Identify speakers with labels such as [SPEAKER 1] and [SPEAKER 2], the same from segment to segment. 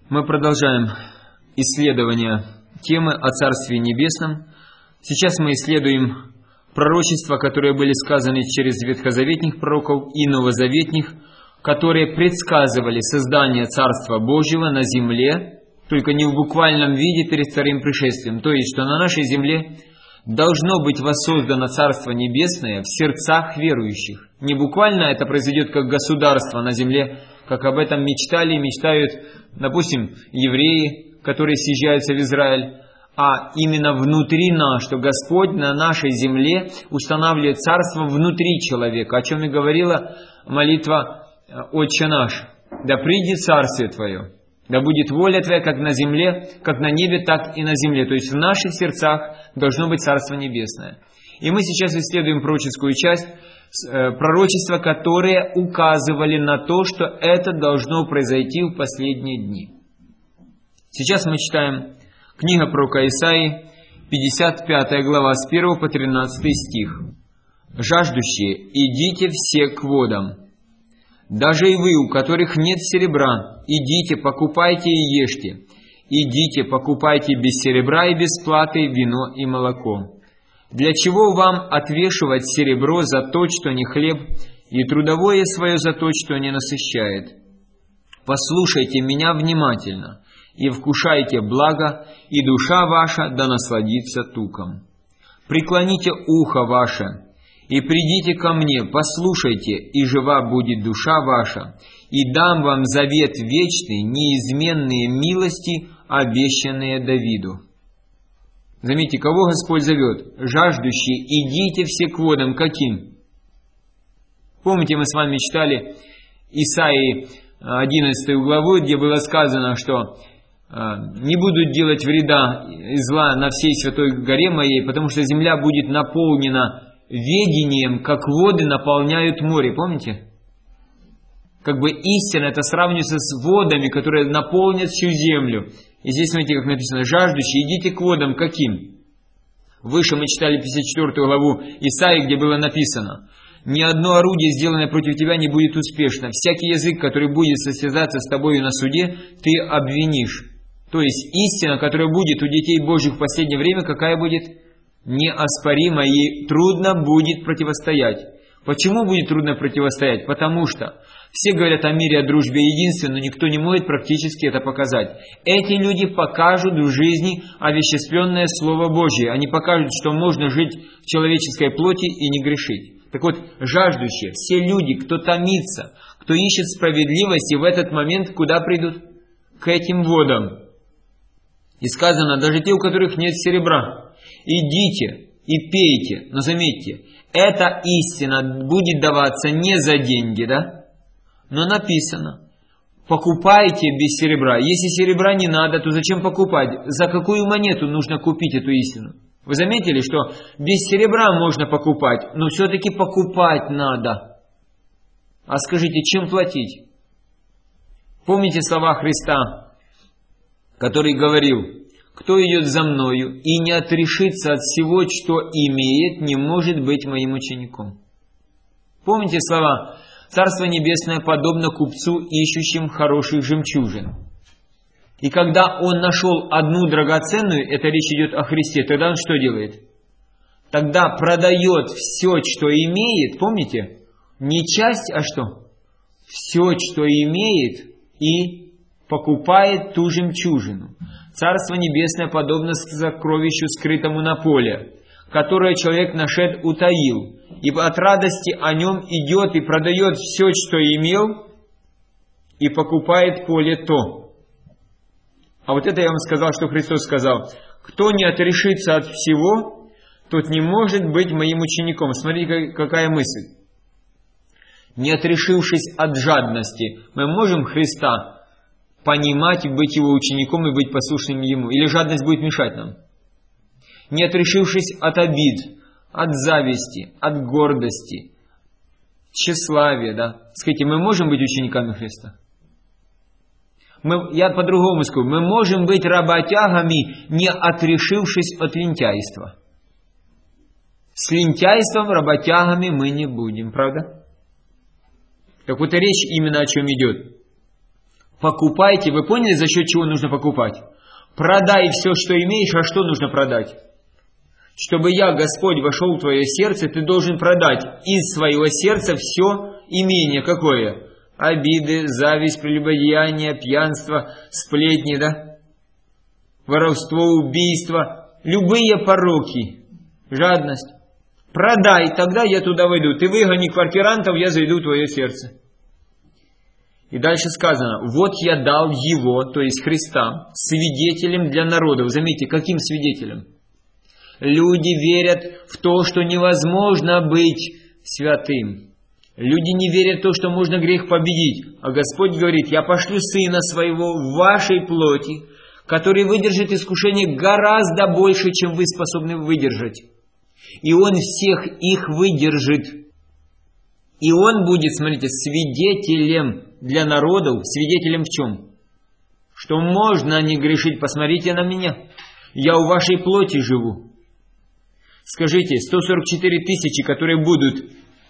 [SPEAKER 1] Мы продолжаем исследование темы о Царстве Небесном. Сейчас мы исследуем пророчества, которые были сказаны через ветхозаветных пророков и новозаветных, которые предсказывали создание Царства Божьего на земле, только не в буквальном виде перед Вторым пришествием. То есть, что на нашей земле должно быть воссоздано Царство Небесное в сердцах верующих. Не буквально это произойдет как государство на земле, как об этом мечтали и мечтают, допустим, евреи, которые съезжаются в Израиль, а именно внутри нас, что Господь на нашей земле устанавливает царство внутри человека, о чем и говорила молитва «Отче наш». «Да придет Царствие Твое, да будет воля Твоя как на земле, как на небе, так и на земле». То есть в наших сердцах должно быть Царство Небесное. И мы сейчас исследуем пророческую часть, пророчества, которые указывали на то, что это должно произойти в последние дни. Сейчас мы читаем книга пророка Исаии, 55 глава, с 1 по 13 стих. «Жаждущие, идите все к водам. Даже и вы, у которых нет серебра, идите, покупайте и ешьте. Идите, покупайте без серебра и без платы вино и молоко. Для чего вам отвешивать серебро за то, что не хлеб, и трудовое свое за то, что не насыщает? Послушайте меня внимательно, и вкушайте благо, и душа ваша да насладится туком. Преклоните ухо ваше, и придите ко мне, послушайте, и жива будет душа ваша, и дам вам завет вечный, неизменные милости, обещанные Давиду». Заметьте, кого Господь зовет? Жаждущие, идите все к водам. Каким? Помните, мы с вами читали Исаии 11 главу, где было сказано, что не будут делать вреда и зла на всей святой горе моей, потому что земля будет наполнена ведением, как воды наполняют море. Помните? Как бы истина, это сравнивается с водами, которые наполнят всю землю. И здесь, смотрите, как написано: жаждущие, идите к водам. Каким? Выше мы читали 54 главу Исаии, где было написано: ни одно орудие, сделанное против тебя, не будет успешно. Всякий язык, который будет состязаться с тобою на суде, ты обвинишь. То есть истина, которая будет у детей Божьих в последнее время, какая будет? Неоспорима, и трудно будет противостоять. Почему будет трудно противостоять? Потому что все говорят о мире, о дружбе, о единстве, но никто не может практически это показать. Эти люди покажут в жизни овеществленное Слово Божье. Они покажут, что можно жить в человеческой плоти и не грешить. Так вот, жаждущие, все люди, кто томится, кто ищет справедливости, в этот момент куда придут? К этим водам. И сказано, даже те, у которых нет серебра, идите и пейте. Но заметьте, эта истина будет даваться не за деньги, да? Но написано: покупайте без серебра. Если серебра не надо, то зачем покупать? За какую монету нужно купить эту истину? Вы заметили, что без серебра можно покупать, но все-таки покупать надо. А скажите, чем платить? Помните слова Христа, который говорил: «Кто идет за мною и не отрешится от всего, что имеет, не может быть моим учеником». Помните слова: «Царство Небесное подобно купцу, ищущим хороших жемчужин». И когда он нашел одну драгоценную, это речь идет о Христе, тогда он что делает? Тогда продает все, что имеет, помните? Не часть, а что? Все, что имеет, и покупает ту жемчужину. Царство Небесное подобно сокровищу, скрытому на поле, которое человек нашед утаил, ибо от радости о нем идет и продает все, что имел, и покупает поле то. А вот это я вам сказал, что Христос сказал: кто не отрешится от всего, тот не может быть моим учеником. Смотрите, какая мысль. Не отрешившись от жадности, мы можем Христа понимать, быть Его учеником и быть послушным Ему? Или жадность будет мешать нам? Не отрешившись от обид, от зависти, от гордости, тщеславия, да? Скажите, мы можем быть учениками Христа? Я по-другому скажу. Мы можем быть работягами, не отрешившись от лентяйства. С лентяйством работягами мы не будем, правда? Так вот и речь именно о чем идет. Покупайте. Вы поняли, за счет чего нужно покупать? Продай все, что имеешь, а что нужно продать? Чтобы я, Господь, вошел в твое сердце, ты должен продать из своего сердца все имение. Какое? Обиды, зависть, прелюбодеяние, пьянство, сплетни, да? Воровство, убийство, любые пороки, жадность. Продай, тогда я туда войду. Ты выгони квартирантов, я зайду в твое сердце. И дальше сказано, вот я дал его, то есть Христа, свидетелем для народов. Заметьте, каким свидетелем? Люди верят в то, что невозможно быть святым. Люди не верят в то, что можно грех победить. А Господь говорит, я пошлю Сына Своего в вашей плоти, который выдержит искушение гораздо больше, чем вы способны выдержать. И Он всех их выдержит. И Он будет, смотрите, свидетелем для народов. Свидетелем в чем? Что можно не грешить. Посмотрите на меня. Я у вашей плоти живу. Скажите, 144 тысячи, которые будут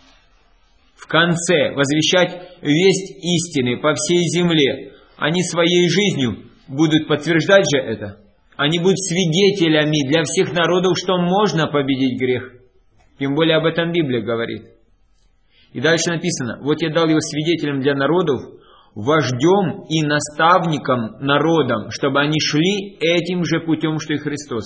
[SPEAKER 1] в конце возвещать весть истины по всей земле, они своей жизнью будут подтверждать же это. Они будут свидетелями для всех народов, что можно победить грех. Тем более об этом Библия говорит. И дальше написано, вот я дал его свидетелем для народов, вождем и наставником народам, чтобы они шли этим же путем, что и Христос.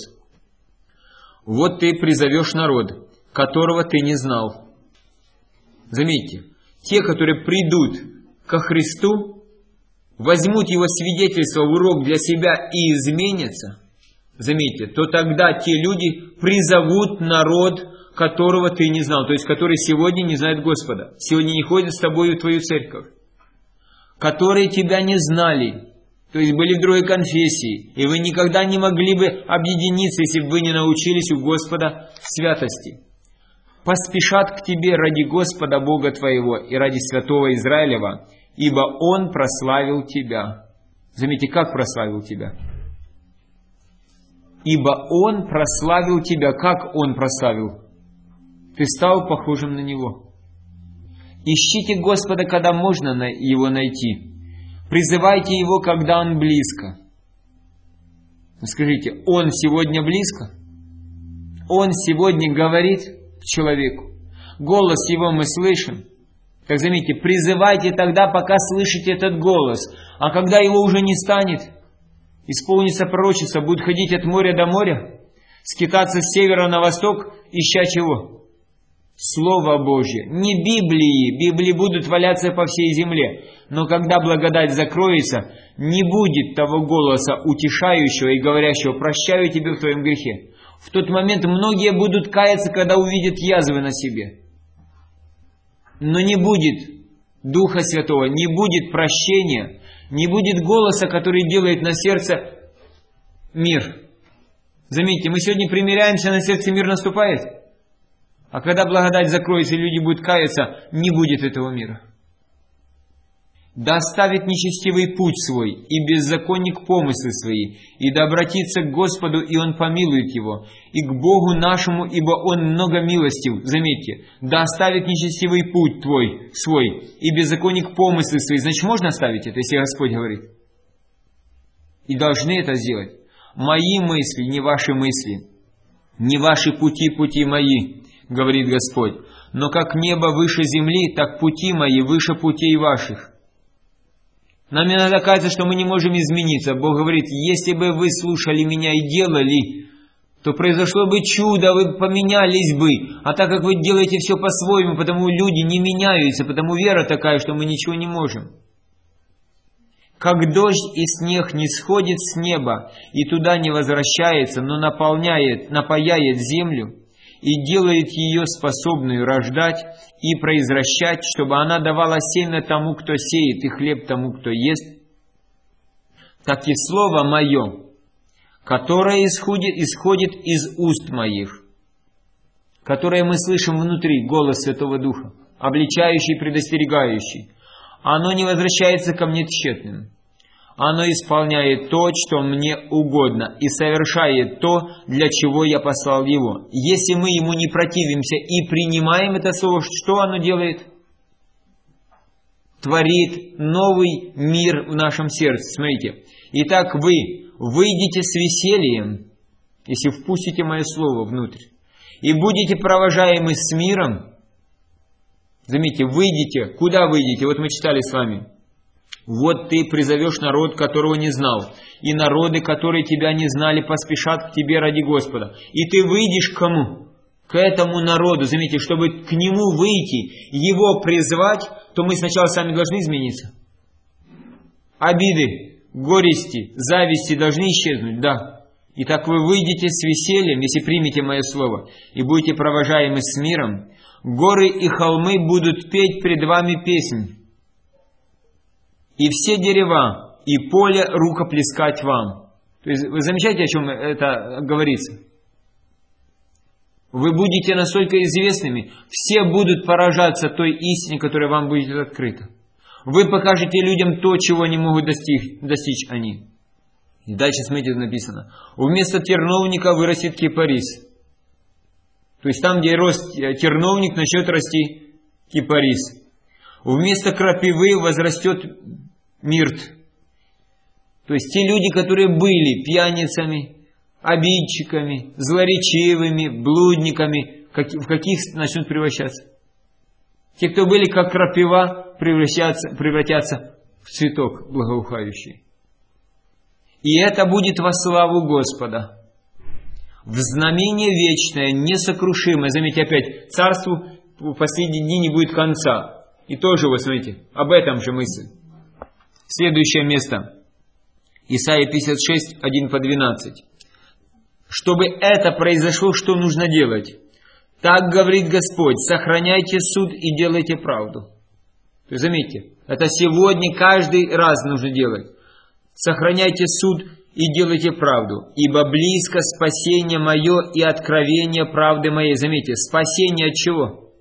[SPEAKER 1] Вот ты призовешь народ, которого ты не знал. Заметьте, те, которые придут ко Христу, возьмут его свидетельство в урок для себя и изменятся, заметьте, то тогда те люди призовут народ, которого ты не знал, то есть который сегодня не знает Господа, сегодня не ходит с тобой в твою церковь, которые тебя не знали, то есть были в другой конфессии, и вы никогда не могли бы объединиться, если бы вы не научились у Господа святости. Поспешат к тебе ради Господа Бога твоего и ради святого Израилева, ибо Он прославил тебя. Заметьте, как прославил тебя? Ибо Он прославил тебя. Как Он прославил? Ты стал похожим на Него. Ищите Господа, когда можно Его найти. Призывайте Его, когда Он близко. Скажите, Он сегодня близко? Он сегодня говорит к человеку. Голос Его мы слышим. Так заметьте, призывайте тогда, пока слышите этот голос. А когда Его уже не станет, исполнится пророчество, будет ходить от моря до моря, скитаться с севера на восток, ища чего? Слово Божье. Не Библии. Библии будут валяться по всей земле. Но когда благодать закроется, не будет того голоса утешающего и говорящего: «Прощаю тебе в твоем грехе». В тот момент многие будут каяться, когда увидят язвы на себе. Но не будет Духа Святого, не будет прощения, не будет голоса, который делает на сердце мир. Заметьте, мы сегодня примиряемся, на сердце мир наступает. А когда благодать закроется и люди будут каяться, не будет этого мира. Да оставит нечестивый путь свой, и беззаконник помыслы свои, и да обратится к Господу, и Он помилует его, и к Богу нашему, ибо Он много милостив. Заметьте, да оставит нечестивый путь твой, свой, и беззаконник помыслы свои. Значит, можно оставить это, если Господь говорит? И должны это сделать. Мои мысли, не ваши мысли, не ваши пути, пути мои, говорит Господь. Но как небо выше земли, так пути мои выше путей ваших. Нам иногда кажется, что мы не можем измениться. Бог говорит, если бы вы слушали меня и делали, то произошло бы чудо, вы поменялись бы. А так как вы делаете все по-своему, потому люди не меняются, потому вера такая, что мы ничего не можем. Как дождь и снег не сходит с неба и туда не возвращается, но напаяет землю и делает ее способную рождать и произвращать, чтобы она давала семя тому, кто сеет, и хлеб тому, кто ест, так и слово мое, которое исходит из уст моих, которое мы слышим внутри, голос Святого Духа, обличающий и предостерегающий, оно не возвращается ко мне тщетным. Оно исполняет то, что мне угодно, и совершает то, для чего я послал его. Если мы ему не противимся и принимаем это слово, что оно делает? творит новый мир в нашем сердце. Смотрите. Итак, вы выйдете с весельем, если впустите мое слово внутрь, и будете провожаемы с миром. Заметьте, выйдете. Куда выйдете? Вот мы читали с вами. Вот ты призовешь народ, которого не знал, и народы, которые тебя не знали, поспешат к тебе ради Господа. И ты выйдешь к кому? К этому народу. Заметьте, чтобы к нему выйти, его призвать, то мы сначала сами должны измениться. Обиды, горести, зависти должны исчезнуть, да. Итак, вы выйдете с весельем, если примете мое слово, и будете провожаемы с миром. Горы и холмы будут петь пред вами песнь, и все дерева, и поле рукоплескать вам. То есть, вы замечаете, о чем это говорится? Вы будете настолько известными, все будут поражаться той истине, которая вам будет открыта. Вы покажете людям то, чего не могут достичь они. И дальше, смотрите, написано. Вместо терновника вырастет кипарис. То есть там, где рос терновник, начнет расти кипарис. Вместо крапивы возрастет мирт. То есть те люди, которые были пьяницами, обидчиками, злоречивыми, блудниками, в каких начнут превращаться? Те, кто были как крапива, превратятся в цветок благоухающий. И это будет во славу Господа. В знамение вечное, несокрушимое. Заметьте опять, царству в последние дни не будет конца. И тоже, вот смотрите, об этом же мысль. Следующее место. Исайя 56, 1-12. Чтобы это произошло, что нужно делать? Так говорит Господь, сохраняйте суд и делайте правду. То есть, заметьте, это сегодня каждый раз нужно делать. Сохраняйте суд и делайте правду, ибо близко спасение мое и откровение правды моей. Заметьте, спасение от чего?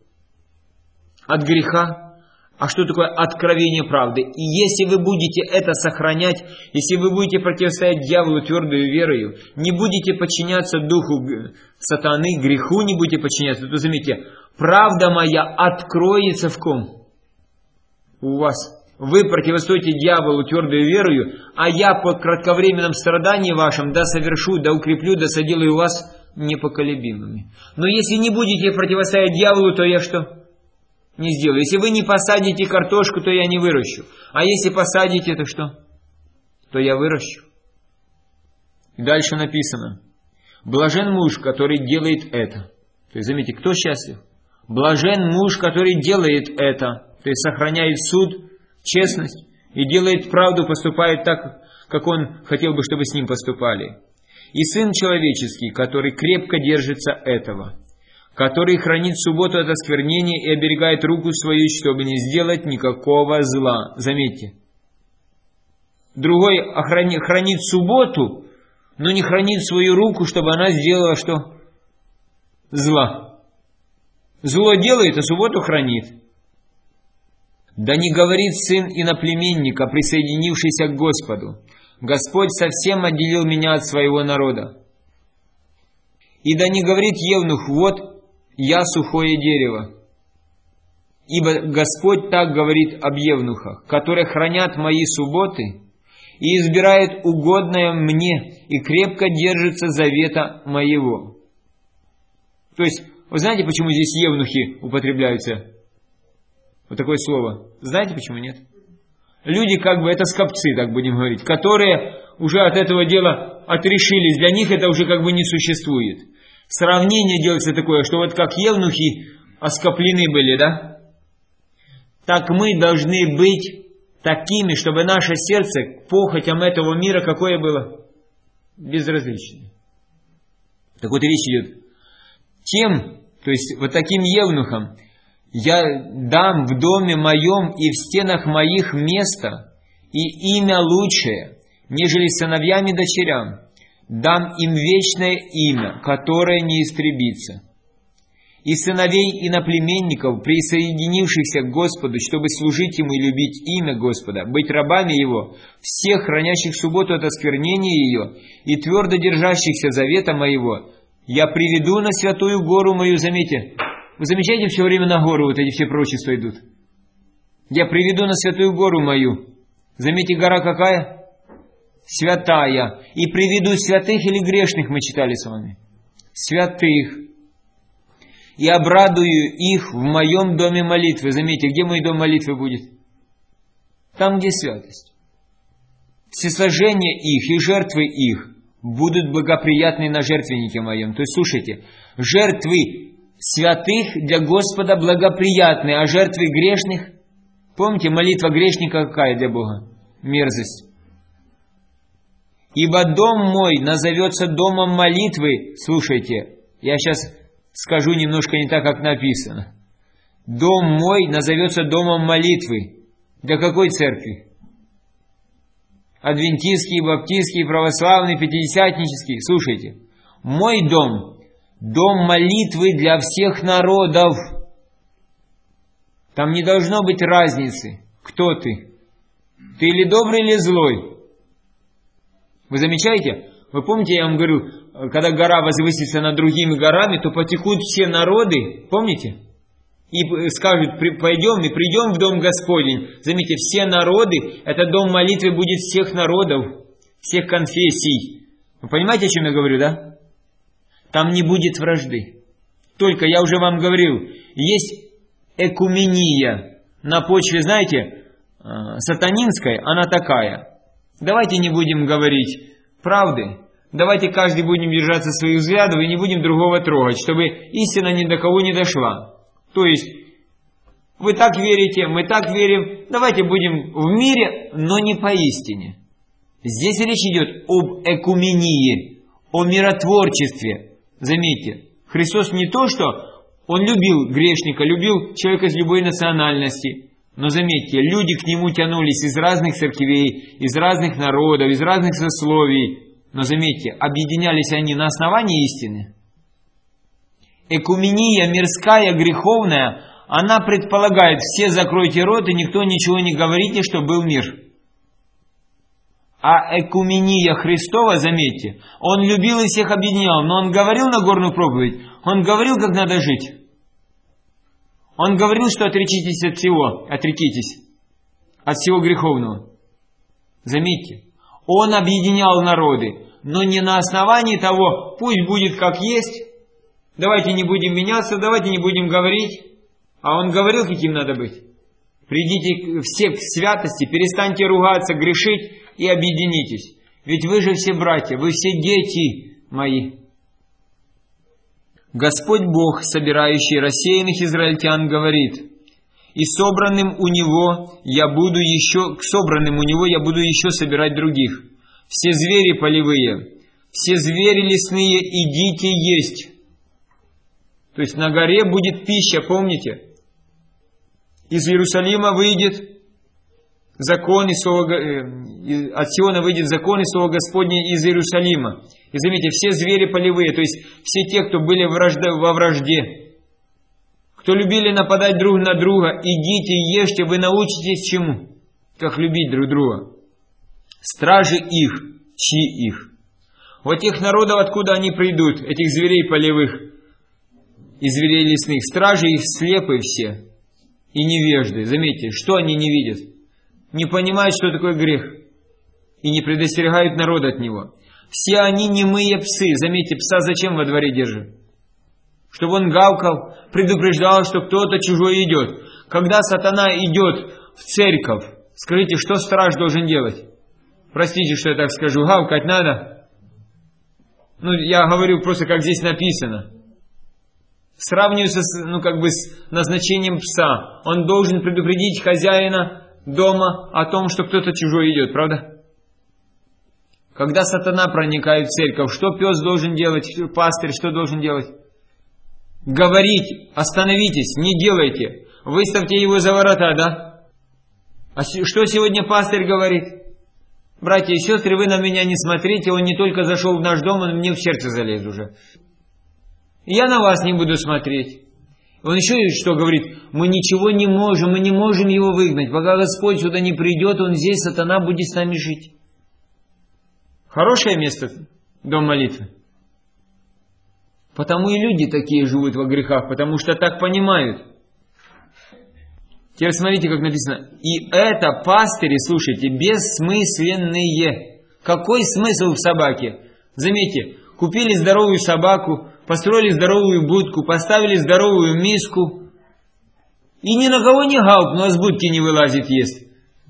[SPEAKER 1] От греха. А что такое откровение правды? И если вы будете это сохранять, если вы будете противостоять дьяволу твердою верою, не будете подчиняться духу сатаны, греху не будете подчиняться, то заметьте, правда моя откроется в ком? У вас. Вы противостоите дьяволу твердою верою, а я по кратковременном страдании вашем да совершу, да укреплю, да соделаю вас непоколебимыми. Но если не будете противостоять дьяволу, то я что? Не сделаю. Если вы не посадите картошку, то я не выращу. А если посадите, то что? То я выращу. И дальше написано. Блажен муж, который делает это. То есть, заметьте, кто счастлив? Блажен муж, который делает это. То есть, сохраняет суд, честность и делает правду, поступает так, как он хотел бы, чтобы с ним поступали. И Сын Человеческий, который крепко держится этого, который хранит субботу от осквернения и оберегает руку свою, чтобы не сделать никакого зла. Заметьте. Другой хранит субботу, но не хранит свою руку, чтобы она сделала что? Зла. Зло делает, а субботу хранит. Да не говорит сын иноплеменника, присоединившийся к Господу: Господь совсем отделил меня от своего народа. И да не говорит евнух: вот я сухое дерево. Ибо Господь так говорит об евнухах, которые хранят мои субботы и избирают угодное мне и крепко держатся завета моего. То есть, вы знаете, почему здесь евнухи употребляются? Вот такое слово. Знаете, почему нет? Люди как бы, это скопцы, так будем говорить, которые уже от этого дела отрешились. Для них это уже как бы не существует. Сравнение делается такое, что вот как евнухи оскоплены были, да? Так мы должны быть такими, чтобы наше сердце к похотям этого мира какое было? Безразличное. Так вот речь идет. Тем, то есть вот таким евнухам, я дам в доме моем и в стенах моих место и имя лучшее, нежели сыновьям и дочерям. Дам им вечное имя, которое не истребится. И сыновей иноплеменников, присоединившихся к Господу, чтобы служить Ему и любить имя Господа, быть рабами Его, всех, хранящих субботу от осквернения ее и твердо держащихся завета моего, я приведу на святую гору мою. Заметьте, вы замечаете, все время на гору вот эти все пророчества идут. Я приведу на святую гору мою. Заметьте, гора какая? Святая. И приведу святых или грешных, мы читали с вами. Святых. И обрадую их в моем доме молитвы. Заметьте, где мой дом молитвы будет? Там, где святость. Всесожжения их и жертвы их будут благоприятны на жертвеннике моем. То есть, слушайте, жертвы святых для Господа благоприятны, а жертвы грешных, помните, молитва грешника какая для Бога? Мерзость. Ибо дом мой назовется домом молитвы. Слушайте, я сейчас скажу немножко не так, как написано. Дом мой назовется домом молитвы. Для какой церкви? Адвентистский, баптистский, православный, пятидесятнический. Слушайте, мой дом, дом молитвы для всех народов. Там не должно быть разницы, кто ты. Ты или добрый, или злой. Вы замечаете? Вы помните, я вам говорю, когда гора возвысится над другими горами, то потекут все народы, помните? И скажут, пойдем и придем в дом Господень. Заметьте, все народы, это дом молитвы будет всех народов, всех конфессий. Вы понимаете, о чем я говорю, да? Там не будет вражды. Только, я уже вам говорил, есть экумения на почве, знаете, сатанинской, она такая. Давайте не будем говорить правды. Давайте каждый будем держаться своих взглядов и не будем другого трогать, чтобы истина ни до кого не дошла. То есть, вы так верите, мы так верим. Давайте будем в мире, но не поистине. Здесь речь идет об экумении, о миротворчестве. Заметьте, Христос не то, что Он любил грешника, любил человека из любой национальности. Но заметьте, люди к Нему тянулись из разных церквей, из разных народов, из разных сословий. Но заметьте, объединялись они на основании истины. Экумения мирская, греховная, она предполагает, все закройте рот и никто ничего не говорите, что был мир. А экумения Христова, заметьте, Он любил и всех объединял, но Он говорил на горную проповедь, Он говорил, как надо жить. Он говорил, что отрекитесь от всего, отрекитесь от всего греховного. Заметьте, Он объединял народы, но не на основании того, пусть будет как есть, давайте не будем меняться, давайте не будем говорить. А Он говорил, каким надо быть. Придите все к святости, перестаньте ругаться, грешить и объединитесь. Ведь вы же все братья, вы все дети мои. Господь Бог, собирающий рассеянных израильтян, говорит: и собранным у Него я буду еще собирать других. Все звери полевые, все звери лесные, идите есть. То есть на горе будет пища, помните? Из Иерусалима выйдет закон, от Сиона выйдет закон и слово Господне из Иерусалима. И заметьте, все звери полевые, то есть все те, кто были во вражде, кто любили нападать друг на друга, идите и ешьте, вы научитесь чему? Как любить друг друга. Стражи их, чьи их? Вот тех народов, откуда они придут, этих зверей полевых и зверей лесных, стражи их слепы все и невежды. Заметьте, что они не видят? Не понимают, что такое грех, и не предостерегают народ от него. Все они немые псы. Заметьте, пса зачем во дворе держат? Чтобы он гавкал, предупреждал, что кто-то чужой идет. Когда сатана идет в церковь, скажите, что страж должен делать? Простите, что я так скажу, гавкать надо? Я говорю просто, как здесь написано. Сравнивается с назначением пса. Он должен предупредить хозяина дома о том, что кто-то чужой идет, правда? Когда сатана проникает в церковь, что пес должен делать, пастырь что должен делать? Говорить: остановитесь, не делайте, выставьте его за ворота, да? А что сегодня пастырь говорит? Братья и сестры, вы на меня не смотрите, он не только зашел в наш дом, он мне в сердце залез уже. Я на вас не буду смотреть. Он еще что говорит? Мы ничего не можем, мы не можем его выгнать. Пока Господь сюда не придет, он здесь, сатана будет с нами жить. Хорошее место, дом молитвы. Потому и люди такие живут во грехах, потому что так понимают. Теперь смотрите, как написано. И это пастыри, слушайте, бессмысленные. Какой смысл в собаке? Заметьте, купили здоровую собаку, построили здоровую будку, поставили здоровую миску. И ни на кого не гавкнул, а с будки не вылазит, ест.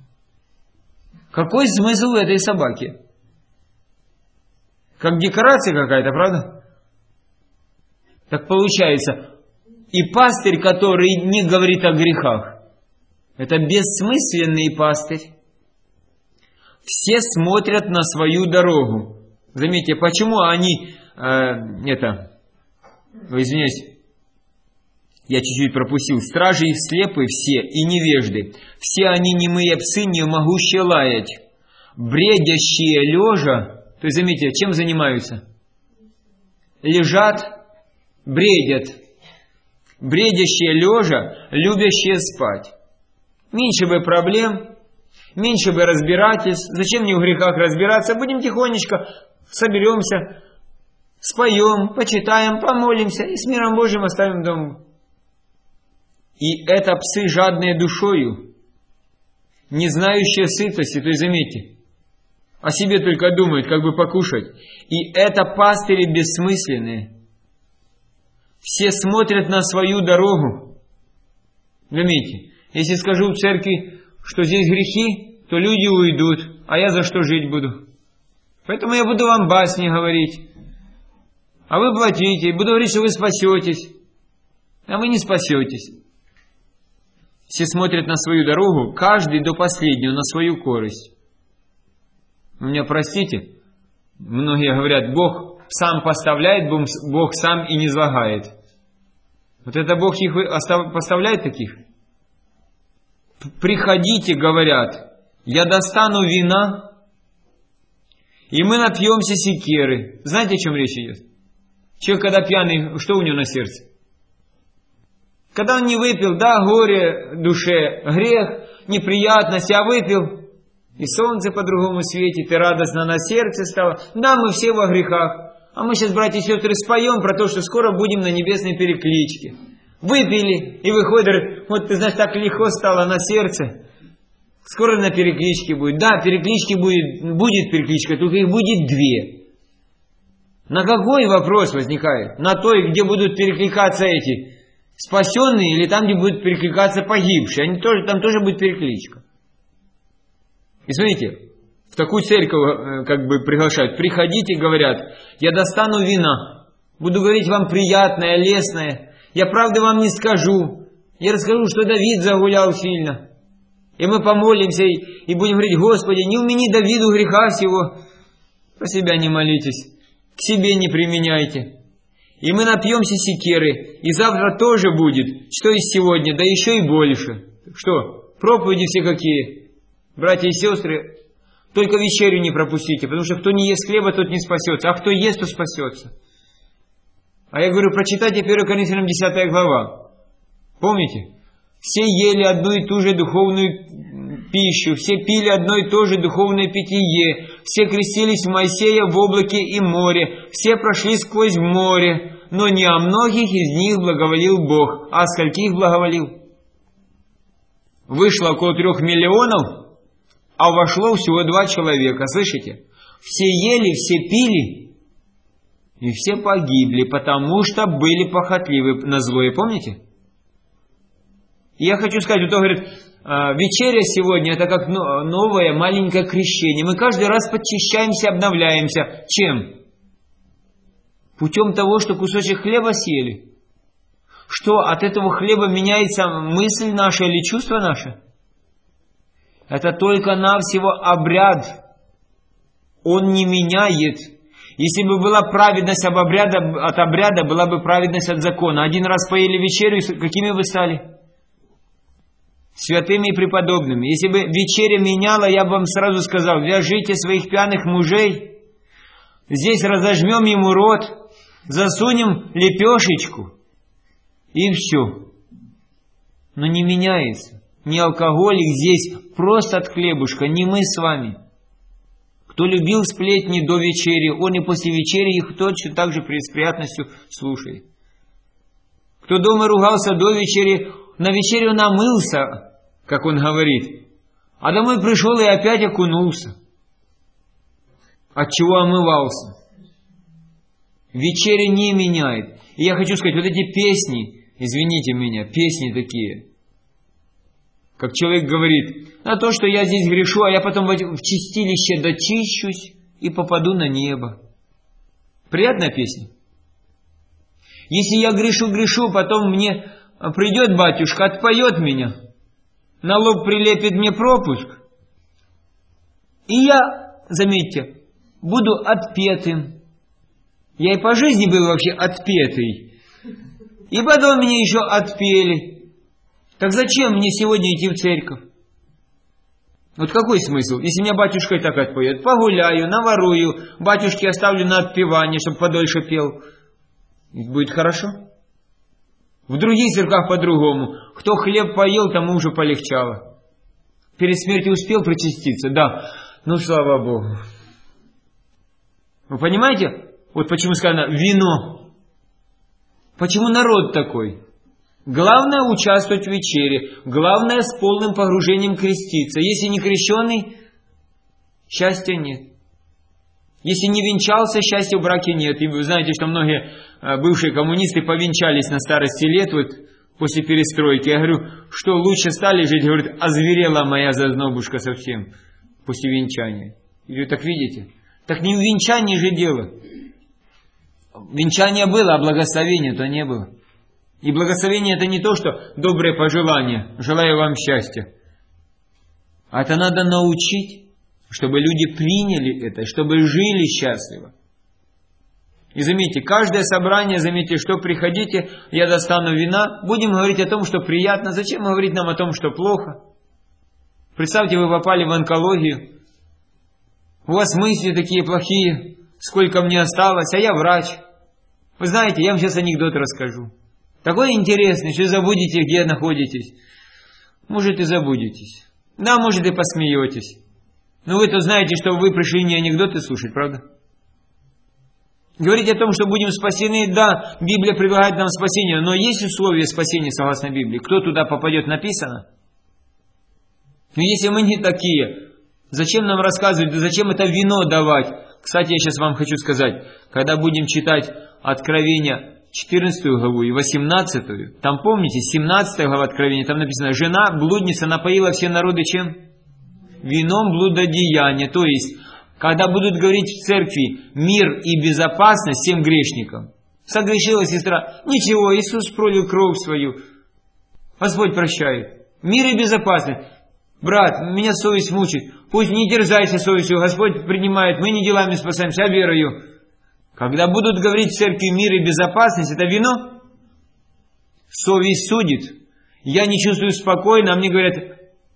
[SPEAKER 1] Какой смысл в этой собаке? Как декорация какая-то, правда? Так получается, и пастырь, который не говорит о грехах, это бессмысленный пастырь. Все смотрят на свою дорогу. Заметьте, почему они, извиняюсь, я чуть-чуть пропустил. Стражи слепы все и невежды. Все они немые псы, не могущие лаять. Бредящие лежа. То есть, заметьте, чем занимаются? Лежат, бредят. Бредящие лежа, любящие спать. Меньше бы проблем, меньше бы разбирательств. Зачем мне в грехах разбираться? Будем тихонечко соберемся, споем, почитаем, помолимся и с миром Божьим оставим дом. И это псы, жадные душою, не знающие сытости. То есть, заметьте, о себе только думают, как бы покушать. И это пастыри бессмысленные. Все смотрят на свою дорогу. Заметьте, если скажу в церкви, что здесь грехи, то люди уйдут, а я за что жить буду? Поэтому я буду вам басни говорить. А вы платите, буду говорить, что вы спасетесь. А вы не спасетесь. Все смотрят на свою дорогу, каждый до последнего, на свою корость. Вы меня простите, многие говорят, Бог сам поставляет, Бог сам и не злагает. Вот это Бог их поставляет таких? Приходите, говорят, я достану вина, и мы напьемся секеры. Знаете, о чем речь идет? Человек, когда пьяный, что у него на сердце? Когда он не выпил, да, горе душе, грех, неприятность, а выпил, и солнце по-другому светит, и радостно на сердце стало. Да, мы все во грехах. А мы сейчас, братья и сестры, споем про то, что скоро будем на небесной перекличке. Выпили, и выходит, вот ты знаешь, так легко стало на сердце. Скоро на перекличке будет. Да, переклички будет перекличка, только их будет две. На какой вопрос возникает? На той, где будут перекликаться эти спасенные, или там, где будут перекликаться погибшие. Там тоже будет перекличка. И смотрите, в такую церковь как бы приглашают. Приходите, говорят, я достану вина, буду говорить вам приятное, лестное. Я правды вам не скажу. Я расскажу, что Давид загулял сильно. И мы помолимся и будем говорить, Господи, не умени Давиду греха всего. Про себя не молитесь, к себе не применяйте. И мы напьемся секеры, и завтра тоже будет, что и сегодня, да еще и больше. Что, проповеди все какие? Братья и сестры, только вечерю не пропустите, потому что кто не ест хлеба, тот не спасется, а кто ест, то спасется. А я говорю, прочитайте 1 Коринфянам 10 глава. Помните? Все ели одну и ту же духовную пищу, все пили одно и то же духовное питье, все крестились в Моисея в облаке и море, все прошли сквозь море, но не о многих из них благоволил Бог. А скольких благоволил? Вышло около 3 миллионов, а вошло всего 2 человека, слышите? Все ели, все пили, и все погибли, потому что были похотливы на злое, помните? И я хочу сказать, кто говорит, вечеря сегодня это как новое маленькое крещение. Мы каждый раз подчищаемся, обновляемся. Чем? Путем того, что кусочек хлеба съели. Что, от этого хлеба меняется мысль наша или чувство наше? Это только-навсего обряд. Он не меняет. Если бы была праведность от обряда, была бы праведность от закона. Один раз поели вечерю, какими вы стали? Святыми и преподобными. Если бы вечеря меняла, я бы вам сразу сказал, вяжите своих пьяных мужей, здесь разожмем ему рот, засунем лепешечку, и все. Но не меняется. Не алкоголик здесь, просто от хлебушка, не мы с вами. Кто любил сплетни до вечери, он и после вечери их точно так же с приятностью слушает. Кто дома ругался до вечери, на вечерю намылся, как он говорит, а домой пришел и опять окунулся. От чего омывался? Вечеря не меняет. И я хочу сказать, вот эти песни, извините меня, песни такие, как человек говорит, на то, что я здесь грешу, а я потом в чистилище дочищусь и попаду на небо. Приятная песня? Если я грешу, потом мне придет батюшка, отпоет меня, на лоб прилепит мне пропуск, и я, заметьте, буду отпетым. Я и по жизни был вообще отпетый. И потом меня еще отпели. Так зачем мне сегодня идти в церковь? Вот какой смысл? Если меня батюшка и так отпоет, погуляю, наворую, батюшке оставлю на отпевание, чтобы подольше пел. Будет хорошо. В других церквах по-другому. Кто хлеб поел, тому уже полегчало. Перед смертью успел причаститься? Да. Ну, слава Богу. Вы понимаете? Вот почему сказано вино. Почему народ такой? Главное участвовать в вечере. Главное с полным погружением креститься. Если не крещеный, счастья нет. Если не венчался, счастья в браке нет. И вы знаете, что многие бывшие коммунисты повенчались на старости лет, вот после перестройки. Я говорю, что лучше стали жить? Говорит, озверела моя зазнобушка совсем после венчания. Я говорю, так видите? Так не в венчании же дело. Венчание было, а благословения-то не было. И благословение это не то, что добрые пожелания, желаю вам счастья. А это надо научить, чтобы люди приняли это, чтобы жили счастливо. И заметьте, каждое собрание, заметьте, что приходите, я достану вина, будем говорить о том, что приятно. Зачем говорить нам о том, что плохо? Представьте, вы попали в онкологию, у вас мысли такие плохие, сколько мне осталось, а я врач. Вы знаете, я вам сейчас анекдот расскажу. Такой интересный, что забудете, где находитесь. Может, и забудетесь. Да, может, и посмеетесь. Но вы-то знаете, что вы пришли не анекдоты слушать, правда? Говорить о том, что будем спасены, да, Библия предлагает нам спасение, но есть условия спасения согласно Библии. Кто туда попадет, написано? Но если мы не такие, зачем нам рассказывать, да зачем это вино давать? Кстати, я сейчас вам хочу сказать, когда будем читать Откровение 14 главу и 18, там помните, 17 глава Откровения, там написано, жена, блудница, напоила все народы чем? Вином блудодеяния. То есть, когда будут говорить в церкви мир и безопасность всем грешникам, согрешила сестра, ничего, Иисус пролил кровь свою, Господь прощает. Мир и безопасность. Брат, меня совесть мучит, пусть не терзайся совестью, Господь принимает, мы не делами спасаемся, а верою. Когда будут говорить в церкви мир и безопасность, это вино? Совесть судит. Я не чувствую спокойно, а мне говорят,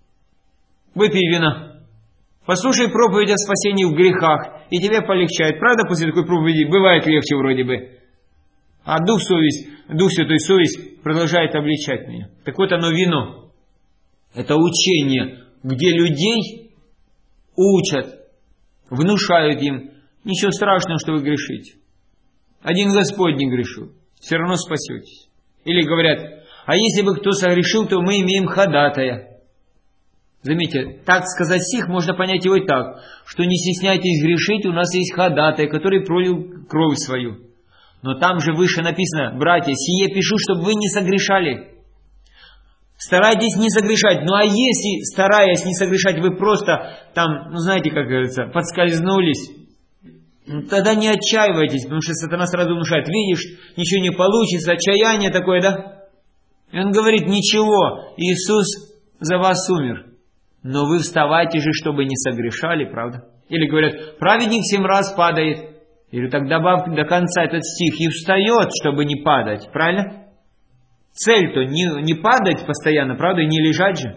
[SPEAKER 1] выпей вина. Послушай проповедь о спасении в грехах, и тебе полегчает. Правда, после такой проповеди бывает легче вроде бы. А Дух Святой совесть продолжает обличать меня. Так вот оно вино. Это учение, где людей учат, внушают им, ничего страшного, что вы грешите. Один Господь не грешил, все равно спасетесь. Или говорят, а если бы кто согрешил, то мы имеем ходатая. Заметьте, так сказать стих можно понять его и так, что не стесняйтесь грешить, у нас есть ходатай, который пролил кровь свою. Но там же выше написано, братья, сие пишу, чтобы вы не согрешали. Старайтесь не согрешать. Ну а если, стараясь не согрешать, вы просто там, ну знаете, как говорится, подскользнулись, тогда не отчаивайтесь, потому что сатана сразу внушает, видишь, ничего не получится, отчаяние такое, да? И он говорит, ничего, Иисус за вас умер. Но вы вставайте же, чтобы не согрешали, правда? Или говорят, праведник 7 раз падает. Или так добавь до конца этот стих, и встает, чтобы не падать, правильно? Цель-то не падать постоянно, правда, и не лежать же.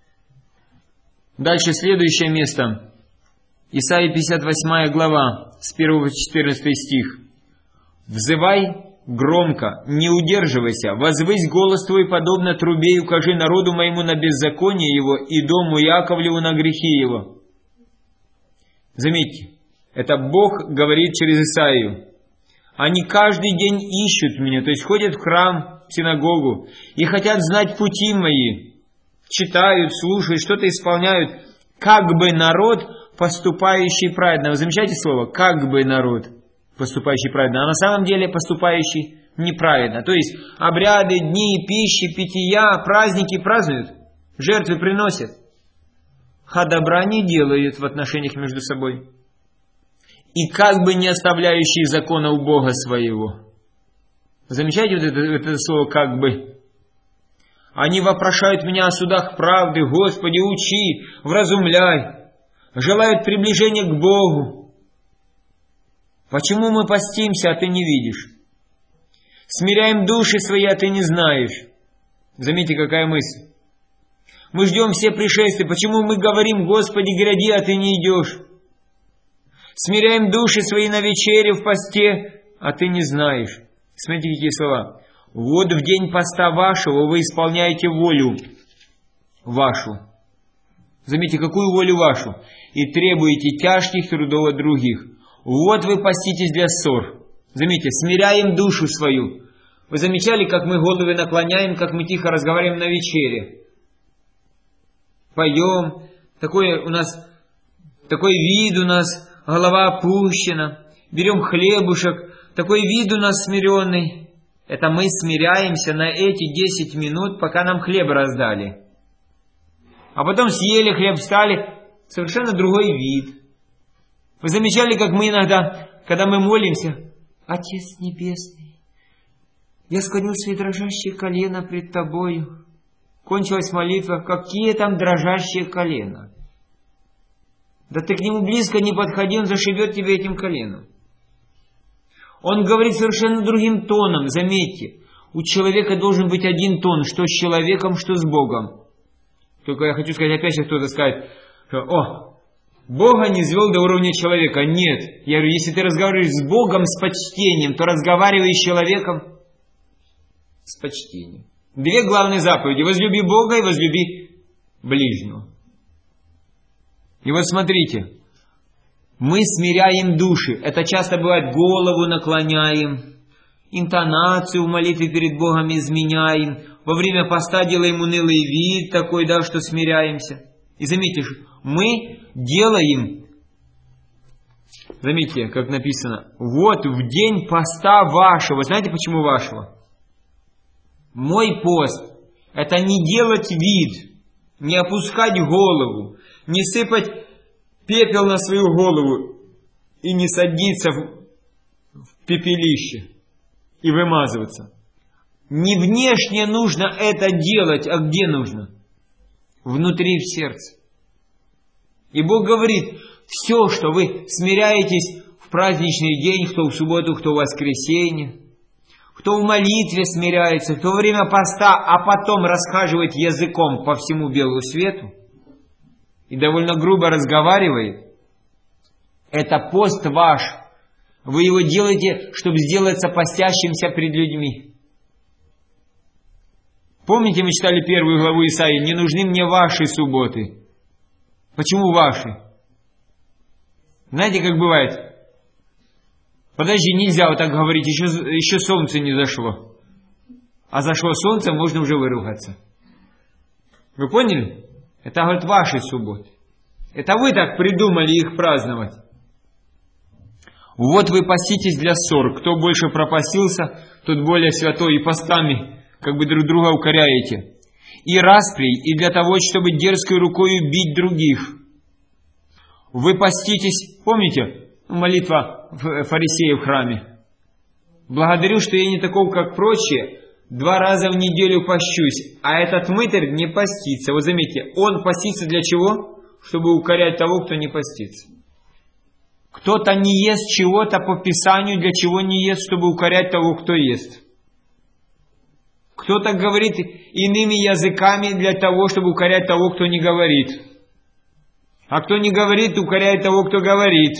[SPEAKER 1] Дальше следующее место. Исайя 58 глава, с 1 по 14 стих. «Взывай громко, не удерживайся, возвысь голос твой, подобно трубе, и укажи народу моему на беззаконие его, и дому Яковлеву на грехи его». Заметьте, это Бог говорит через Исаию. Они каждый день ищут меня, то есть ходят в храм, в синагогу, и хотят знать пути мои. читают, слушают, что-то исполняют, как бы народ, поступающий праведно. Вы замечаете слово? Как бы народ, поступающий праведно. А на самом деле поступающий неправедно. То есть обряды, дни, пищи, питья, праздники празднуют, жертвы приносят, а добра не делают в отношениях между собой. И как бы не оставляющие закона у Бога своего. Замечаете вот это слово «как бы»? Они вопрошают меня о судах правды, Господи, учи, вразумляй, желают приближения к Богу. Почему мы постимся, а ты не видишь? Смиряем души свои, а ты не знаешь. Заметьте, какая мысль. Мы ждем все пришествия. Почему мы говорим, Господи, гряди, а ты не идешь? Смиряем души свои на вечере в посте, а ты не знаешь. Смотрите, какие слова. Вот в день поста вашего вы исполняете волю вашу. Заметьте, какую волю вашу? И требуете тяжких трудов от других. Вот вы поститесь для ссор. Заметьте, смиряем душу свою. Вы замечали, как мы головы наклоняем, как мы тихо разговариваем на вечере? Поем, такой вид у нас, голова опущена, берем хлебушек, такой вид у нас смиренный. Это мы смиряемся на эти 10 минут, пока нам хлеб раздали. А потом съели хлеб, встали, совершенно другой вид. Вы замечали, как мы иногда, когда мы молимся, Отец Небесный, я склонил свои дрожащие колена пред Тобою. Кончилась молитва, какие там дрожащие колена. Да ты к нему близко не подходи, он зашибет тебе этим коленом. Он говорит совершенно другим тоном, заметьте. У человека должен быть один тон, что с человеком, что с Богом. Только я хочу сказать, опять же кто-то скажет, что, Бога не звел до уровня человека. Нет. Я говорю, если ты разговариваешь с Богом с почтением, то разговаривай с человеком с почтением. Две главные заповеди. Возлюби Бога и возлюби ближнего. И вот смотрите. Мы смиряем души. Это часто бывает, голову наклоняем, интонацию в молитве перед Богом изменяем, во время поста делаем унылый вид такой, да, что смиряемся. И заметьте, мы делаем, заметьте, как написано, вот в день поста вашего. Знаете, почему вашего? Мой пост – это не делать вид, не опускать голову, не сыпать пепел на свою голову и не садиться в пепелище и вымазываться. Не внешне нужно это делать, а где нужно? Внутри, в сердце. И Бог говорит, все, что вы смиряетесь в праздничный день, кто в субботу, кто в воскресенье, кто в молитве смиряется, кто во время поста, а потом расхаживает языком по всему белу свету и довольно грубо разговаривает, это пост ваш. Вы его делаете, чтобы сделаться постящимся пред людьми. Помните, мы читали 1 главу Исаии, не нужны мне ваши субботы. Почему ваши? Знаете, как бывает? Подожди, нельзя вот так говорить, еще солнце не зашло. А зашло солнце, можно уже выругаться. Вы поняли? Это, говорит, ваши субботы. Это вы так придумали их праздновать. Вот вы поститесь для ссор. Кто больше пропастился, тот более святой. И постами как бы друг друга укоряете. И расприй, и для того, чтобы дерзкой рукою бить других. Вы поститесь, помните, молитва фарисеев в храме? Благодарю, что я не таков, как прочие, 2 раза в неделю пощусь, а этот мытарь не постится. Вот заметьте, он постится для чего? Чтобы укорять того, кто не постится. Кто-то не ест чего-то по Писанию, для чего не ест, чтобы укорять того, кто ест. Кто-то говорит иными языками для того, чтобы укорять того, кто не говорит. А кто не говорит, укоряет того, кто говорит.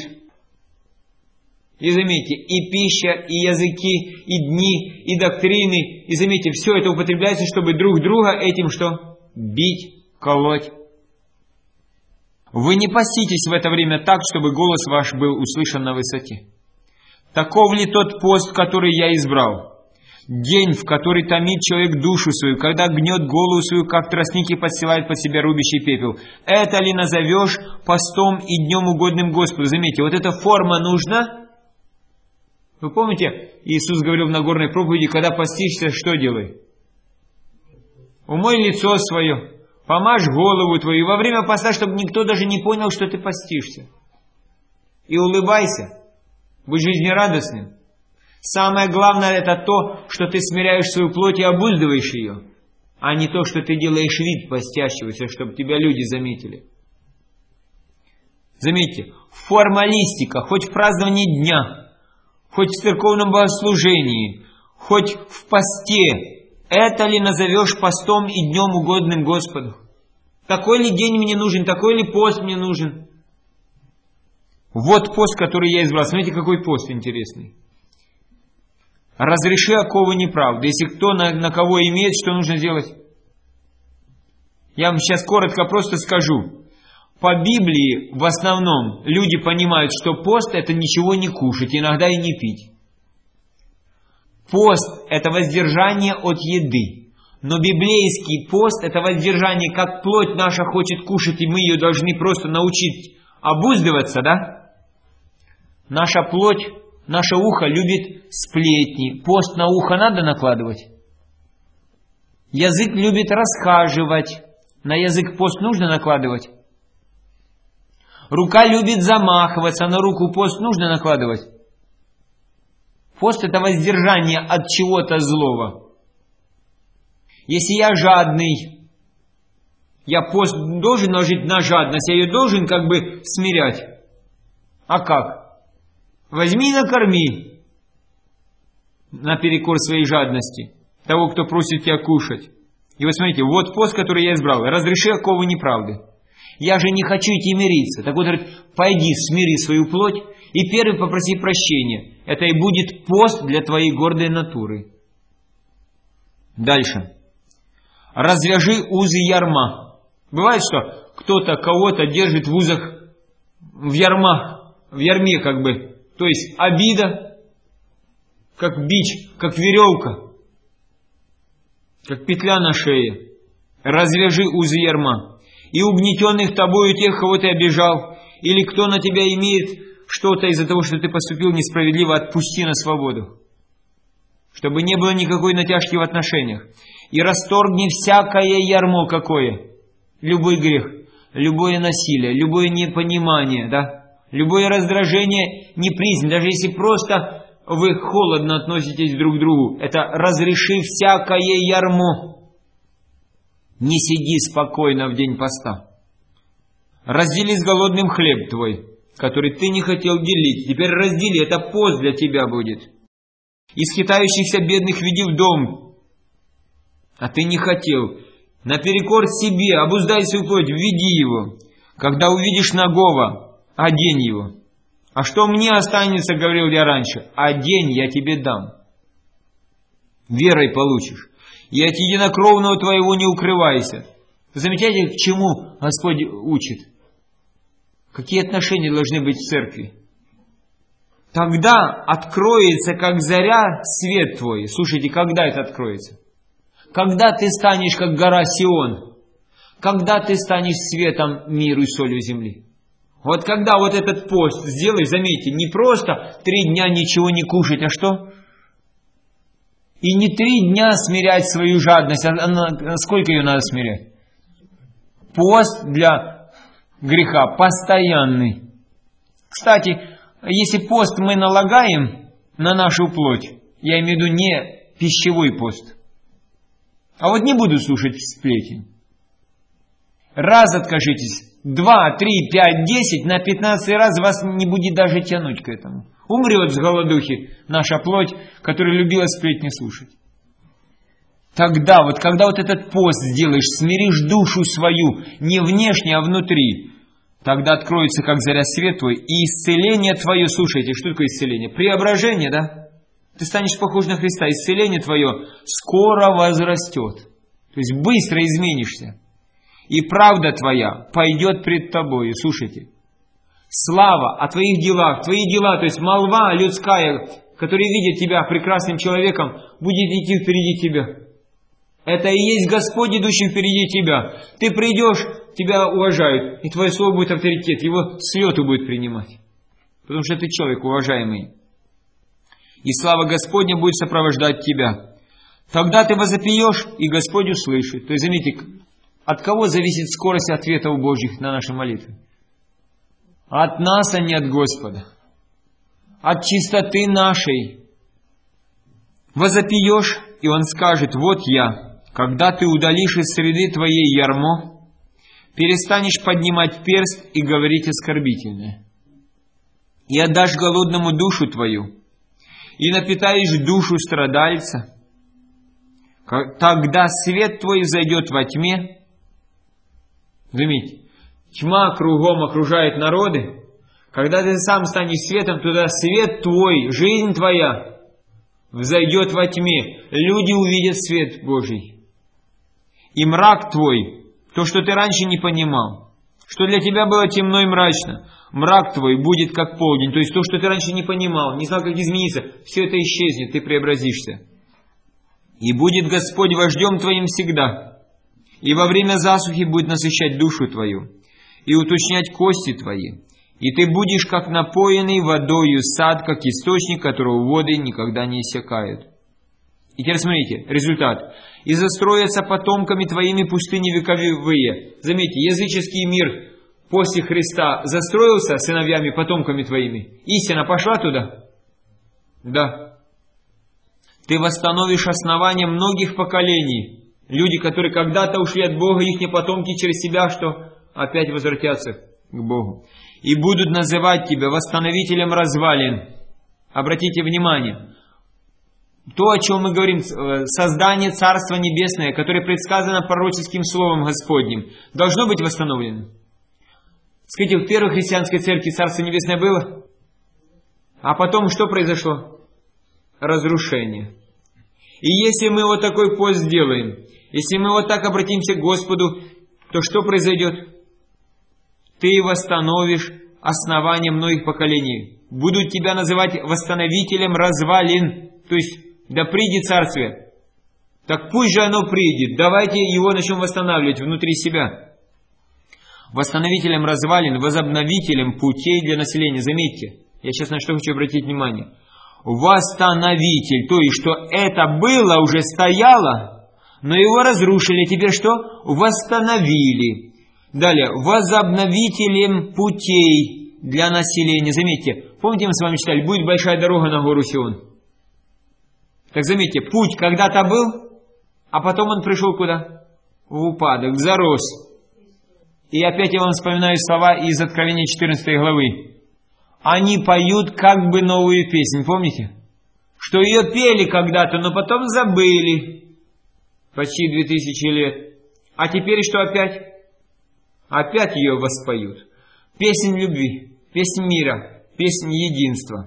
[SPEAKER 1] И заметьте, и пища, и языки, и дни, и доктрины. И заметьте, все это употребляется, чтобы друг друга этим что? Бить, колоть. Вы не поститесь в это время так, чтобы голос ваш был услышан на высоте. Таков ли тот пост, который я избрал? День, в который томит человек душу свою, когда гнет голову свою, как тростники подстилает под себя рубящий пепел. Это ли назовешь постом и днем угодным Господу? Заметьте, вот эта форма нужна. Вы помните, Иисус говорил в Нагорной проповеди, когда постишься, что делай? Умой лицо свое, помажь голову твою, и во время поста, чтобы никто даже не понял, что ты постишься. И улыбайся, будь жизнерадостным. Самое главное это то, что ты смиряешь свою плоть и обуздываешь ее, а не то, что ты делаешь вид постящегося, чтобы тебя люди заметили. Заметьте, формалистика, хоть в праздновании дня, хоть в церковном богослужении, хоть в посте, это ли назовешь постом и днем угодным Господу? Такой ли день мне нужен, такой ли пост мне нужен? Вот пост, который я избрал. Смотрите, какой пост интересный. Разреши оковы неправды. Если кто на кого имеет, что нужно делать? Я вам сейчас коротко просто скажу. По Библии в основном люди понимают, что пост это ничего не кушать, иногда и не пить. Пост это воздержание от еды. Но библейский пост это воздержание, как плоть наша хочет кушать, и мы ее должны просто научить обуздываться, да? Наша плоть, наше ухо любит сплетни. Пост на ухо надо накладывать? Язык любит расхаживать. На язык пост нужно накладывать? Рука любит замахиваться. На руку пост нужно накладывать? Пост это воздержание от чего-то злого. Если я жадный, я пост должен наложить на жадность, я ее должен как бы смирять. А как? Возьми и накорми наперекор своей жадности того, кто просит тебя кушать. И вот смотрите, вот пост, который я избрал. Разреши оковы неправды. Я же не хочу идти мириться. Так вот, говорит, пойди, смири свою плоть и первый попроси прощения. Это и будет пост для твоей гордой натуры. Дальше. Развяжи узы ярма. Бывает, что кто-то кого-то держит в узах, в ярме как бы. То есть обида, как бич, как веревка, как петля на шее. Развяжи узы ярма. И угнетенных тобою тех, кого ты обижал, или кто на тебя имеет что-то из-за того, что ты поступил несправедливо, отпусти на свободу. Чтобы не было никакой натяжки в отношениях. И расторгни всякое ярмо какое. Любой грех, любое насилие, любое непонимание, да? Любое раздражение, неприязнь, даже если просто вы холодно относитесь друг к другу, это разреши всякое ярмо. Не сиди спокойно в день поста. Раздели с голодным хлеб твой, который ты не хотел делить. Теперь раздели, это пост для тебя будет. Из хитающихся бедных веди в дом, а ты не хотел. Наперекор себе, обуздай свою плоть, введи его. Когда увидишь нагого, одень его. А что мне останется, говорил я раньше, одень, я тебе дам. Верой получишь. И от единокровного твоего не укрывайся. Замечаете, к чему Господь учит? Какие отношения должны быть в церкви? Тогда откроется, как заря, свет твой. Слушайте, когда это откроется? Когда ты станешь, как гора Сион. Когда ты станешь светом миру и солью земли. Вот когда вот этот пост сделаешь, заметьте, не просто 3 дня ничего не кушать, а что? И не 3 дня смирять свою жадность, а сколько ее надо смирять? Пост для греха постоянный. Кстати, если пост мы налагаем на нашу плоть, я имею в виду не пищевой пост, а вот не буду слушать сплетен. Раз откажитесь, 2, 3, 5, 10, на 15 раз вас не будет даже тянуть к этому. Умрет с голодухи наша плоть, которая любила сплетни слушать. Тогда, вот когда вот этот пост сделаешь, смиришь душу свою, не внешне, а внутри, тогда откроется, как заря, свет твой, и исцеление твое, слушайте, что такое исцеление? Преображение, да? Ты станешь похож на Христа, исцеление твое скоро возрастет. То есть быстро изменишься. И правда твоя пойдет пред тобою. Слушайте. Слава о твоих делах. Твои дела, то есть молва людская, который видит тебя прекрасным человеком, будет идти впереди тебя. Это и есть Господь, идущий впереди тебя. Ты придешь, тебя уважают, и твое слово будет авторитет, его с лету будет принимать. Потому что ты человек уважаемый. И слава Господня будет сопровождать тебя. Тогда ты возопьешь, и Господь услышит. То есть, заметьте, от кого зависит скорость ответов Божьих на наши молитвы? От нас, а не от Господа. От чистоты нашей. Возопьешь, и Он скажет: вот я. Когда ты удалишь из среды твоей ярмо, перестанешь поднимать перст и говорить оскорбительное. И отдашь голодному душу твою, и напитаешь душу страдальца. Тогда свет твой взойдет во тьме. Заметьте, тьма кругом окружает народы. Когда ты сам станешь светом, туда свет твой, жизнь твоя взойдет во тьме. Люди увидят свет Божий. И мрак твой, то, что ты раньше не понимал, что для тебя было темно и мрачно, мрак твой будет как полдень. То есть то, что ты раньше не понимал, не знал, как измениться, все это исчезнет, ты преобразишься. И будет Господь вождем твоим всегда, и во время засухи будет насыщать душу твою, и уточнять кости твои. И ты будешь как напоенный водою сад, как источник, которого воды никогда не иссякают. И теперь смотрите, результат. И застроятся потомками твоими пустыни вековые. Заметьте, языческий мир после Христа застроился сыновьями, потомками твоими. Истина пошла туда? Да. Ты восстановишь основания многих поколений. Люди, которые когда-то ушли от Бога, их потомки через себя, что опять возвратятся к Богу. И будут называть тебя восстановителем развалин. Обратите внимание. То, о чем мы говорим, создание Царства Небесное, которое предсказано пророческим словом Господним, должно быть восстановлено. Скажите, в первой христианской церкви Царство Небесное было? А потом что произошло? Разрушение. И если мы вот такой пост сделаем, если мы вот так обратимся к Господу, то что произойдет? Ты восстановишь основание многих поколений. Будут тебя называть восстановителем развалин. То есть, да придет Царствие. Так пусть же оно придет. Давайте его начнем восстанавливать внутри себя. Восстановителем развалин, возобновителем путей для населения. Заметьте, я сейчас на что хочу обратить внимание. Восстановитель, то есть, что это было, уже стояло, но его разрушили. Теперь что? Восстановили. Далее, возобновителем путей для населения. Заметьте, помните, мы с вами читали, будет большая дорога на гору Сион. Так заметьте, путь когда-то был, а потом он пришел куда? В упадок, зарос. И опять я вам вспоминаю слова из Откровения 14 главы. Они поют как бы новую песнь, помните? Что ее пели когда-то, но потом забыли. Почти 2000 лет. А теперь что опять? Опять ее воспоют. Песнь любви, песнь мира, песнь единства.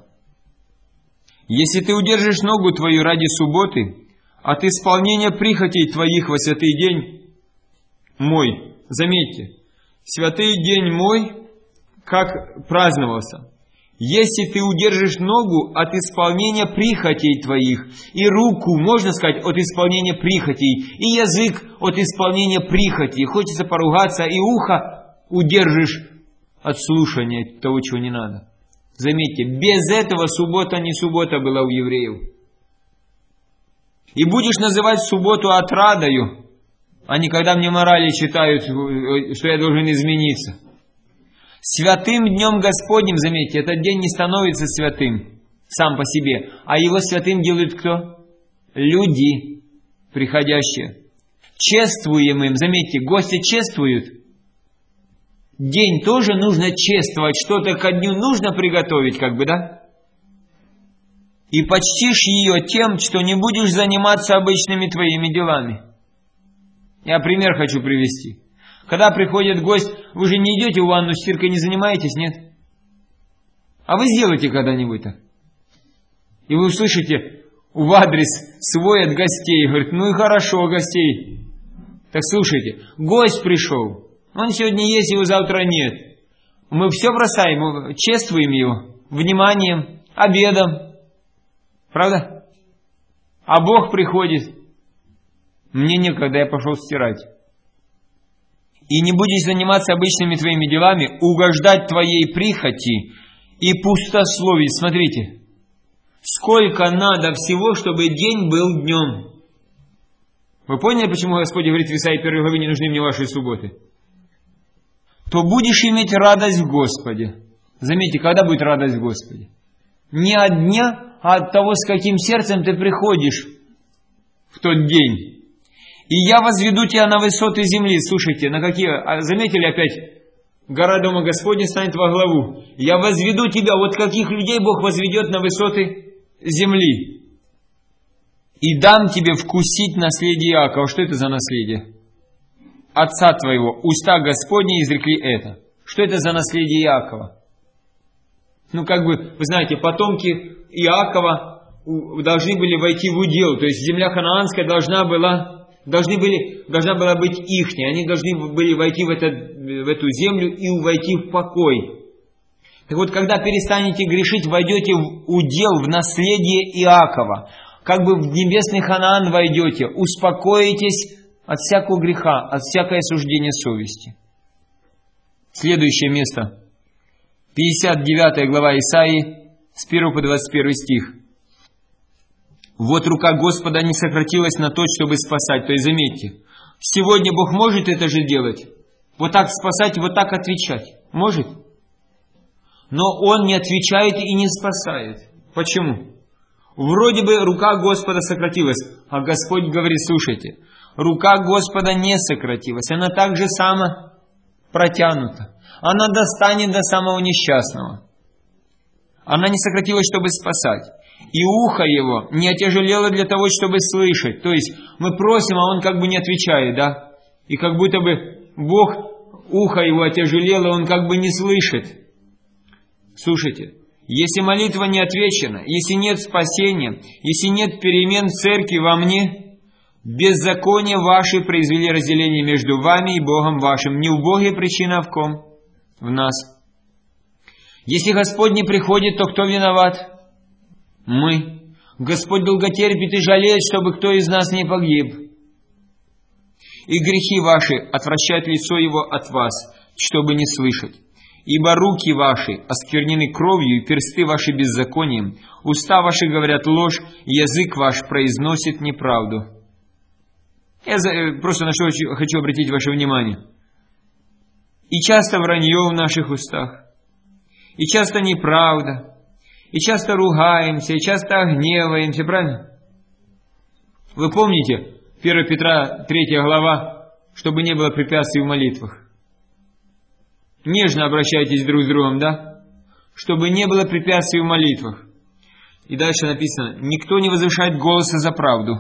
[SPEAKER 1] Если ты удержишь ногу твою ради субботы, от исполнения прихотей твоих во святый день мой, заметьте, святый день мой, как праздновался. Если ты удержишь ногу от исполнения прихотей твоих, и руку, можно сказать, от исполнения прихотей, и язык от исполнения прихотей, хочется поругаться, и ухо удержишь от слушания того, чего не надо. Заметьте, без этого суббота не суббота была у евреев. И будешь называть субботу отрадою, а не когда мне морали читают, что я должен измениться. Святым днем Господним, заметьте, этот день не становится святым сам по себе, а его святым делают кто? Люди, приходящие. Чествуемым, заметьте, гости чествуют. День тоже нужно чествовать, что-то ко дню нужно приготовить, как бы, да? И почтишь ее тем, что не будешь заниматься обычными твоими делами. Я пример хочу привести. Когда приходит гость, вы же не идете в ванну, стиркой не занимаетесь, нет? А вы сделайте когда-нибудь-то. И вы услышите в адрес свой от гостей. Говорит, ну и хорошо, гостей. Так слушайте, гость пришел. Он сегодня есть, его завтра нет. Мы все бросаем, чествуем его вниманием, обедом. Правда? А Бог приходит. Мне некогда, я пошел стирать. И не будешь заниматься обычными твоими делами, угождать твоей прихоти и пустословить. Смотрите, сколько надо всего, чтобы день был днем. Вы поняли, почему Господь говорит в Исаии 1 главе: не нужны мне ваши субботы? То будешь иметь радость в Господе. Заметьте, когда будет радость в Господе? Не от дня, а от того, с каким сердцем ты приходишь в тот день. И я возведу тебя на высоты земли. Слушайте, на какие... Заметили опять? Гора Дома Господня станет во главу. Я возведу тебя. Вот каких людей Бог возведет на высоты земли. И дам тебе вкусить наследие Иакова. Что это за наследие? Отца твоего. Уста Господни изрекли это. Что это за наследие Иакова? Ну, как бы, вы знаете, потомки Иакова должны были войти в удел. То есть земля ханаанская должна была быть ихней. Они должны были войти в эту землю и войти в покой. Так вот, когда перестанете грешить, войдете в удел, в наследие Иакова. Как бы в небесный Ханаан войдете, успокоитесь от всякого греха, от всякого осуждения совести. Следующее место. 59 глава Исаии, с 1 по 21 стих. Вот рука Господа не сократилась на то, чтобы спасать. То есть, заметьте, сегодня Бог может это же делать. Вот так спасать, вот так отвечать. Может. Но Он не отвечает и не спасает. Почему? Вроде бы рука Господа сократилась, а Господь говорит: слушайте, рука Господа не сократилась. Она так же само протянута. Она достанет до самого несчастного. Она не сократилась, чтобы спасать. И ухо его не отяжелело для того, чтобы слышать. То есть мы просим, а он как бы не отвечает, да? И как будто бы Бог, ухо его отяжелело, он как бы не слышит. Слушайте, если молитва не отвечена, если нет спасения, если нет перемен в церкви во мне, беззакония ваши произвели разделение между вами и Богом вашим. Не в Боге причина, а в ком? В нас. Если Господь не приходит, то кто виноват? Мы. Господь долготерпит и жалеет, чтобы кто из нас не погиб. И грехи ваши отвращают лицо Его от вас, чтобы не слышать. Ибо руки ваши осквернены кровью, и персты ваши беззаконием. Уста ваши говорят ложь, и язык ваш произносит неправду. Я просто на что хочу обратить ваше внимание. И часто вранье в наших устах, и часто неправда, и часто ругаемся, и часто гневаемся, правильно? Вы помните 1 Петра 3 глава, чтобы не было препятствий в молитвах? Нежно обращайтесь друг с другом, да? Чтобы не было препятствий в молитвах. И дальше написано: никто не возвышает голоса за правду.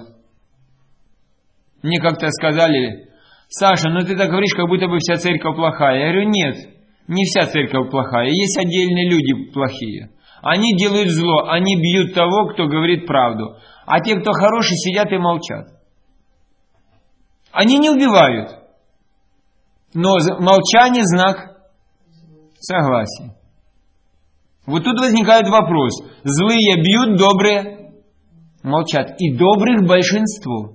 [SPEAKER 1] Мне как-то сказали: Саша, ну ты так говоришь, как будто бы вся церковь плохая. Я говорю: нет, не вся церковь плохая, есть отдельные люди плохие. Они делают зло, они бьют того, кто говорит правду. А те, кто хороший, сидят и молчат. Они не убивают, но молчание – знак согласия. Вот тут возникает вопрос. Злые бьют, добрые молчат. И добрых большинство.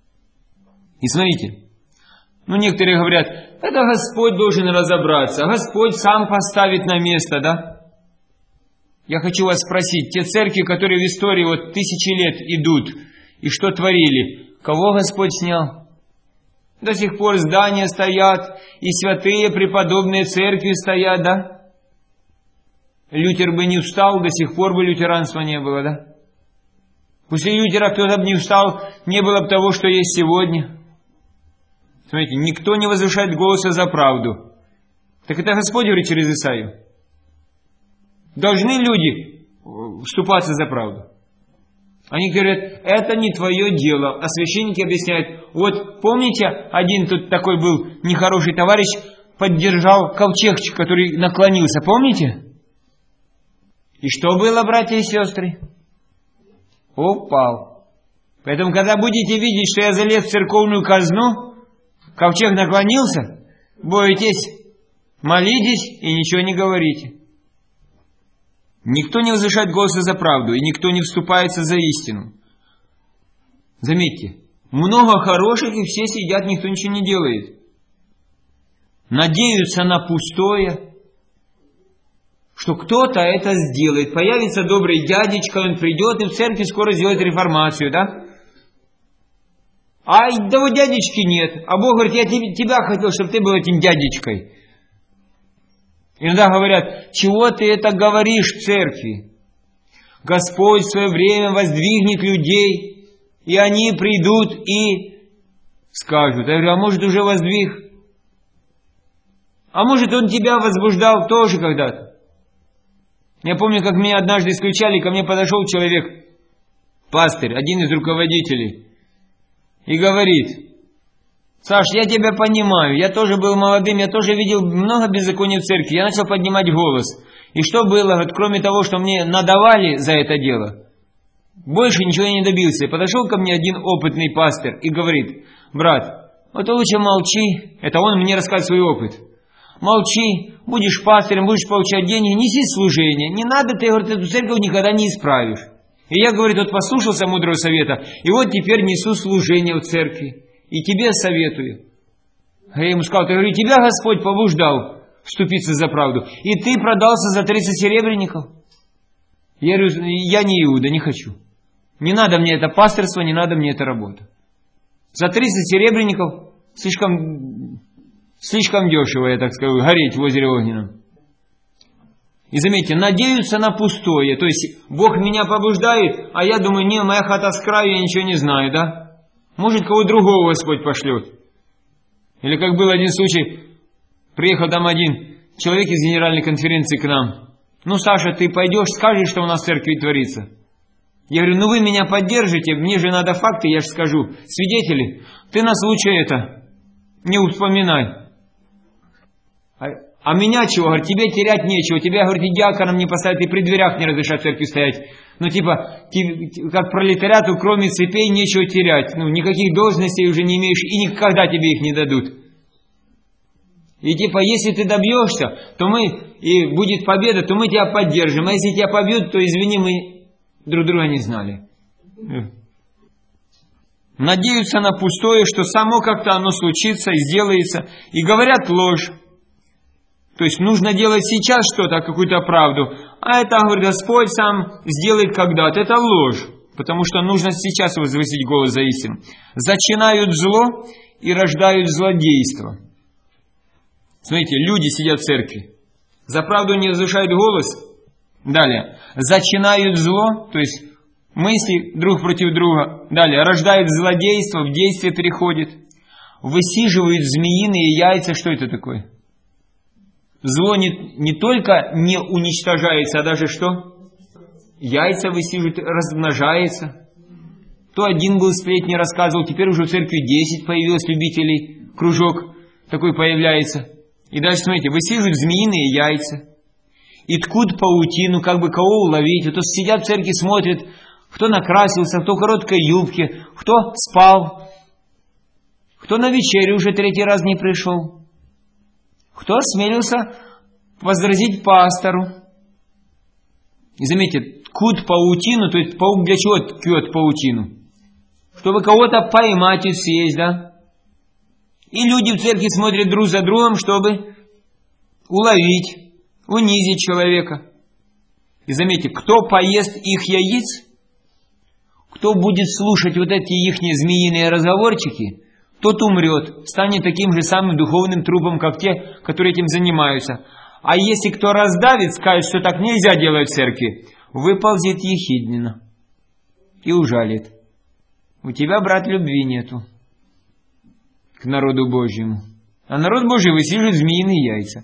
[SPEAKER 1] И смотрите, некоторые говорят: это Господь должен разобраться, Господь сам поставит на место, да? Я хочу вас спросить, те церкви, которые в истории вот тысячи лет идут, и что творили, кого Господь снял? До сих пор здания стоят, и святые преподобные церкви стоят, да? Лютер бы не встал, до сих пор бы лютеранства не было, да? После Лютера кто-то бы не встал, не было бы того, что есть сегодня. Смотрите, никто не возвышает голоса за правду. Так это Господь говорит через Исаию. Должны люди вступаться за правду. Они говорят: это не твое дело. А священники объясняют: вот помните, один тут такой был нехороший товарищ, поддержал ковчегчик, который наклонился. Помните? И что было, братья и сестры? Упал. Поэтому, когда будете видеть, что я залез в церковную казну, ковчег наклонился, бойтесь, молитесь и ничего не говорите. Никто не возвышает голоса за правду, и никто не вступается за истину. Заметьте, много хороших, и все сидят, никто ничего не делает. Надеются на пустое, что кто-то это сделает. Появится добрый дядечка, он придет и в церкви скоро сделает реформацию, да? А того дядечки нет. А Бог говорит, я тебя хотел, чтобы ты был этим дядечкой. Иногда говорят, чего ты это говоришь в церкви? Господь в свое время воздвигнет людей, и они придут и скажут. Я говорю, а может уже воздвиг? А может он тебя возбуждал тоже когда-то? Я помню, как меня однажды исключали, ко мне подошел человек, пастырь, один из руководителей, и говорит, Саш, я тебя понимаю, я тоже был молодым, я тоже видел много беззакония в церкви, я начал поднимать голос. И что было, вот, кроме того, что мне надавали за это дело, больше ничего я не добился. Подошел ко мне один опытный пастырь и говорит, брат, вот лучше молчи, это он мне рассказывает свой опыт. Молчи, будешь пастырем, будешь получать деньги, неси служение. Не надо, ты, говорит, эту церковь никогда не исправишь. И я, говорит, вот послушался мудрого совета, и вот теперь несу служение в церкви. И тебе советую. А я ему сказал, ты говоришь, тебя Господь побуждал вступиться за правду. И ты продался за 30 серебряников. Я говорю, я не Иуда, не хочу. Не надо мне это пастырство, не надо мне эта работа. За 30 серебряников слишком дешево, я так скажу, гореть в озере Огненном. И заметьте, надеются на пустое. То есть, Бог меня побуждает, а я думаю, не, моя хата с краю, я ничего не знаю, да? Может, кого другого Господь пошлет. Или как был один случай, приехал там один человек из генеральной конференции к нам. Ну, Саша, ты пойдешь, скажешь, что у нас в церкви творится. Я говорю, ну вы меня поддержите, мне же надо факты, я же скажу. Свидетели, ты нас лучше это не вспоминай. А меня чего? Говорит, тебе терять нечего. Тебя, говорит, и диаконом не поставят, и при дверях не разрешат в церкви стоять. Ну, типа, как пролетариату, кроме цепей, нечего терять. Ну, никаких должностей уже не имеешь, и никогда тебе их не дадут. И типа, если ты добьешься, то мы, и будет победа, то мы тебя поддержим. А если тебя побьют, то, извини, мы друг друга не знали. Надеются на пустое, что само как-то оно случится, сделается, и говорят ложь. То есть нужно делать сейчас что-то, какую-то правду. А это, говорит, Господь сам сделает когда-то. Это ложь. Потому что нужно сейчас возвысить голос за истину. Зачинают зло и рождают злодейство. Смотрите, люди сидят в церкви. За правду не возвышают голос. Далее. Зачинают зло, то есть мысли друг против друга. Далее. Рождают злодейство, в действие переходит. Высиживают змеиные яйца. Что это такое? Зло не только не уничтожается, а даже что? Яйца высиживают, размножается. То один был сплетни рассказывал, теперь уже в церкви 10 появилось любителей, кружок такой появляется. И дальше, смотрите, высиживают змеиные яйца. И ткут паутину, как бы кого уловить. Вот сидят в церкви, смотрят, кто накрасился, кто в короткой юбке, кто спал, кто на вечерю уже 3-й раз не пришел. Кто осмелился возразить пастору? И заметьте, ткут паутину, то есть паук для чего ткет паутину? Чтобы кого-то поймать и съесть, да? И люди в церкви смотрят друг за другом, чтобы уловить, унизить человека. И заметьте, кто поест их яиц, кто будет слушать вот эти ихние змеиные разговорчики, тот умрет, станет таким же самым духовным трупом, как те, которые этим занимаются. А если кто раздавит, скажет, что так нельзя делать в церкви, выползет ехидненно и ужалит. У тебя, брат, любви нету к народу Божьему. А народ Божий высиживает змеиные яйца.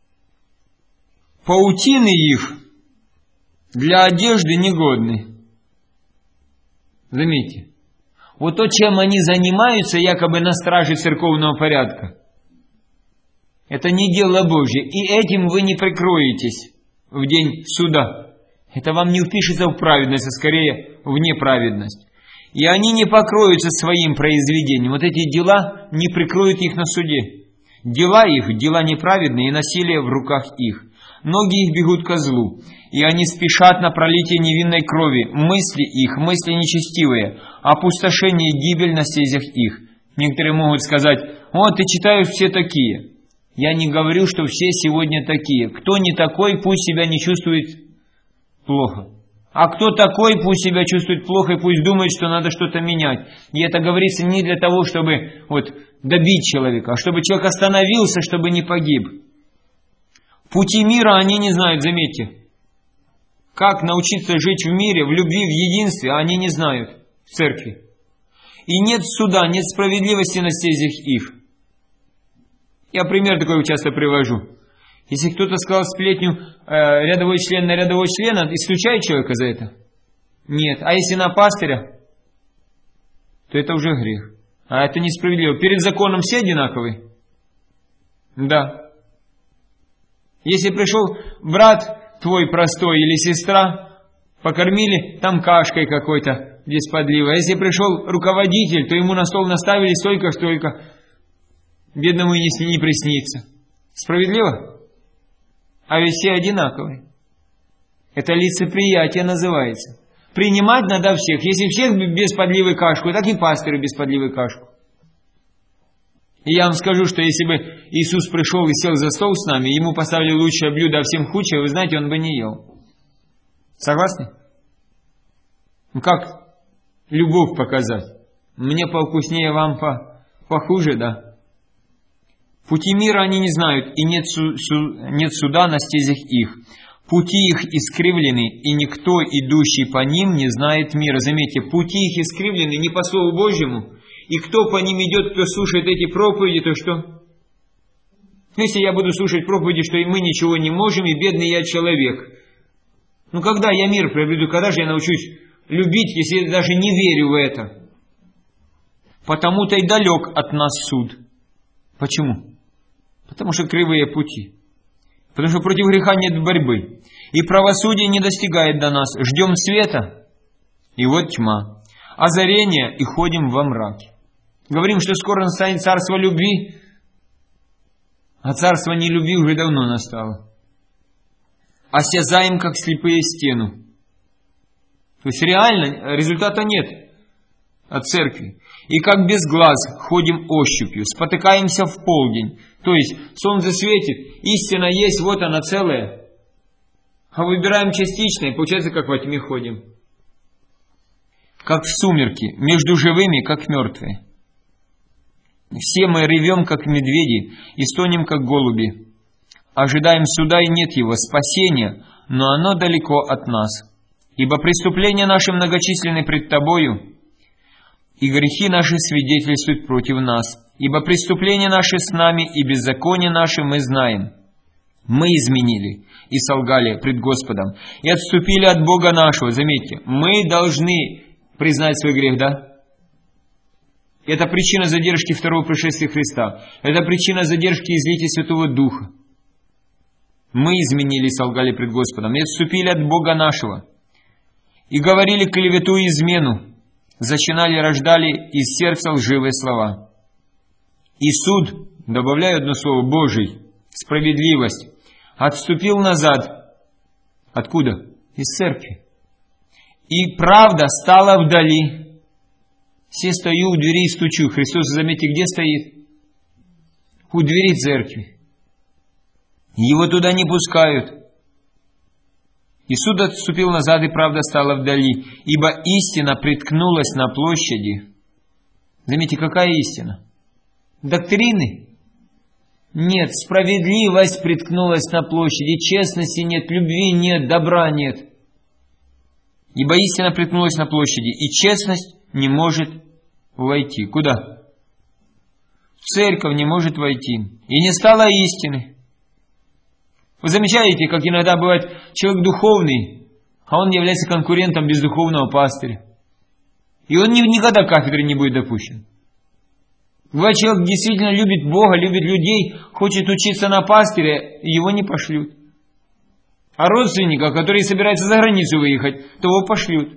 [SPEAKER 1] Паутины их для одежды негодны. Заметьте. Вот то, чем они занимаются, якобы на страже церковного порядка, это не дело Божье. И этим вы не прикроетесь в день суда. Это вам не впишется в праведность, а скорее в неправедность. И они не покроются своим произведением. Вот эти дела не прикроют их на суде. Дела их, дела неправедные, и насилие в руках их. ноги их бегут ко злу, и они спешат на пролитие невинной крови, мысли их, мысли нечестивые, опустошение и гибель на стезях их. Некоторые могут сказать: «О, ты читаешь, все такие». Я не говорю, что все сегодня такие. Кто не такой, пусть себя не чувствует плохо. А кто такой, пусть себя чувствует плохо и пусть думает, что надо что-то менять. И это говорится не для того, чтобы добить человека, а чтобы человек остановился, чтобы не погиб. Пути мира они не знают, заметьте. Как научиться жить в мире, в любви, в единстве, они не знают в церкви. И нет суда, нет справедливости на стезях их. Я пример такой часто привожу. Если кто-то сказал сплетню рядовой член на рядового члена, исключает человека за это? Нет. А если на пастыря, то это уже грех. А это несправедливо. Перед законом все одинаковые? Да. Если пришел брат твой простой или сестра, покормили там кашкой какой-то без подлива. А если пришел руководитель, то ему на стол наставили столько, бедному если не приснится. Справедливо? А ведь все одинаковые. Это лицеприятие называется. Принимать надо всех. Если всех без подливы кашку, так и пастырю без подливы кашку. И я вам скажу, что если бы Иисус пришел и сел за стол с нами, ему поставили лучшее блюдо, а всем худшее, вы знаете, он бы не ел. Согласны? Как любовь показать? Мне повкуснее, вам похуже, да? Пути мира они не знают, и нет суда на стезях их. Пути их искривлены, и никто, идущий по ним, не знает мира. Заметьте, пути их искривлены не по Слову Божьему. И кто по ним идет, кто слушает эти проповеди, то что? Если я буду слушать проповеди, что и мы ничего не можем, и бедный я человек. Когда я мир приобрету, когда же я научусь любить, если я даже не верю в это? Потому-то и далек от нас суд. Почему? Потому что кривые пути. Потому что против греха нет борьбы. И правосудие не достигает до нас. Ждем света, и вот тьма. Озарение, и ходим во мраке. Говорим, что скоро настанет царство любви, а царство нелюбви уже давно настало. Осязаем, как слепые, стену. То есть реально результата нет от церкви. И как без глаз ходим ощупью, спотыкаемся в полдень. То есть солнце светит, истина есть, вот она целая. А выбираем частично, и получается, как во тьме ходим. Как в сумерки, между живыми, как мертвые. Все мы ревем, как медведи, и стонем, как голуби. Ожидаем суда, и нет его, спасения, но оно далеко от нас. Ибо преступления наши многочисленны пред Тобою, и грехи наши свидетельствуют против нас. Ибо преступления наши с нами, и беззаконие наши мы знаем. Мы изменили и солгали пред Господом, и отступили от Бога нашего. Заметьте, мы должны признать свой грех, да? Это причина задержки второго пришествия Христа. Это причина задержки излития Святого Духа. Мы изменили и солгали пред Господом, и отступили от Бога нашего. И говорили клевету и измену, зачинали и рождали из сердца лживые слова. И суд, добавляю одно слово, Божий, справедливость, отступил назад. Откуда? Из церкви. И правда стала вдали. Все стою у дверей и стучу. Христос, заметьте, где стоит? У двери церкви. Его туда не пускают. И суд отступил назад, и правда стала вдали. Ибо истина приткнулась на площади. Заметьте, какая истина? Доктрины? Нет, справедливость приткнулась на площади. Честности нет, любви нет, добра нет. Ибо истина приткнулась на площади, и честность не может войти. Куда? В церковь не может войти. И не стало истины. Вы замечаете, как иногда бывает человек духовный, а он является конкурентом бездуховного пастыря. И он никогда к кафедре не будет допущен. Бывает, человек действительно любит Бога, любит людей, хочет учиться на пастыря, его не пошлют. А родственника, который собирается за границу выехать, того пошлют.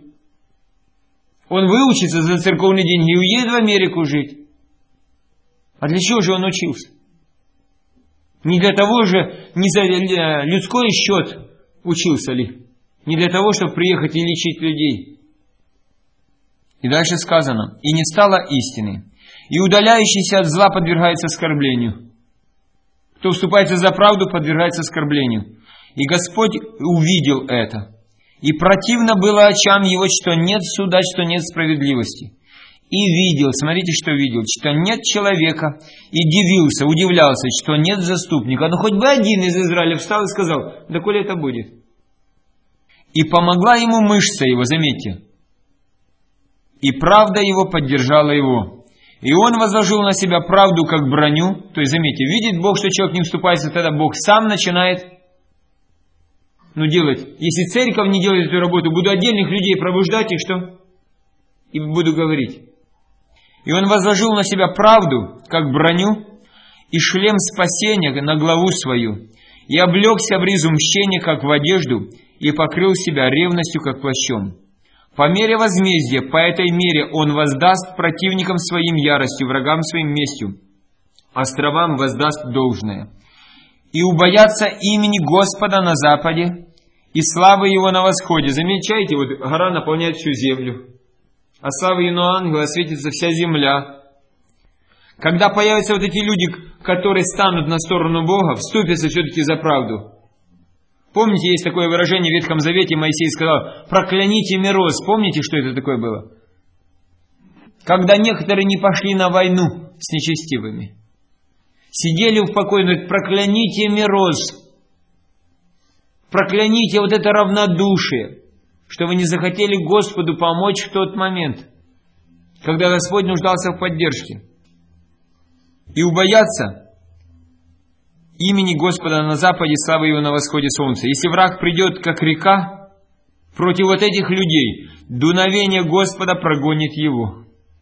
[SPEAKER 1] Он выучится за церковные деньги и уедет в Америку жить. А для чего же он учился? Не для того же, не за людской счет учился ли? Не для того, чтобы приехать и лечить людей. И дальше сказано: «И не стало истины, и удаляющийся от зла подвергается оскорблению». Кто вступается за правду, подвергается оскорблению. И Господь увидел это. И противно было очам его, что нет суда, что нет справедливости. И видел, смотрите, что видел, что нет человека, и дивился, удивлялся, что нет заступника. Ну хоть бы один из Израиля встал и сказал: да коли это будет. И помогла ему мышца его, заметьте. И правда его поддержала его. И он возложил на себя правду как броню. То есть, заметьте, видит Бог, что человек не вступается, тогда Бог сам начинает делать. Если церковь не делает эту работу, буду отдельных людей пробуждать и что? И буду говорить. И он возложил на себя правду как броню и шлем спасения на главу свою. И облегся в ризу мщения, как в одежду, и покрыл себя ревностью, как плащом. По мере возмездия, по этой мере он воздаст противникам своим яростью, врагам своим местью, островам воздаст должное. И убоятся имени Господа на западе, и славы Его на восходе. Замечаете, вот гора наполняет всю землю, а слава Его ангела осветится вся земля. Когда появятся вот эти люди, которые станут на сторону Бога, вступятся все-таки за правду. Помните, есть такое выражение в Ветхом Завете, Моисей сказал: «Прокляните мироз». Помните, что это такое было? Когда некоторые не пошли на войну с нечестивыми. Сидели в покое, говорят: «Прокляните мироз». Прокляните вот это равнодушие, что вы не захотели Господу помочь в тот момент, когда Господь нуждался в поддержке. И убоятся имени Господа на западе, славы Его на восходе солнца. Если враг придет, как река, против вот этих людей, дуновение Господа прогонит его.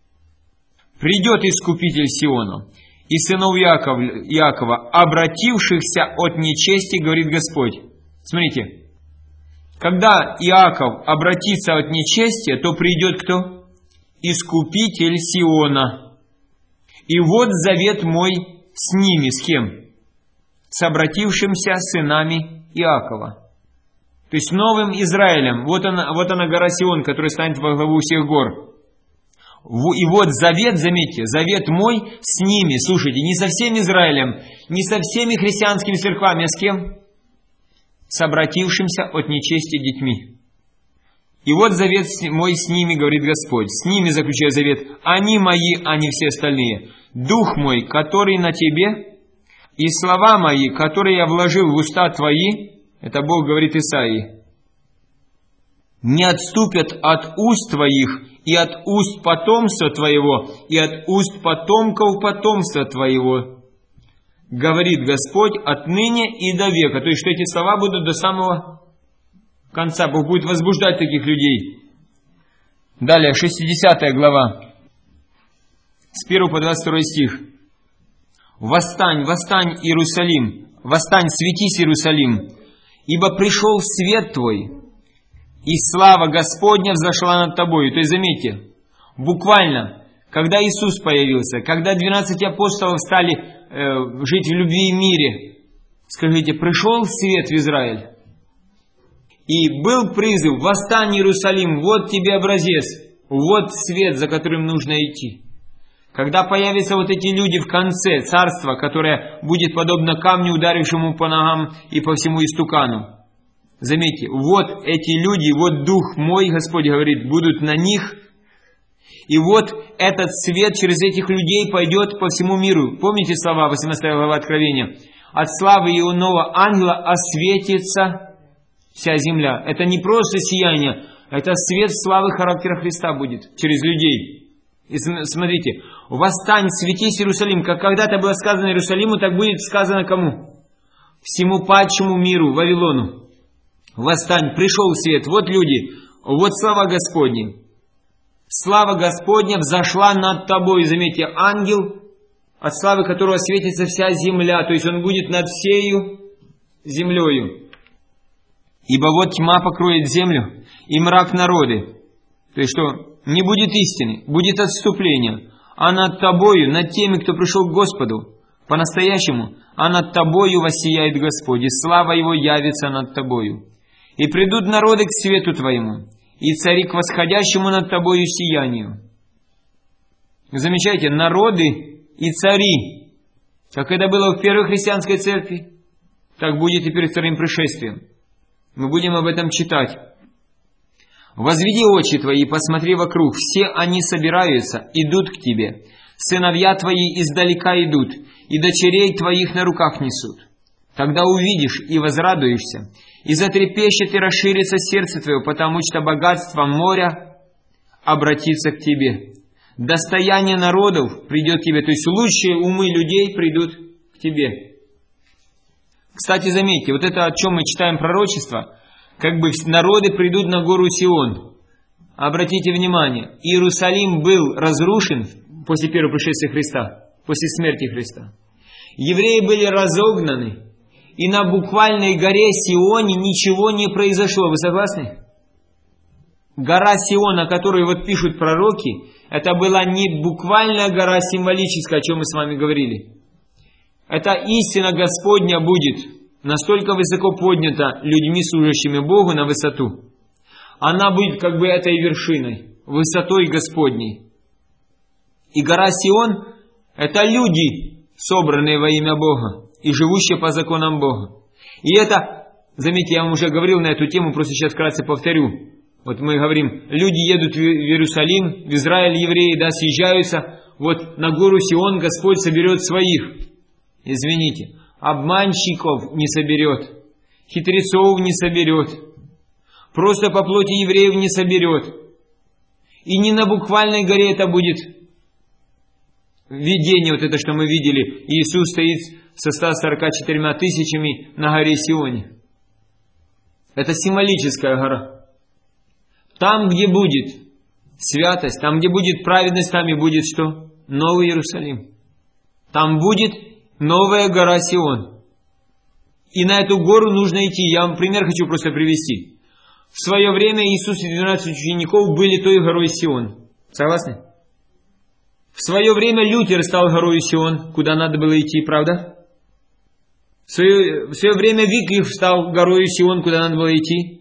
[SPEAKER 1] Придет Искупитель Сиона и сынов Иакова, обратившихся от нечести, говорит Господь. Смотрите, когда Иаков обратится от нечестия, то придет кто? Искупитель Сиона. И вот завет мой с ними, с кем? С обратившимся сынами Иакова. То есть новым Израилем. Вот она гора Сион, которая станет во главу всех гор. И вот завет, заметьте, завет мой с ними. Слушайте, не со всем Израилем, не со всеми христианскими церквами, а с кем? С обратившимся от нечестия детьми. И вот завет мой с ними, говорит Господь. С ними заключаю завет. Они мои, а не все остальные. Дух мой, который на тебе, и слова мои, которые я вложил в уста твои, это Бог говорит Исаии, не отступят от уст твоих, и от уст потомства твоего, и от уст потомков потомства твоего, говорит Господь, отныне и до века. То есть, что эти слова будут до самого конца. Бог будет возбуждать таких людей. Далее, 60 глава, с 1 по 22 стих. «Восстань, восстань, Иерусалим, восстань, светись, Иерусалим, ибо пришел свет твой, и слава Господня взошла над тобой». То есть, заметьте, буквально, когда Иисус появился, когда 12 апостолов стали жить в любви и мире, скажите, пришел свет в Израиль, и был призыв: «Восстань, Иерусалим, вот тебе образец, вот свет, за которым нужно идти». Когда появятся вот эти люди в конце царства, которое будет подобно камню, ударившему по ногам и по всему истукану. Заметьте, вот эти люди, вот Дух мой, Господь говорит, будут на них. И вот этот свет через этих людей пойдет по всему миру. Помните слова 18 глава Откровения? «От славы Иного ангела осветится вся земля». Это не просто сияние, это свет славы характера Христа будет через людей. И смотрите, «Восстань, светись, Иерусалим». Как когда-то было сказано Иерусалиму, так будет сказано кому? Всему падшему миру, Вавилону. «Восстань, пришел свет». Вот люди, вот слава Господня. Слава Господня взошла над тобой. Заметьте, ангел, от славы которого светится вся земля. То есть он будет над всею землею. «Ибо вот тьма покроет землю, и мрак народы». То есть что? Не будет истины, будет отступление. А над тобою, над теми, кто пришел к Господу, по-настоящему, а над тобою воссияет Господь, и слава Его явится над тобою. И придут народы к свету твоему, и цари к восходящему над тобою сиянию». Замечайте, народы и цари, как это было в первой христианской церкви, так будет и перед вторым пришествием. Мы будем об этом читать. «Возведи очи твои и посмотри вокруг, все они собираются, идут к тебе. Сыновья твои издалека идут, и дочерей твоих на руках несут. Тогда увидишь и возрадуешься, и затрепещет и расширится сердце твое, потому что богатство моря обратится к тебе. Достояние народов придет к тебе», то есть лучшие умы людей придут к тебе. Кстати, заметьте, вот это, о чем мы читаем пророчество, как бы народы придут на гору Сион. Обратите внимание, Иерусалим был разрушен после первого пришествия Христа, после смерти Христа. Евреи были разогнаны, и на буквальной горе Сионе ничего не произошло. Вы согласны? Гора Сион, о которой вот пишут пророки, это была не буквальная гора символическая, о чем мы с вами говорили. Это истина Господня будет настолько высоко поднята людьми, служащими Богу, на высоту. Она будет как бы этой вершиной, высотой Господней. И гора Сион – это люди, собранные во имя Бога и живущие по законам Бога. И это, заметьте, я вам уже говорил на эту тему, просто сейчас вкратце повторю. Вот мы говорим, люди едут в Иерусалим, в Израиль евреи, да, съезжаются. Вот на гору Сион Господь соберет своих. Извините, обманщиков не соберет, хитрецов не соберет, просто по плоти евреев не соберет. И не на буквальной горе это будет видение, вот это, что мы видели. Иисус стоит со 144 тысячами на горе Сионе. Это символическая гора. Там, где будет святость, там, где будет праведность, там и будет что? Новый Иерусалим. Там будет новая гора Сион. И на эту гору нужно идти. Я вам пример хочу просто привести. В свое время Иисус и 12 учеников были той горой Сион. Согласны? В свое время Лютер стал горой Сион, куда надо было идти, правда? В свое время Виклиф стал горой Сион, куда надо было идти.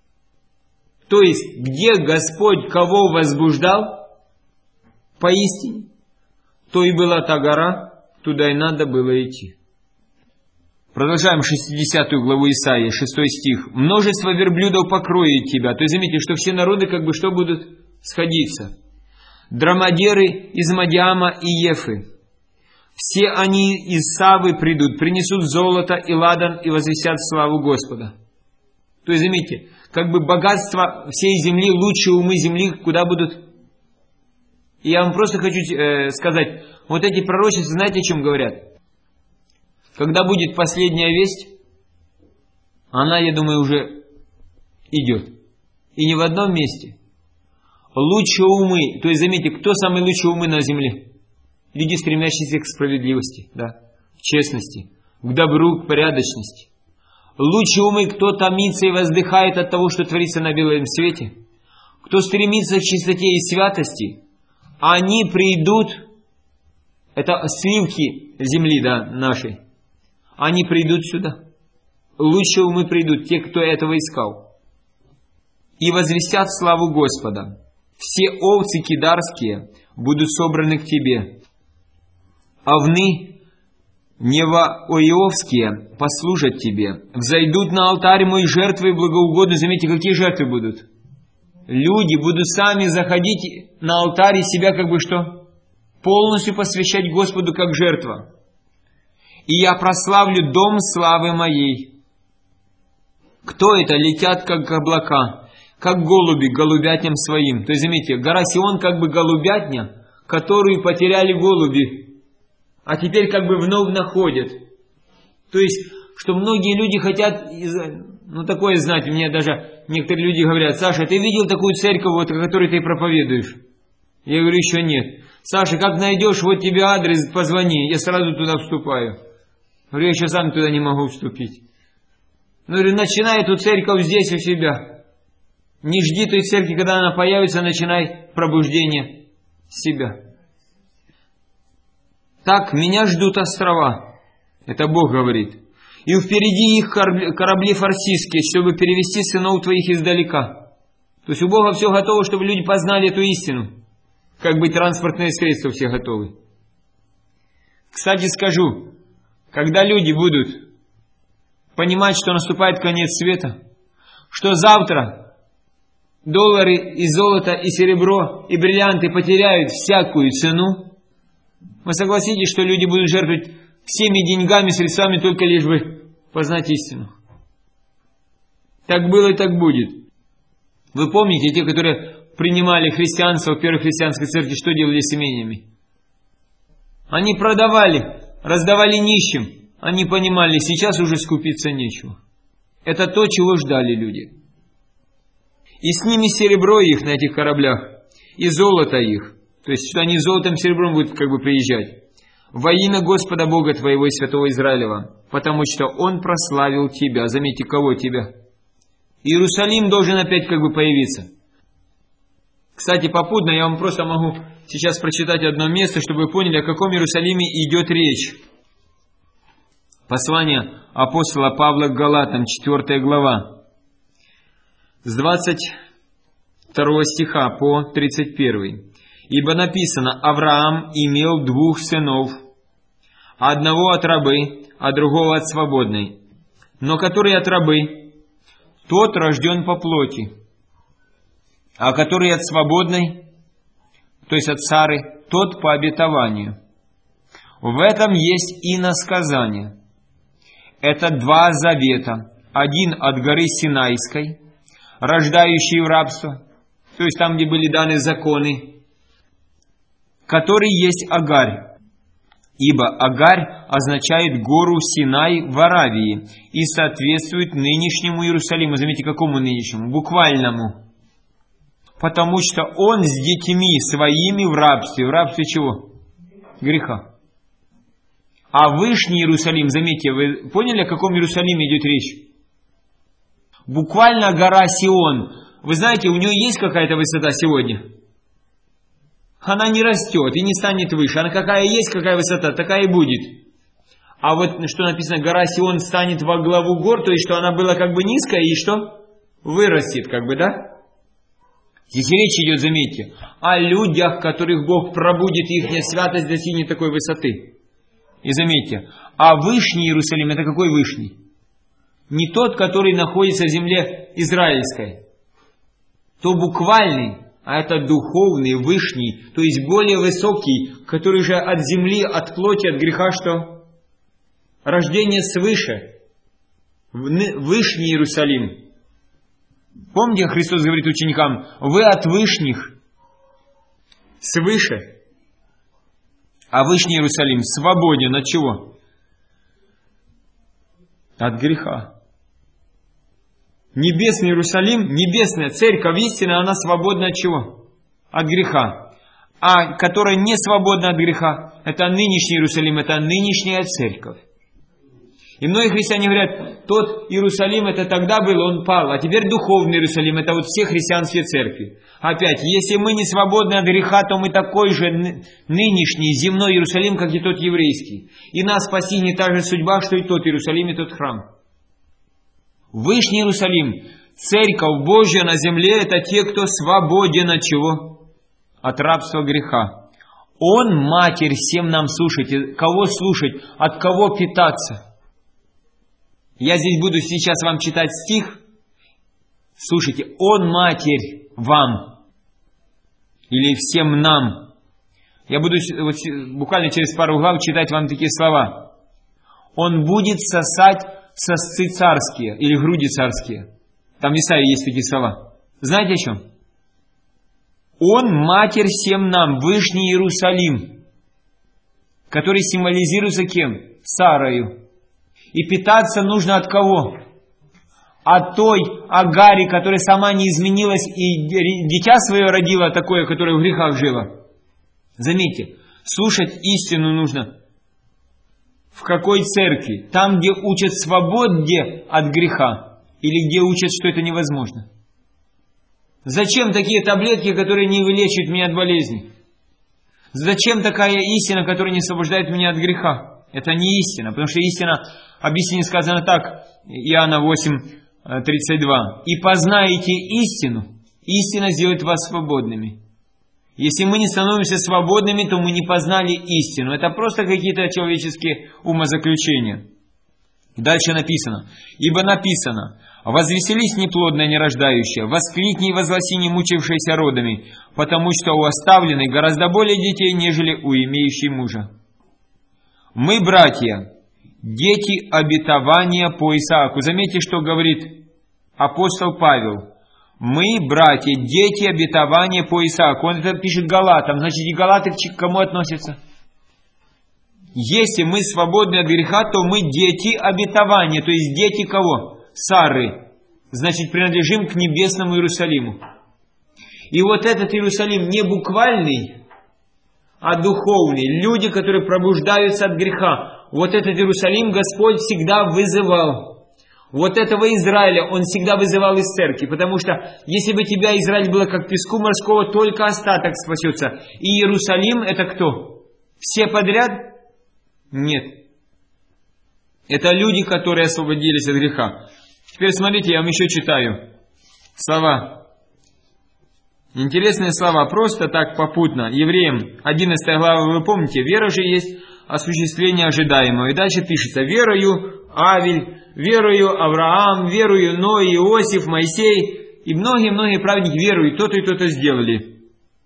[SPEAKER 1] То есть, где Господь кого возбуждал, поистине, то и была та гора, туда и надо было идти. Продолжаем 60 главу Исаии, 6 стих. «Множество верблюдов покроет тебя». То есть, заметьте, что все народы как бы что будут сходиться. «Драмадеры из Мадиама и Ефы. Все они из Савы придут, принесут золото и ладан и возвестят славу Господа». То есть, заметьте, как бы богатство всей земли, лучшие умы земли, куда будут? И я вам просто хочу сказать, вот эти пророчества, знаете, о чем говорят? Когда будет последняя весть, она, я думаю, уже идет. И не в одном месте. Лучшие умы, то есть, заметьте, кто самые лучшие умы на земле? Люди, стремящиеся к справедливости, да, к честности, к добру, к порядочности. Лучшие умы, кто томится и воздыхает от того, что творится на белом свете, кто стремится к чистоте и святости, они придут, это сливки земли, да, нашей, они придут сюда. Лучшие умы придут, те, кто этого искал. И возвестят славу Господа. Все овцы кидарские будут собраны к тебе. Овны невоиовские послужат тебе. Взойдут на алтарь мой жертвы благоугодны. Заметьте, какие жертвы будут? Люди будут сами заходить на алтарь и себя как бы что? Полностью посвящать Господу как жертва. И я прославлю дом славы моей. Кто это? Летят как облака, как голуби голубятням своим. То есть, заметьте, гора Сион как бы голубятня, которую потеряли голуби, а теперь как бы вновь находят. То есть, что многие люди хотят, ну такое знать, мне даже некоторые люди говорят: Саша, ты видел такую церковь, вот, о которой ты проповедуешь? Я говорю, еще нет. Саша, как найдешь, вот тебе адрес, позвони, я сразу туда вступаю. Говорю, я еще сам туда не могу вступить. Ну, говорю, начинай эту церковь здесь у себя. Не жди той церкви, когда она появится, начинай пробуждение себя. Так, меня ждут острова. Это Бог говорит. И впереди их корабли фарсийские, чтобы перевести сынов твоих издалека. То есть у Бога все готово, чтобы люди познали эту истину. Как бы транспортные средства все готовы. Кстати, скажу, когда люди будут понимать, что наступает конец света, что завтра доллары и золото, и серебро, и бриллианты потеряют всякую цену, вы согласитесь, что люди будут жертвовать всеми деньгами, средствами, только лишь бы познать истину. Так было и так будет. Вы помните, те, которые принимали христианство в первой христианской церкви, что делали с имениями? Они продавали, раздавали нищим. Они понимали, сейчас уже скупиться нечего. Это то, чего ждали люди. И с ними серебро их на этих кораблях, и золото их. То есть, что они золотом и серебром будут как бы приезжать. Во имя Господа Бога твоего и Святого Израилева, потому что Он прославил тебя. Заметьте, кого тебя? Иерусалим должен опять как бы появиться. Кстати, попутно я вам просто могу сейчас прочитать одно место, чтобы вы поняли, о каком Иерусалиме идет речь. Послание апостола Павла к Галатам, 4 глава, с 22 стиха по 31. «Ибо написано, Авраам имел двух сынов, одного от рабы, а другого от свободной. Но который от рабы, тот рожден по плоти, а который от свободной, то есть от Сары, тот по обетованию. В этом есть иносказание. Это два завета. Один от горы Синайской, рождающий в рабство, то есть там, где были даны законы, который есть Агарь. Ибо Агарь означает гору Синай в Аравии и соответствует нынешнему Иерусалиму. Заметьте, какому нынешнему? Буквальному. Потому что он с детьми своими в рабстве. В рабстве чего? Греха. А Вышний Иерусалим, заметьте, вы поняли, о каком Иерусалиме идет речь? Буквально гора Сион. Вы знаете, у нее есть какая-то высота сегодня? Она не растет и не станет выше. Она какая есть, какая высота, такая и будет. А вот что написано, гора Сион станет во главу гор, то есть что она была как бы низкая и что? Вырастет как бы, да? Здесь речь идет, заметьте, о людях, которых Бог пробудит, и их святость достигнет такой высоты. И заметьте, а Вышний Иерусалим, это какой Вышний? Не тот, который находится в земле израильской. То буквальный, а это духовный, вышний, то есть более высокий, который же от земли, от плоти, от греха, что? Рождение свыше. Вышний Иерусалим. Помните, Христос говорит ученикам, вы от вышних, свыше. А Вышний Иерусалим свободен от чего? От греха. Небесный Иерусалим, небесная церковь истина, она свободна от чего? От греха. А которая не свободна от греха, это нынешний Иерусалим, это нынешняя церковь. И многие христиане говорят, тот Иерусалим это тогда был, он пал, а теперь духовный Иерусалим, это вот все христианские церкви. Опять, если мы не свободны от греха, то мы такой же нынешний земной Иерусалим, как и тот еврейский. И нас постигнет та же судьба, что и тот Иерусалим, и тот храм. Вышний Иерусалим, церковь Божья на земле, это те, кто свободен от чего? От рабства греха. Он матерь всем нам, слушайте. Кого слушать? От кого питаться? Я здесь буду сейчас вам читать стих. Слушайте, Он матерь вам. Или всем нам. Я буду вот буквально через пару глав читать вам такие слова. Он будет сосать сосцы царские или груди царские. Там в Исаии есть такие слова. Знаете о чем? Он матерь всем нам, Вышний Иерусалим, который символизируется кем? Сарою. И питаться нужно от кого? От той Агари, которая сама не изменилась и дитя свое родила такое, которое в грехах жило. Заметьте, слушать истину нужно. В какой церкви? Там, где учат свободе от греха? Или где учат, что это невозможно? Зачем такие таблетки, которые не вылечат меня от болезни? Зачем такая истина, которая не освобождает меня от греха? Это не истина, потому что истина, объяснение сказано так, Иоанна 8:32. «И познаете истину, истина сделает вас свободными». Если мы не становимся свободными, то мы не познали истину. Это просто какие-то человеческие умозаключения. Дальше написано. «Ибо написано, возвеселись неплодная нерождающая, воскликни и возгласи не мучившаяся родами, потому что у оставленной гораздо более детей, нежели у имеющей мужа». Мы, братья, дети обетования по Исааку. Заметьте, что говорит апостол Павел. Мы, братья, дети обетования по Исааку. Он это пишет Галатам. Значит, и Галаты к кому относятся? Если мы свободны от греха, то мы дети обетования. То есть дети кого? Сары. Значит, принадлежим к небесному Иерусалиму. И вот этот Иерусалим не буквальный, а духовный. Люди, которые пробуждаются от греха. Вот этот Иерусалим Господь всегда вызывал. Вот этого Израиля Он всегда вызывал из церкви. Потому что если бы тебя, Израиль, было как песку морского, только остаток спасется. И Иерусалим это кто? Все подряд? Нет. Это люди, которые освободились от греха. Теперь смотрите, я вам еще читаю слова. Интересные слова, просто так попутно. Евреям 11 глава, вы помните, вера же есть осуществление ожидаемого. И дальше пишется: верою Авель, верою Авраам, верою Ной, Иосиф, Моисей и многие-многие праведники верою то-то и то-то сделали.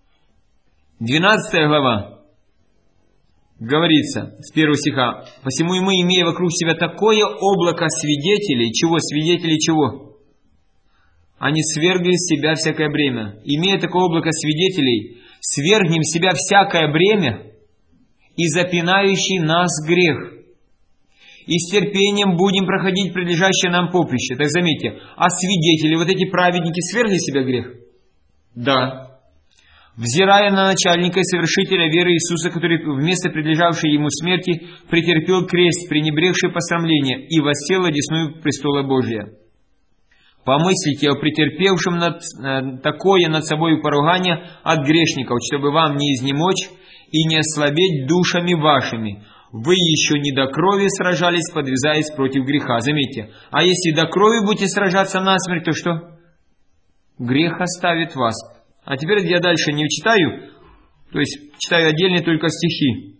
[SPEAKER 1] 12 глава говорится с 1 стиха: «Посему и мы, имея вокруг себя такое облако свидетелей». Чего? Свидетелей чего? Они свергли с себя всякое бремя. Имея такое облако свидетелей, свергнем с себя всякое бремя и запинающий нас грех. И с терпением будем проходить прилежащее нам поприще. Так заметьте, а свидетели, вот эти праведники, свергли с себя грех? Да. Взирая на начальника и совершителя веры Иисуса, который вместо прилежавшей ему смерти претерпел крест, пренебрегший посрамление, и воссел одесную престола Божия. Помыслите о претерпевшем такое над собой поругание от грешников, чтобы вам не изнемочь и не ослабеть душами вашими. Вы еще не до крови сражались, подвязаясь против греха. Заметьте, а если до крови будете сражаться насмерть, то что? Грех оставит вас. А теперь я дальше не читаю, то есть читаю отдельные только стихи.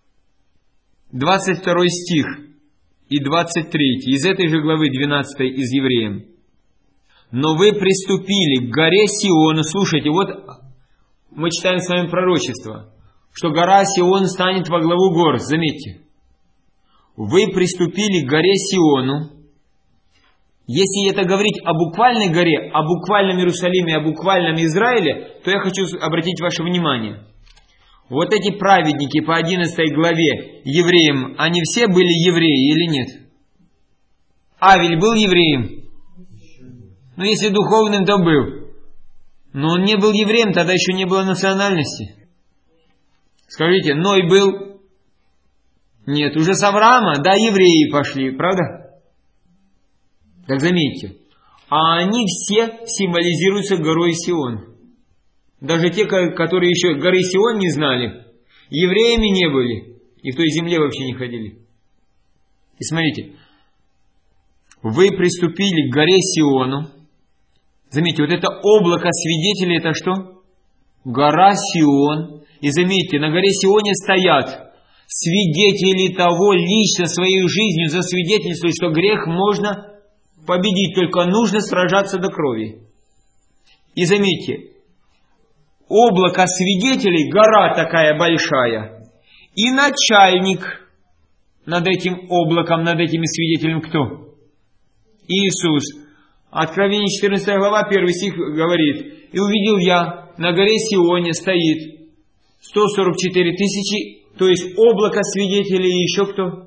[SPEAKER 1] 22 стих и 23 из этой же главы 12 из Евреям. «Но вы приступили к горе Сиону». Слушайте, вот мы читаем с вами пророчество, что гора Сион станет во главу гор. Заметьте. Вы приступили к горе Сиону. Если это говорить о буквальной горе, о буквальном Иерусалиме, о буквальном Израиле, то я хочу обратить ваше внимание. Вот эти праведники по 11 главе евреям, они все были евреи или нет? Авель был евреем? Ну, если духовным, то был. Но он не был евреем, тогда еще не было национальности. Скажите, Ной был? Нет, уже с Авраама, да, евреи пошли, правда? Так заметьте, а они все символизируются горой Сион. Даже те, которые еще горы Сион не знали, евреями не были и в той земле вообще не ходили. И смотрите, вы приступили к горе Сиону. Заметьте, вот это облако свидетелей, это что? Гора Сион. И заметьте, на горе Сионе стоят свидетели того, лично своей жизнью засвидетельствуют, что грех можно победить, только нужно сражаться до крови. И заметьте, облако свидетелей, гора такая большая, и начальник над этим облаком, над этими свидетелями кто? Иисус. Откровение 14 глава, 1 стих говорит: «И увидел я, на горе Сионе стоит 144 тысячи», то есть облако свидетелей, и еще кто?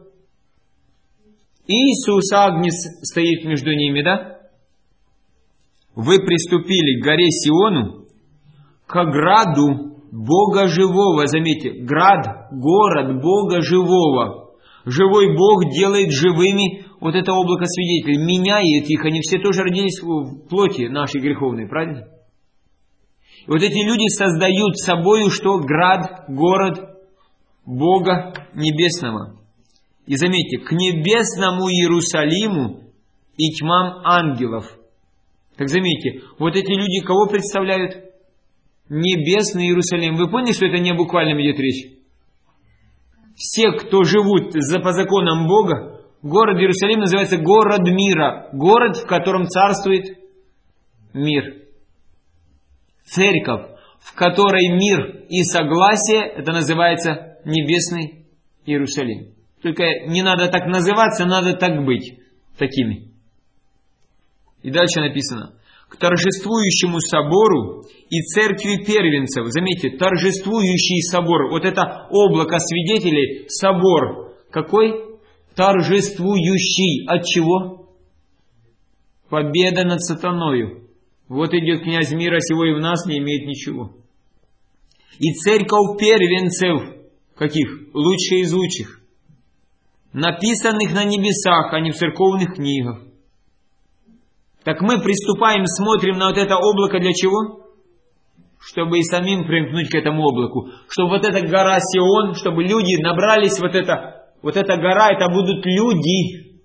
[SPEAKER 1] Иисус, Агнец, стоит между ними, да? Вы приступили к горе Сиону, к граду Бога живого. Заметьте, град, город Бога живого. Живой Бог делает живыми вот это облако свидетелей, меняет их. Они все тоже родились в плоти нашей греховной, правильно? И вот эти люди создают собою что? Град, город Бога Небесного. И заметьте, к небесному Иерусалиму и тьмам ангелов. Так заметьте, вот эти люди кого представляют? Небесный Иерусалим. Вы поняли, что это не о буквальном идет речь? Все, кто живут по законам Бога, город Иерусалим называется город мира. Город, в котором царствует мир. Церковь, в которой мир и согласие, это называется небесный Иерусалим. Только не надо так называться, надо так быть такими. И дальше написано: к торжествующему собору и церкви первенцев. Заметьте, торжествующий собор. Вот это облако свидетелей, собор. Какой? Торжествующий. От чего? Победа над сатаною. Вот идет князь мира сего и в нас не имеет ничего. И церковь первенцев. Каких? Лучших из лучших. Написанных на небесах, а не в церковных книгах. Так мы приступаем, смотрим на вот это облако для чего? Чтобы и самим примкнуть к этому облаку. Чтобы вот эта гора Сион, чтобы люди набрались, вот эта гора, это будут люди,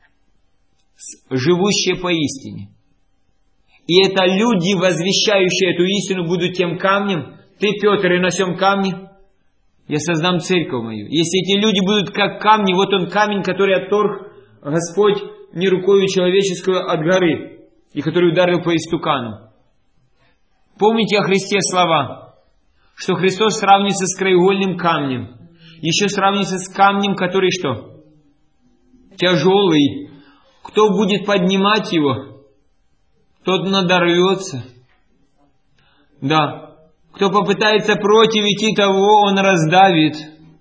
[SPEAKER 1] живущие поистине. И это люди, возвещающие эту истину, будут тем камнем. Ты, Петр, и на сем камне я создам церковь мою. Если эти люди будут как камни, вот он камень, который отторг Господь не рукою человеческую от горы, и который ударил по истукану. Помните о Христе слова, что Христос сравнится с краеугольным камнем, еще сравнится с камнем, который что? Тяжелый. Кто будет поднимать его, тот надорвется. Да. Кто попытается против идти, того он раздавит.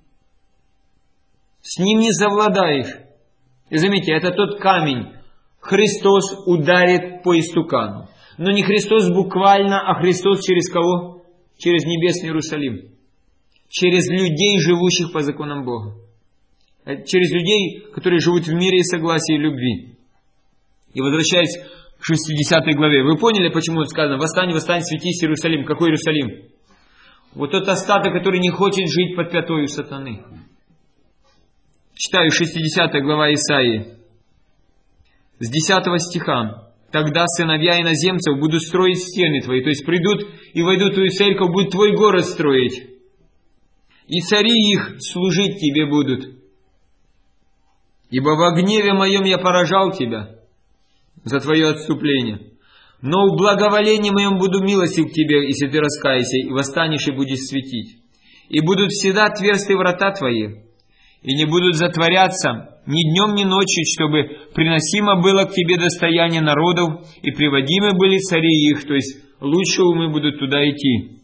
[SPEAKER 1] С ним не совладаешь. И заметьте, это тот камень. Христос ударит по истукану. Но не Христос буквально, а Христос через кого? Через небесный Иерусалим. Через людей, живущих по законам Бога. Через людей, которые живут в мире и согласии и любви. И возвращаясь к 60 главе. Вы поняли, почему сказано: «Восстань, восстань, светись, Иерусалим». Какой Иерусалим? Вот тот остаток, который не хочет жить под пятою сатаны. Читаю 60 глава Исаии. С 10 стиха. «Тогда сыновья иноземцев будут строить стены твои». То есть придут и войдут в твою церковь, будут твой город строить. «И цари их служить тебе будут. Ибо во гневе моем я поражал тебя за твое отступление. Но в благоволении моем буду милостив к тебе, если ты раскаешься, и восстанешь, и будешь светить. И будут всегда отверсты врата твои, и не будут затворяться ни днем, ни ночью, чтобы приносимо было к тебе достояние народов, и приводимы были цари их», то есть лучшие умы будут туда идти.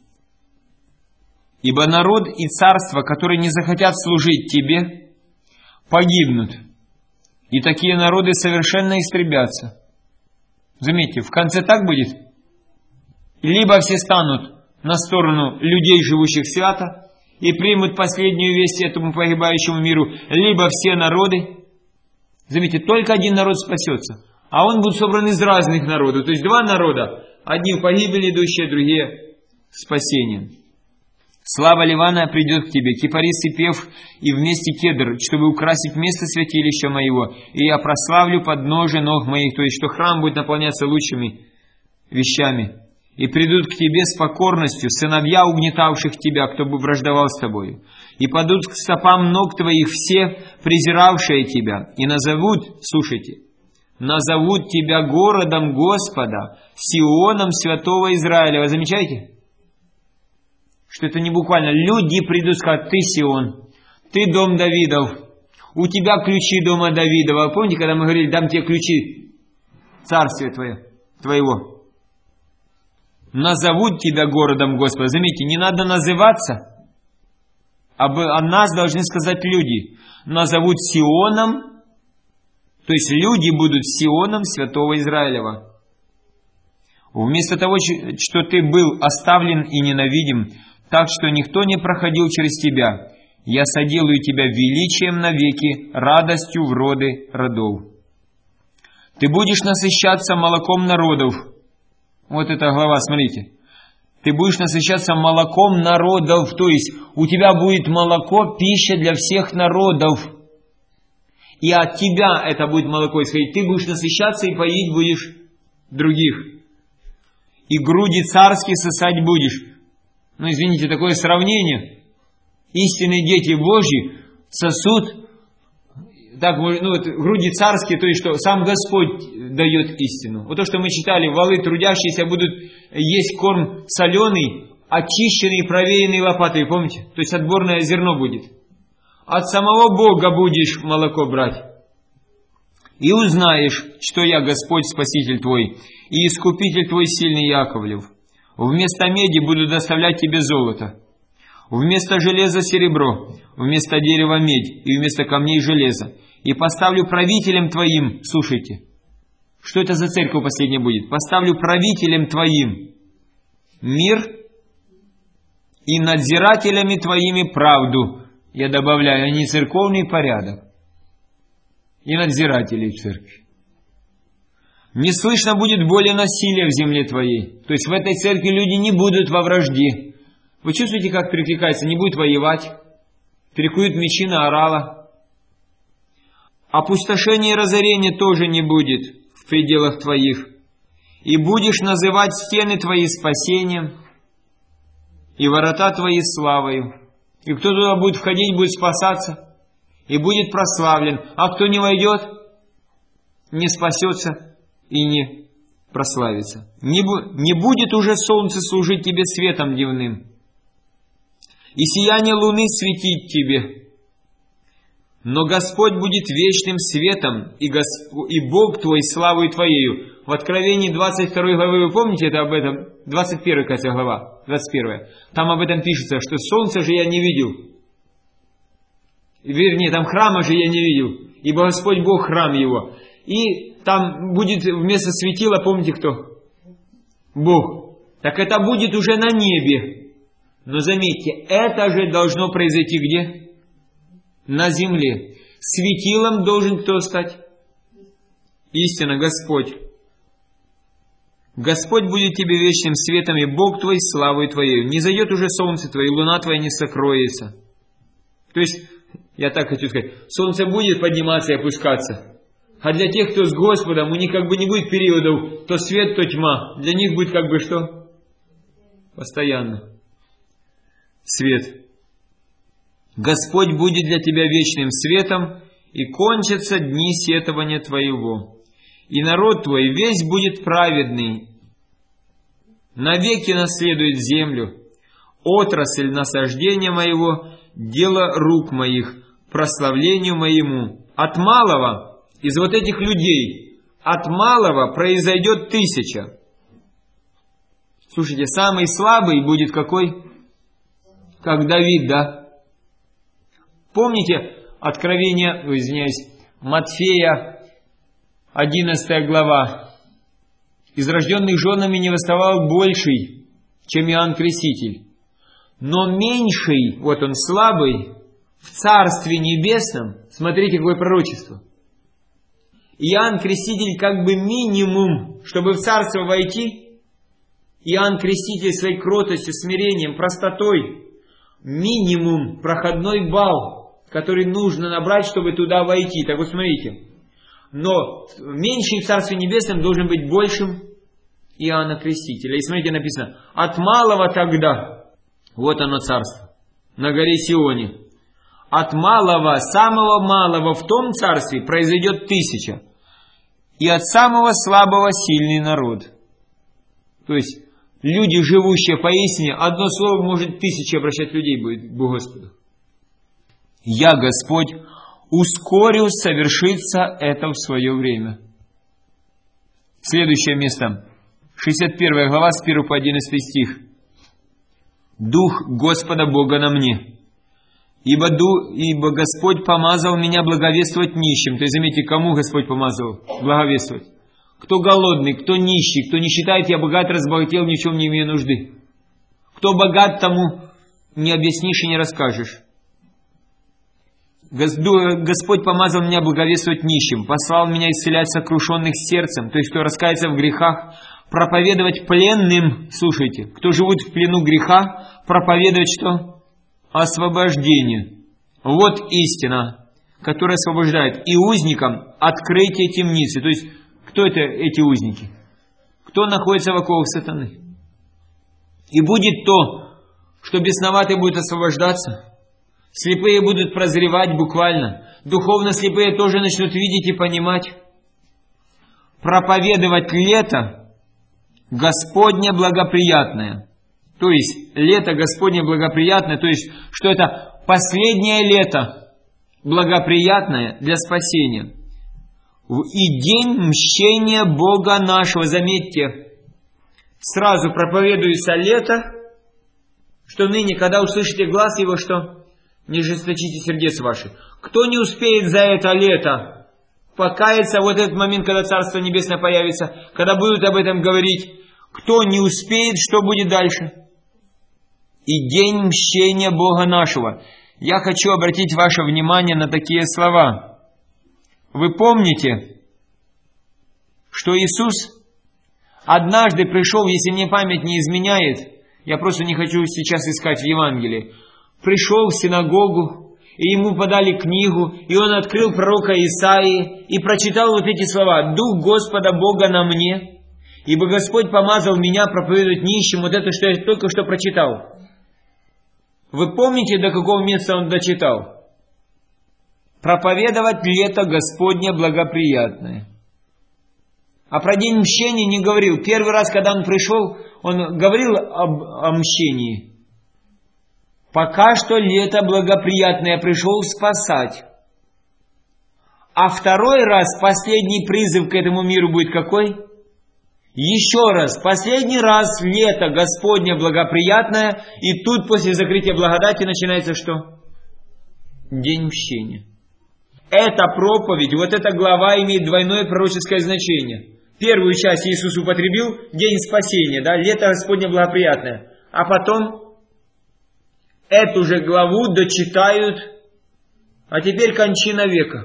[SPEAKER 1] «Ибо народ и царство, которые не захотят служить тебе, погибнут, и такие народы совершенно истребятся». Заметьте, в конце так будет. Либо все станут на сторону людей, живущих свято, и примут последнюю весть этому погибающему миру, либо все народы. Заметьте, только один народ спасется, а он будет собран из разных народов. То есть два народа, одни в погибель идущие, другие в спасение. «Слава Ливана придет к тебе, кипарис и пев, и вместе кедр, чтобы украсить место святилища моего, и я прославлю подножие ног моих», то есть что храм будет наполняться лучшими вещами. «И придут к тебе с покорностью сыновья угнетавших тебя, кто бы враждовал с тобою, и падут к стопам ног твоих все, презиравшие тебя, и назовут», слушайте, «назовут тебя городом Господа, Сионом святого Израиля». Вы замечаете? Что это не буквально. Люди придут и скажут: «Ты Сион, ты дом Давидов, у тебя ключи дома Давидова». Помните, когда мы говорили: «Дам тебе ключи царствия твоего». Назовут тебя городом Господа. Заметьте, не надо называться, о нас должны сказать люди. Назовут Сионом, то есть люди будут Сионом святого Израилева. Вместо того, что ты был оставлен и ненавидим, так что никто не проходил через тебя, я соделаю тебя величием навеки, радостью в роды родов. Ты будешь насыщаться молоком народов». Вот эта глава, смотрите. Ты будешь насыщаться молоком народов, то есть у тебя будет молоко, пища для всех народов. И от тебя это будет молоко исходить. Ты будешь насыщаться и поить будешь других. И груди царские сосать будешь. Ну, извините, такое сравнение. Истинные дети Божьи сосут, так, ну, вот, груди царские, то есть что сам Господь дает истину. Вот то, что мы читали, валы трудящиеся будут есть корм соленый, очищенный, проверенный лопатой, помните? То есть отборное зерно будет. От самого Бога будешь молоко брать. И узнаешь, что я Господь Спаситель твой, и Искупитель твой сильный Яковлев. Вместо меди буду доставлять тебе золото, вместо железа серебро, вместо дерева медь, и вместо камней железо. И поставлю правителем твоим, слушайте, что это за церковь последняя будет? Поставлю правителем твоим мир и надзирателями твоими правду. Я добавляю, а не церковный порядок. И надзирателей в церкви. Не слышно будет боли насилия в земле твоей. То есть в этой церкви люди не будут во вражде. Вы чувствуете, как перекликается? Не будет воевать. Перекуют мечи на орала. Опустошения и разорения тоже не будет в пределах твоих. И будешь называть стены твои спасением, и ворота твои славою. И кто туда будет входить, будет спасаться, и будет прославлен. А кто не войдет, не спасется и не прославится. Не будет уже солнце служить тебе светом дневным, и сияние луны светить тебе. Но Господь будет вечным светом, и Бог твой славой твоею. В Откровении 22 главы, вы помните это об этом? 21, кажется, глава, 21. Там об этом пишется, что солнце же я не видел. Вернее, там храма же я не видел, ибо Господь Бог храм его. И там будет вместо светила, помните кто? Бог. Так это будет уже на небе. Но заметьте, это же должно произойти где? На земле. Светилом должен кто стать? Истинно, Господь. Господь будет тебе вечным светом, и Бог твой славой твоей. Не зайдет уже солнце твое, и луна твоя не сокроется. То есть, я так хочу сказать, солнце будет подниматься и опускаться. А для тех, кто с Господом, у них как бы не будет периодов, то свет, то тьма. Для них будет как бы что? Постоянно. Свет. Господь будет для тебя вечным светом, и кончатся дни сетования твоего. И народ твой весь будет праведный, навеки наследует землю. Отрасль насаждения моего, дело рук моих, прославлению моему. От малого, из вот этих людей, от малого произойдет 1000. Слушайте, самый слабый будет какой? Как Давид, да? Помните Откровение, Матфея, 11 глава. Из рожденных женами не восставал больший, чем Иоанн Креститель. Но меньший, вот он слабый, в Царстве Небесном, смотрите, какое пророчество. Иоанн Креститель как бы минимум, чтобы в Царство войти, Иоанн Креститель своей кротостью, смирением, простотой, минимум, проходной балл, который нужно набрать, чтобы туда войти. Так вот смотрите. Но меньший в Царстве Небесном должен быть большим Иоанна Крестителя. И смотрите, написано, от малого тогда, вот оно царство, на горе Сионе. От малого, самого малого в том царстве произойдет 1000. И от самого слабого сильный народ. То есть, люди, живущие поистине, одно слово может 1000 обращать людей будет к Господу. Я, Господь, ускорю совершиться это в свое время. Следующее место. 61 глава, с 1 по 11 стих. Дух Господа Бога на мне, ибо Господь помазал меня благовествовать нищим. То есть, заметьте, кому Господь помазал благовествовать? Кто голодный, кто нищий, кто не считает, я богат, разбогател, ни в чем не имею нужды. Кто богат, тому не объяснишь и не расскажешь. Господь помазал меня благовествовать нищим, послал меня исцелять сокрушенных сердцем, то есть, кто раскается в грехах, проповедовать пленным, слушайте, кто живут в плену греха, проповедовать что? Освобождение. Вот истина, которая освобождает. И узникам открытие темницы. То есть, кто это эти узники? Кто находится в оковах сатаны? И будет то, что бесноватые будут освобождаться, слепые будут прозревать буквально, духовно слепые тоже начнут видеть и понимать. Проповедовать лето Господне благоприятное. То есть, лето Господне благоприятное, то есть, что это последнее лето благоприятное для спасения. И день мщения Бога нашего. Заметьте, сразу проповедуется лето, что ныне, когда услышите глас Его, что не жесточите сердец ваших. Кто не успеет за это лето покаяться, вот этот момент, когда Царство Небесное появится, когда будут об этом говорить, кто не успеет, что будет дальше? И день мщения Бога нашего. Я хочу обратить ваше внимание на такие слова. Вы помните, что Иисус однажды пришел, если мне память не изменяет, я просто не хочу сейчас искать в Евангелии, пришел в синагогу, и ему подали книгу, и он открыл пророка Исаии и прочитал вот эти слова: «Дух Господа Бога на мне, ибо Господь помазал меня проповедовать нищим». Вот это, что я только что прочитал. Вы помните, до какого места он дочитал? Проповедовать лето Господне благоприятное. А про день мщения не говорил. Первый раз, когда он пришел, он говорил о мщении. Пока что лето благоприятное, пришел спасать. А второй раз, последний призыв к этому миру будет какой? Еще раз, последний раз лето Господне благоприятное, и тут после закрытия благодати начинается что? День мщения. Эта проповедь, вот эта глава имеет двойное пророческое значение. Первую часть Иисус употребил, день спасения, да, лето Господне благоприятное. А потом эту же главу дочитают, а теперь кончина века.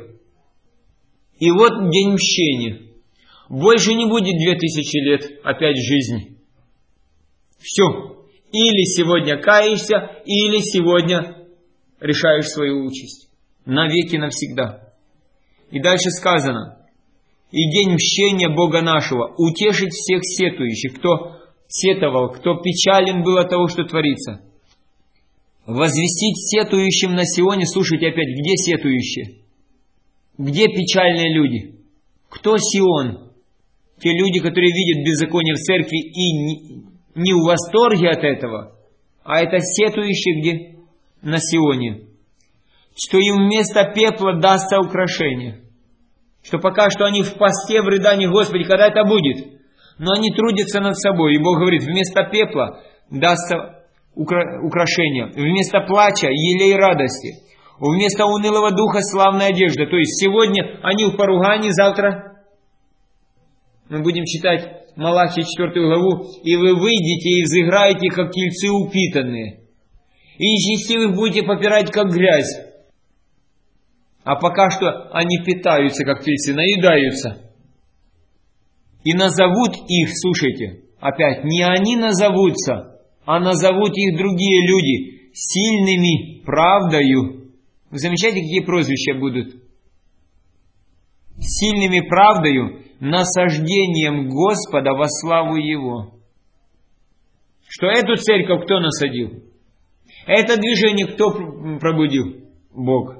[SPEAKER 1] И вот день мщения. Больше не будет 2000 лет опять жизни. Все. Или сегодня каешься, или сегодня решаешь свою участь. Навеки навсегда. И дальше сказано: и день мщения Бога нашего утешить всех сетующих, кто сетовал, кто печален был от того, что творится. Возвестить сетующим на Сионе. Слушайте опять, где сетующие? Где печальные люди? Кто Сион? Те люди, которые видят беззаконие в церкви и не в восторге от этого, а это сетующие где? На Сионе. Что им вместо пепла дастся украшение. Что пока что они в посте, в рыдании: Господи, когда это будет? Но они трудятся над собой. И Бог говорит: вместо пепла дастся украшение. Вместо плача елей радости. Вместо унылого духа славная одежда. То есть сегодня они в поругании, завтра мы будем читать Малахии 4 главу. И вы выйдете и взыграете, как тельцы упитанные. И нечестивых будете попирать, как грязь. А пока что они питаются, как тельцы, наедаются. И назовут их, слушайте, опять, не они назовутся, а назовут их другие люди сильными правдою. Вы замечаете, какие прозвища будут? Сильными правдою, насаждением Господа во славу Его. Что эту церковь кто насадил? Это движение кто пробудил? Бог.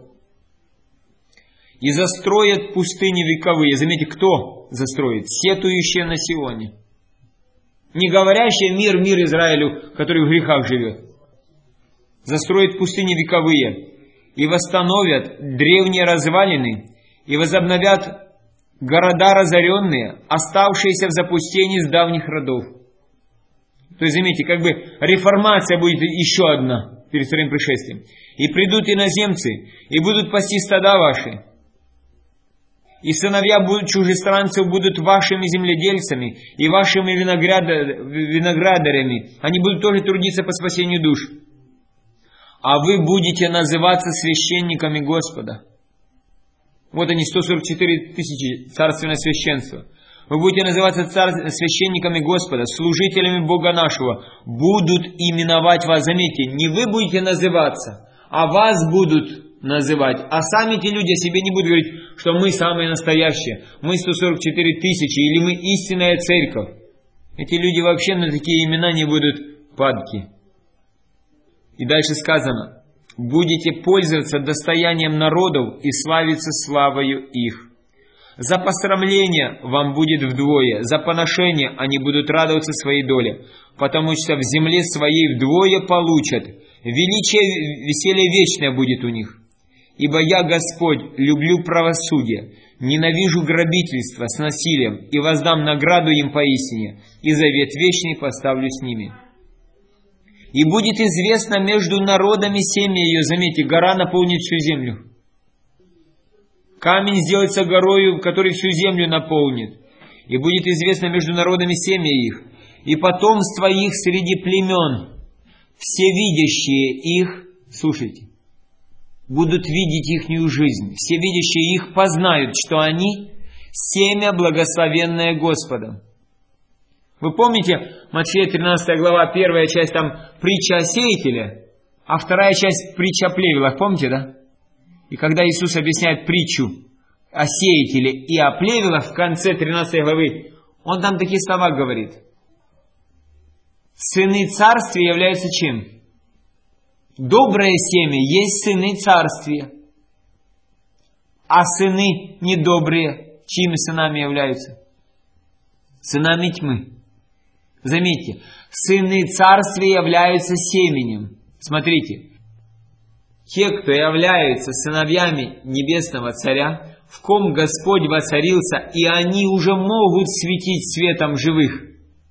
[SPEAKER 1] И застроят пустыни вековые. Заметьте, кто застроит? Сетующие на Сионе. Не говорящие мир Израилю, который в грехах живет. Застроят пустыни вековые. И восстановят древние развалины. И возобновят города разоренные, оставшиеся в запустении с давних родов. То есть, заметьте, как бы реформация будет еще одна перед вторым пришествием. И придут иноземцы, и будут пасти стада ваши. И сыновья чужестранцев будут вашими земледельцами и вашими виноградарями. Они будут тоже трудиться по спасению душ. А вы будете называться священниками Господа. Вот они, 144 тысячи, царственное священство. Вы будете называться священниками Господа, служителями Бога нашего. Будут именовать вас. Заметьте, не вы будете называться, а вас будут называть. А сами эти люди о себе не будут говорить, что мы самые настоящие, мы 144 тысячи, или мы истинная церковь. Эти люди вообще на такие имена не будут падки. И дальше сказано: будете пользоваться достоянием народов и славиться славою их. За посрамление вам будет вдвое, за поношение они будут радоваться своей доле, потому что в земле своей вдвое получат, величие, веселье вечное будет у них. Ибо я, Господь, люблю правосудие, ненавижу грабительство с насилием, и воздам награду им поистине, и завет вечный поставлю с ними. И будет известно между народами семя ее». Заметьте, гора наполнит всю землю. Камень сделается горою, который всю землю наполнит. И будет известно между народами семя их, и потомство их среди племен. Все видящие их, слушайте, будут видеть ихнюю жизнь. Все видящие их познают, что они семя, благословенное Господом. Вы помните, Матфея 13 глава, 1 часть там притча о сеятеле, а 2 часть притча о плевелах, помните, да? И когда Иисус объясняет притчу о сеятеле и о плевелах в конце 13 главы, Он там такие слова говорит. Сыны царствия являются чем? Доброе семя есть сыны царствия, а сыны недобрые чьими сынами являются? Сынами тьмы. Заметьте, сыны царствия являются семенем. Смотрите, те, кто являются сыновьями небесного царя, в ком Господь воцарился, и они уже могут светить светом живых.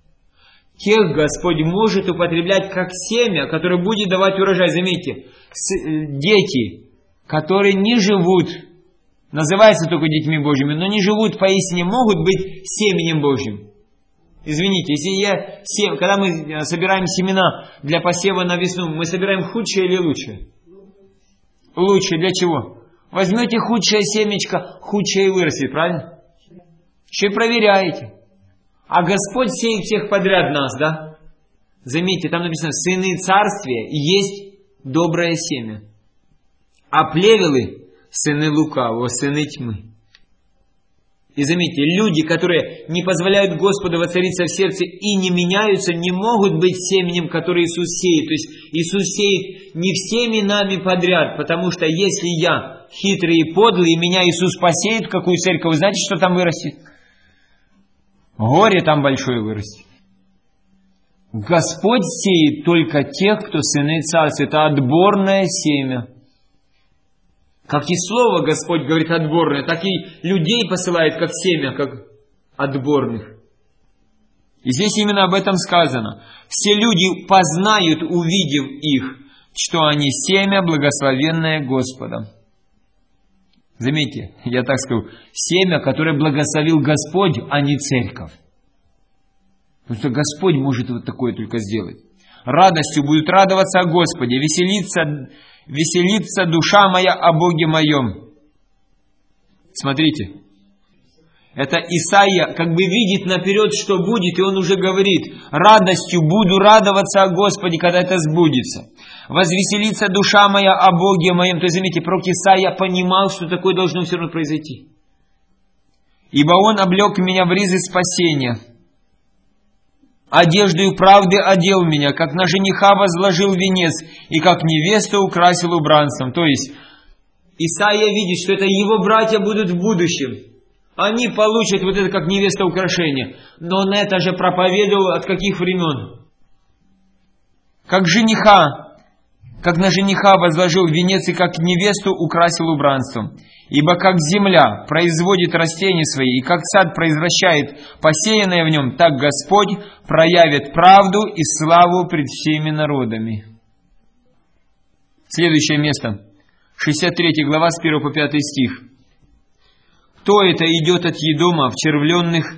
[SPEAKER 1] Тех Господь может употреблять как семя, которое будет давать урожай. Заметьте, дети, которые не живут, называются только детьми Божьими, но не живут поистине, могут быть семенем Божьим. Извините, если когда мы собираем семена для посева на весну, мы собираем худшее или лучшее? Лучшее. Для чего? Возьмете худшее семечко, худшее и вырастет, правильно? Еще и проверяете. А Господь сеет всех подряд нас, да? Заметьте, там написано: сыны царствия есть доброе семя, а плевелы сыны лукавого, сыны тьмы. И заметьте, люди, которые не позволяют Господу воцариться в сердце и не меняются, не могут быть семенем, которое Иисус сеет. То есть Иисус сеет не всеми нами подряд, потому что если я хитрый и подлый, и меня Иисус посеет в какую церковь, вы знаете, что там вырастет? Горе там большое вырастет. Господь сеет только тех, кто сыны царства. Это отборное семя. Как и слово Господь говорит отборное, так и людей посылает как семя, как отборных. И здесь именно об этом сказано. Все люди познают, увидев их, что они семя, благословенное Господом. Заметьте, я так скажу, семя, которое благословил Господь, а не церковь. Потому что Господь может вот такое только сделать. Радостью будут радоваться о Господе, веселится душа моя о Боге моем. Смотрите, это Исаия как бы видит наперед, что будет, и он уже говорит: радостью буду радоваться о Господе, когда это сбудется. Возвеселится душа моя о Боге моем. То есть, заметьте, пророк Исаия понимал, что такое должно все равно произойти. Ибо он облег меня в ризы спасения, одеждою правды одел меня, как на жениха возложил венец, и как невесту украсил убранством. То есть, Исаия видит, что это его братья будут в будущем. Они получат вот это как невеста украшение. Но он это же проповедовал от каких времен? Как на жениха возложил венец, и как невесту украсил убранством. Ибо как земля производит растения свои, и как сад произвращает посеянное в нем, так Господь проявит правду и славу пред всеми народами. Следующее место. 63 глава с 1 по 5 стих. Кто это идет от Едома в червленных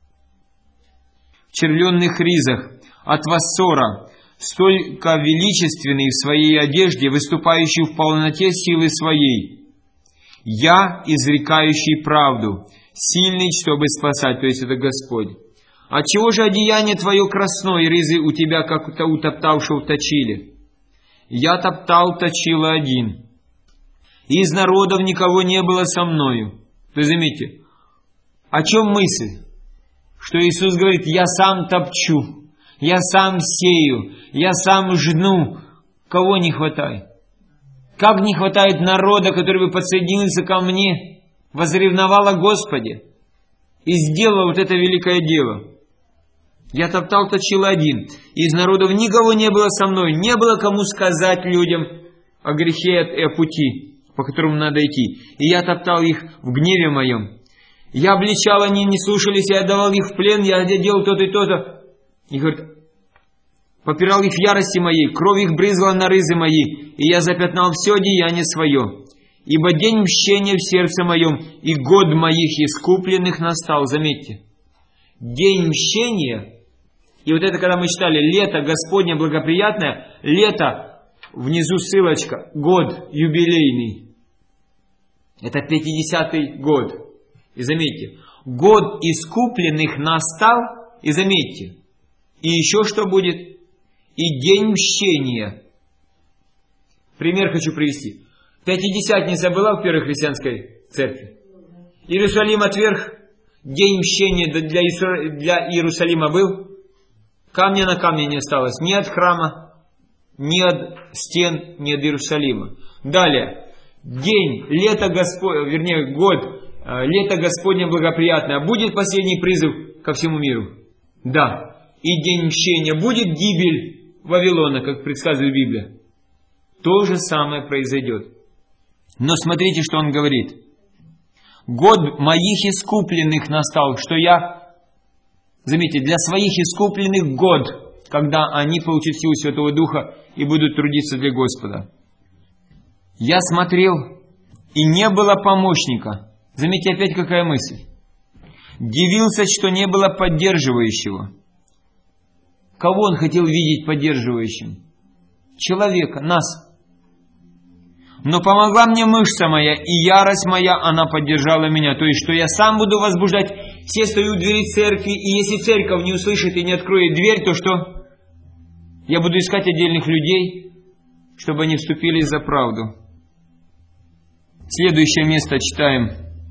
[SPEAKER 1] ризах, от Вассора, столько величественный в своей одежде, выступающий в полноте силы своей? Я, изрекающий правду, сильный, чтобы спасать, то есть это Господь. Отчего же одеяние твое красное, и рызы у тебя, как у топтавшего, точили? Я топтал, точила один. И из народов никого не было со мною. То есть, заметьте, о чем мысль? Что Иисус говорит, я сам топчу, я сам сею, я сам жну. Кого не хватает? Как не хватает народа, который бы подсоединился ко мне, возревновал о Господе и сделал вот это великое дело. Я топтал, точил один. Из народов никого не было со мной. Не было кому сказать людям о грехе и о пути, по которому надо идти. И я топтал их в гневе моем. Я обличал, они не слушались, я давал их в плен, я делал то-то и то-то. И говорит, попирал их в ярости моей, кровь их брызгала на рызы мои, и я запятнал все деяние свое. Ибо день мщения в сердце моем, и год моих искупленных настал. Заметьте, день мщения. И вот это, когда мы читали, лето Господне благоприятное, лето, внизу ссылочка, год юбилейный. Это 50-й год. И заметьте, год искупленных настал, и заметьте, и еще что будет? И день мщения. Пример хочу привести. Пятидесятница была в первой христианской церкви. Иерусалим отверг, день мщения для Иерусалима был. Камня на камне не осталось ни от храма, ни от стен, ни от Иерусалима. Далее, день, лето Господне, вернее, год, лето Господне благоприятное. Будет последний призыв ко всему миру? Да. И день мщения. Будет гибель Вавилона, как предсказывает Библия? То же самое произойдет. Но смотрите, что он говорит. Год моих искупленных настал, что я... Заметьте, для своих искупленных год, когда они получат силу Святого Духа и будут трудиться для Господа. Я смотрел, и не было помощника. Заметьте, опять какая мысль. Дивился, что не было поддерживающего. Кого он хотел видеть поддерживающим? Человека, нас. Но помогла мне мышца моя, и ярость моя, она поддержала меня. То есть, что я сам буду возбуждать. Все стою у двери церкви, и если церковь не услышит и не откроет дверь, то что? Я буду искать отдельных людей, чтобы они вступились за правду. Следующее место читаем.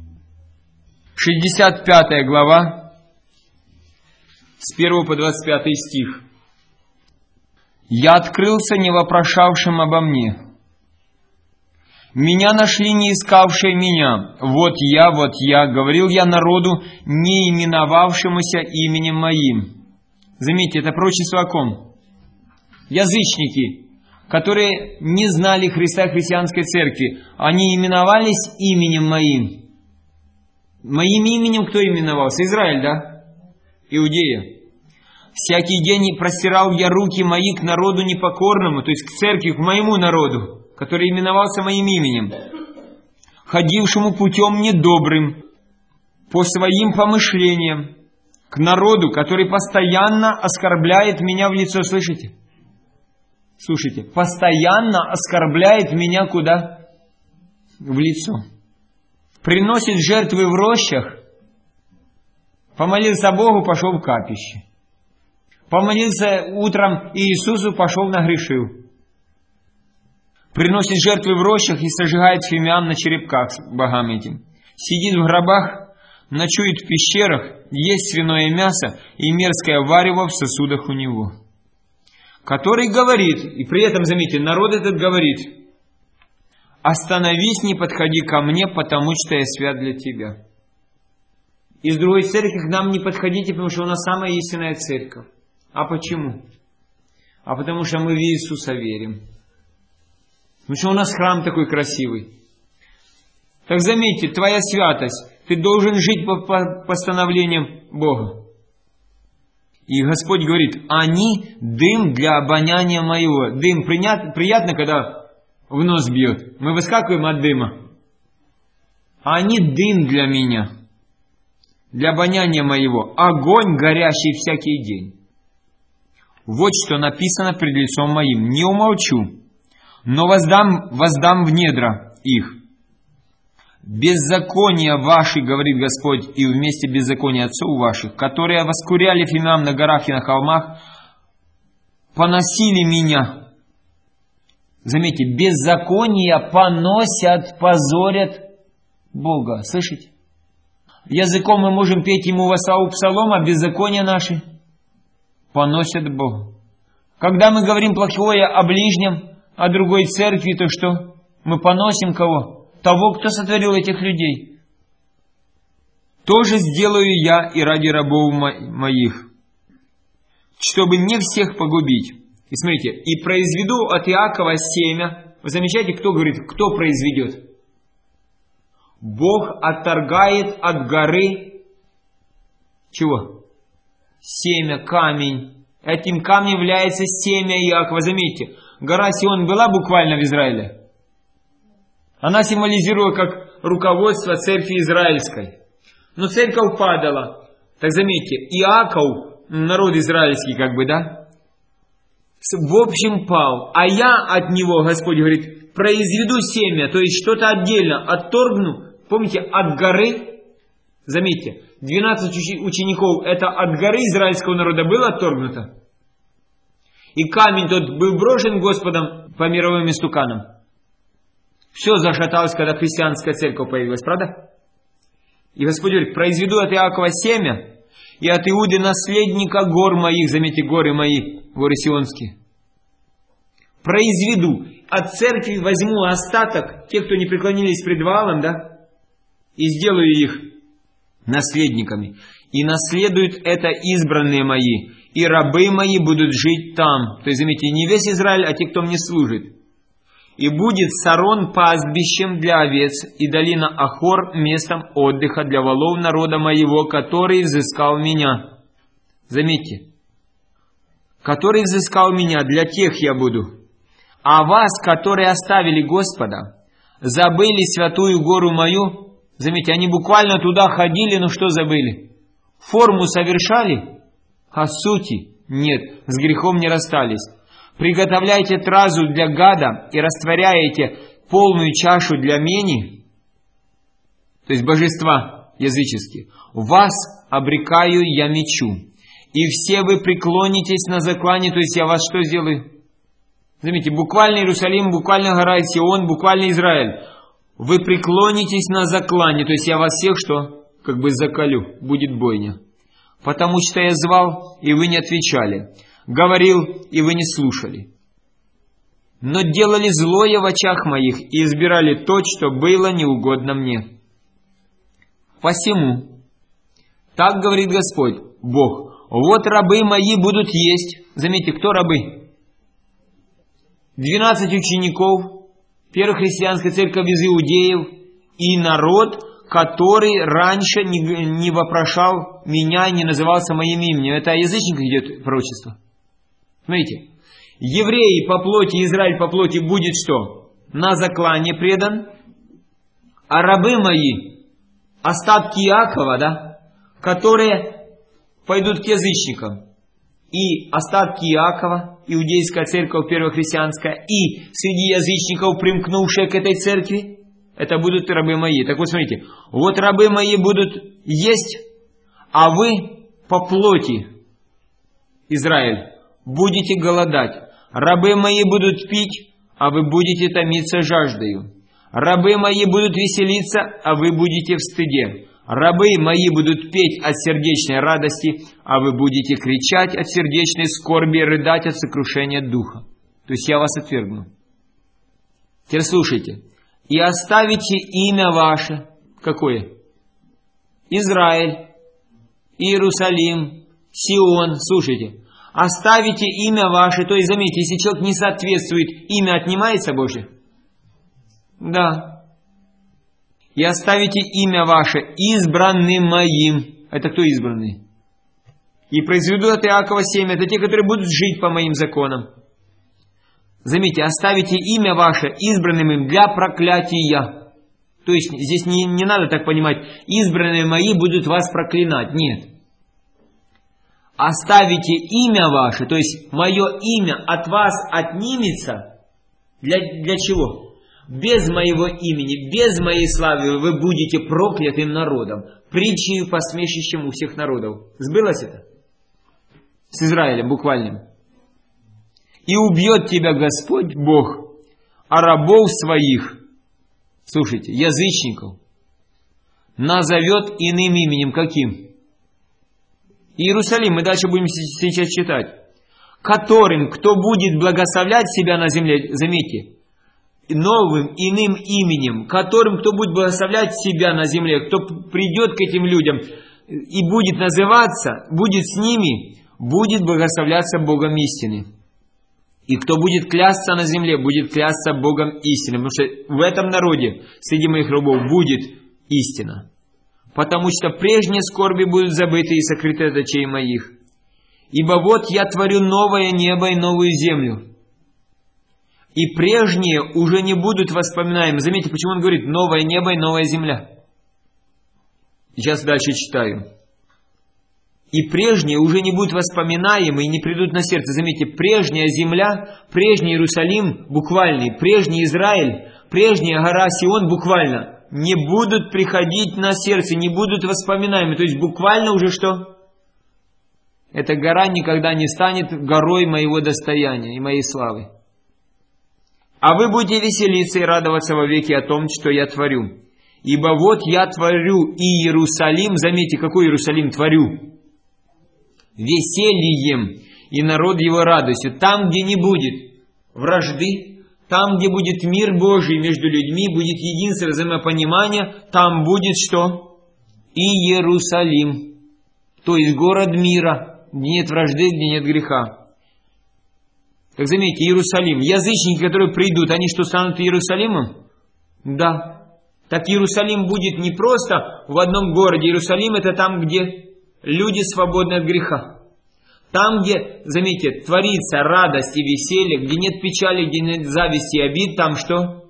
[SPEAKER 1] 65 глава, с 1 по 25 стих. «Я открылся не вопрошавшим обо мне. Меня нашли, не искавшие меня. Вот я, говорил я народу, не именовавшемуся именем моим». Заметьте, это пророчество о ком? Язычники, которые не знали Христа христианской церкви, они именовались именем моим. Моим именем кто именовался? Израиль, да? Иудея. «Всякий день простирал я руки мои к народу непокорному», то есть к церкви, к моему народу, который именовался моим именем, ходившему путем недобрым, по своим помышлениям, к народу, который постоянно оскорбляет меня в лицо. Слышите? Слушайте, постоянно оскорбляет меня куда? В лицо. Приносит жертвы в рощах, помолился Богу, пошел в капище. Помолился утром Иисусу, пошел нагрешил. Приносит жертвы в рощах и сожигает фимиам на черепках с богам этим. Сидит в гробах, ночует в пещерах, есть свиное мясо и мерзкое варево в сосудах у него. Который говорит, и при этом, заметьте, народ этот говорит: «Остановись, не подходи ко мне, потому что я свят для тебя». Из другой церкви к нам не подходите, потому что у нас самая истинная церковь. А почему? А потому что мы в Иисуса верим. Потому что у нас храм такой красивый. Так заметьте, твоя святость, ты должен жить по постановлениям Бога. И Господь говорит: они дым для обоняния моего. Дым приятно, когда в нос бьет. Мы выскакиваем от дыма. А они дым для меня, для обоняния моего. Огонь, горящий всякий день. Вот что написано пред лицом моим. Не умолчу, но воздам в недра их. беззакония ваши, говорит Господь, и вместе беззакония отцов ваших, которые воскуряли фимиам на горах и на холмах, поносили меня. Заметьте, беззакония поносят, позорят Бога. Слышите? Языком мы можем петь ему во славу псалом, а беззакония наши поносят Бога. Когда мы говорим плохое о ближнем, о другой церкви, то что? Мы поносим кого? Того, кто сотворил этих людей. Тоже сделаю я и ради рабов моих, чтобы не всех погубить. И смотрите, и произведу от Иакова семя. Вы замечаете, кто говорит, кто произведет? Бог отторгает от горы чего? Семя, камень. Этим камнем является семя Иакова. Заметьте, гора Сион была буквально в Израиле. Она символизирует как руководство церкви израильской. Но церковь падала. Так заметьте, Иаков, народ израильский как бы, да? В общем пал. А я от него, Господь говорит, произведу семя, то есть что-то отдельно отторгну. Помните, от горы, заметьте, 12 учеников, это от горы израильского народа было отторгнуто. И камень тот был брошен Господом по мировым истуканам. Все зашаталось, когда христианская церковь появилась, правда? И Господь говорит, произведу от Иакова семя, и от Иуды наследника гор моих, заметьте, горы мои, горы Сионские. Произведу. От церкви возьму остаток, тех, кто не преклонились пред Ваалом, да? И сделаю их наследниками. И наследуют это избранные мои, и рабы мои будут жить там. То есть, заметьте, не весь Израиль, а те, кто мне служит. И будет Сарон пастбищем для овец, и долина Ахор местом отдыха для волов народа моего, который взыскал меня. Заметьте, который взыскал меня, для тех я буду. А вас, которые оставили Господа, забыли святую гору мою. Заметьте, они буквально туда ходили, но что забыли? Форму совершали, а сути нет, с грехом не расстались. Приготовляйте тразу для гада и растворяете полную чашу для мени, то есть божества языческие. Вас обрекаю я мечу, и все вы преклонитесь на заклане, то есть я вас что сделаю? Заметьте, буквально Иерусалим, буквально гора Сион, буквально Израиль. Вы преклонитесь на заклане, то есть я вас всех что? Как бы заколю, будет бойня. Потому что я звал, и вы не отвечали. Говорил, и вы не слушали. Но делали злое в очах моих, и избирали то, что было неугодно мне. Посему, так говорит Господь, Бог, вот рабы мои будут есть. Заметьте, кто рабы? 12 учеников, первая христианская церковь из иудеев, и народ, который раньше не вопрошал меня, не назывался моим именем. Это о язычниках идет пророчество. Смотрите, евреи по плоти, Израиль по плоти будет что? На заклане предан, а рабы мои, остатки Иакова, да, которые пойдут к язычникам. И остатки Иакова, иудейская церковь первохристианская, и среди язычников, примкнувшие к этой церкви, это будут рабы мои. Так вот, смотрите, вот рабы мои будут есть, а вы по плоти, Израиль, будете голодать. Рабы мои будут пить, а вы будете томиться жаждою. Рабы мои будут веселиться, а вы будете в стыде. Рабы мои будут петь от сердечной радости, а вы будете кричать от сердечной скорби и рыдать от сокрушения духа. То есть я вас отвергну. Теперь слушайте. И оставите имя ваше. Какое? Израиль, Иерусалим, Сион. Слушайте. Оставите имя ваше. То есть, заметьте, если человек не соответствует, имя отнимается Божье? Да. И оставите имя ваше избранным моим. Это кто избранный? И произведу от Иакова семя. Это те, которые будут жить по моим законам. Заметьте, оставите имя ваше избранным им для проклятия. То есть, здесь не надо так понимать, избранные мои будут вас проклинать. Нет. Оставите имя ваше, то есть, мое имя от вас отнимется. Для чего? без моего имени, без моей славы вы будете проклятым народом, притчей посмешищем у всех народов. Сбылось это? С Израилем буквально. И убьет тебя Господь Бог, а рабов своих, слушайте, язычников, назовет иным именем. Каким? Иерусалим, мы дальше будем сейчас читать. Которым, кто будет благословлять себя на земле, заметьте, новым, иным именем, которым, кто будет благословлять себя на земле, кто придет к этим людям и будет называться, будет с ними, будет благословляться Богом истины. И кто будет клясться на земле, будет клясться Богом истины. Потому что в этом народе, среди моих рабов, будет истина. Потому что прежние скорби будут забыты и сокрыты от очей моих. Ибо вот я творю новое небо и новую землю. И прежние уже не будут воспоминаемы. Заметьте, почему он говорит новое небо и новая земля. Сейчас дальше читаю. И прежние уже не будут воспоминаемы и не придут на сердце. Заметьте, прежняя земля, прежний Иерусалим, буквальный, прежний Израиль, прежняя гора Сион, буквально, не будут приходить на сердце, не будут воспоминаемы. То есть буквально уже что? Эта гора никогда не станет горой моего достояния и моей славы. А вы будете веселиться и радоваться вовеки о том, что я творю. Ибо вот я творю и Иерусалим, заметьте, какой Иерусалим творю, весельем, и народ его радостью. Там, где не будет вражды, там, где будет мир Божий между людьми, будет единство, взаимопонимание, там будет что? И Иерусалим. То есть город мира, где нет вражды, где нет греха. Так заметьте, Иерусалим. Язычники, которые придут, они что, станут Иерусалимом? Да. Так Иерусалим будет не просто в одном городе. Иерусалим это там, где люди свободны от греха. Там, где, заметьте, творится радость и веселье, где нет печали, где нет зависти и обид, там что?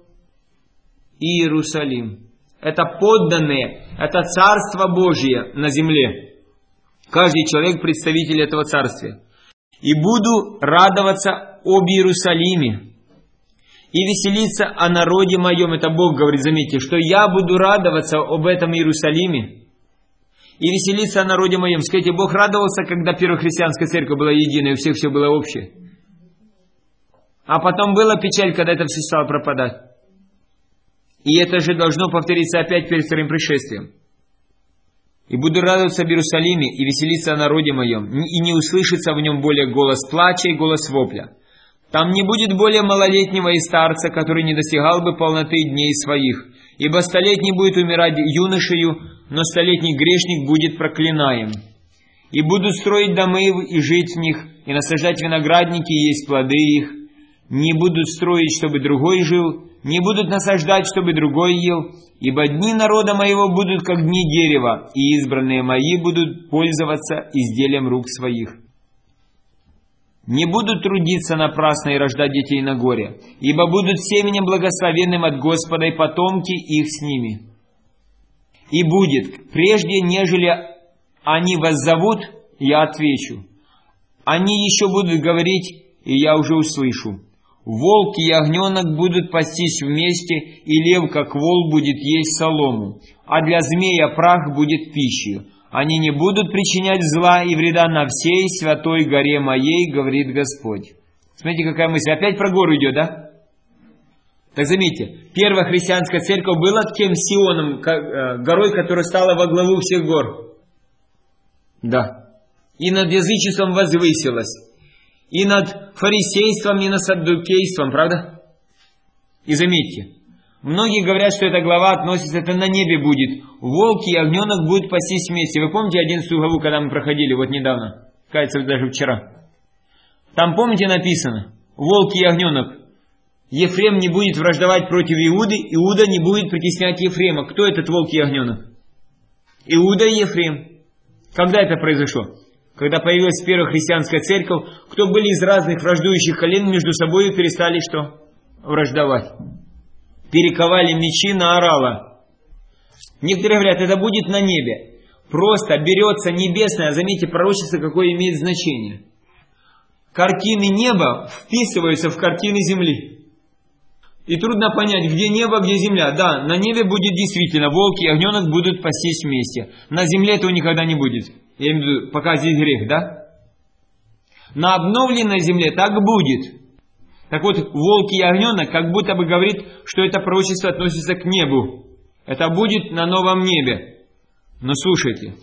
[SPEAKER 1] Иерусалим. Это подданные, это Царство Божие на земле. Каждый человек представитель этого Царствия. И буду радоваться об Иерусалиме и веселиться о народе моем. Это Бог говорит, заметьте, что я буду радоваться об этом Иерусалиме и веселиться о народе моем. Скажите, Бог радовался, когда первая христианская церковь была единой, у всех все было общее. А потом была печаль, когда это все стало пропадать. И это же должно повториться опять перед вторым пришествием. И буду радоваться об Иерусалиме и веселиться о народе моем, и не услышится в нем более голос плача и голос вопля. Там не будет более малолетнего и старца, который не достигал бы полноты дней своих, ибо столетний будет умирать юношею, но столетний грешник будет проклинаем. И будут строить домы и жить в них, и насаждать виноградники и есть плоды их. Не будут строить, чтобы другой жил, не будут насаждать, чтобы другой ел, ибо дни народа моего будут, как дни дерева, и избранные мои будут пользоваться изделием рук своих. Не будут трудиться напрасно и рождать детей на горе, ибо будут семенем благословенным от Господа, и потомки их с ними. И будет, прежде нежели они воззовут, я отвечу. Они еще будут говорить, и я уже услышу. Волк и ягненок будут пастись вместе, и лев, как вол, будет есть солому, а для змея прах будет пищей. Они не будут причинять зла и вреда на всей святой горе моей, говорит Господь. Смотрите, какая мысль. Опять про гору идет, да? Так заметьте, первая христианская церковь была тем Сионом, горой, которая стала во главу всех гор. Да. И над язычеством возвысилась. И над фарисейством, и над саддукейством, правда? И заметьте, многие говорят, что эта глава относится, это на небе будет. Волк и ягненок будут пастись вместе. Вы помните 11 главу, когда мы проходили, вот недавно? Кажется, даже вчера. Там, помните, написано, волк и ягненок. Ефрем не будет враждовать против Иуды, Иуда не будет притеснять Ефрема. Кто этот волк и ягненок? Иуда и Ефрем. Когда это произошло? Когда появилась первая христианская церковь, кто были из разных враждующих колен, между собой перестали что? Враждовать. Перековали мечи на орала. Некоторые говорят, это будет на небе. Просто берется небесное, заметьте, пророчество какое имеет значение. Картины неба вписываются в картины земли. И трудно понять, где небо, где земля. Да, на небе будет действительно волк и ягненок будут пастись вместе. На земле этого никогда не будет. Я имею в виду, пока здесь грех, да? На обновленной земле так будет. Так вот, волк и ягненок как будто бы говорит, что это пророчество относится к небу. Это будет на новом небе. Но слушайте,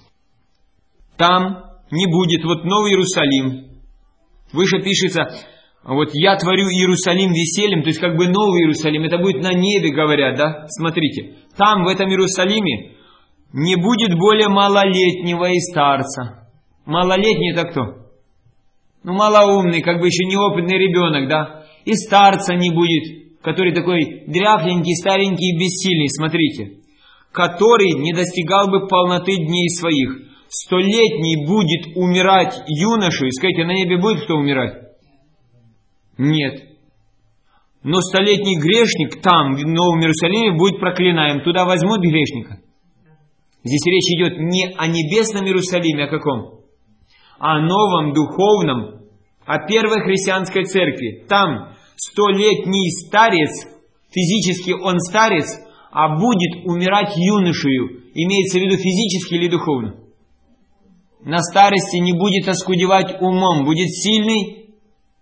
[SPEAKER 1] там не будет вот Новый Иерусалим. Выше пишется, вот я творю Иерусалим весельем, то есть как бы Новый Иерусалим, это будет на небе, говорят, да? Смотрите, там в этом Иерусалиме не будет более малолетнего и старца. Малолетний это кто? Ну, малоумный, как бы еще неопытный ребенок, да? И старца не будет, который такой дряхленький, старенький и бессильный, смотрите. Который не достигал бы полноты дней своих. 100-летний будет умирать юношу. И скажите, на небе будет кто умирать? Нет. Но 100-летний грешник там, в Новом Иерусалиме, будет проклинаем. Туда возьмут грешника. Здесь речь идет не о небесном Иерусалиме, а каком? О новом, духовном, о первой христианской церкви. Там 100-летний старец, физически он старец, а будет умирать юношею. Имеется в виду физически или духовно? На старости не будет оскудевать умом, будет сильный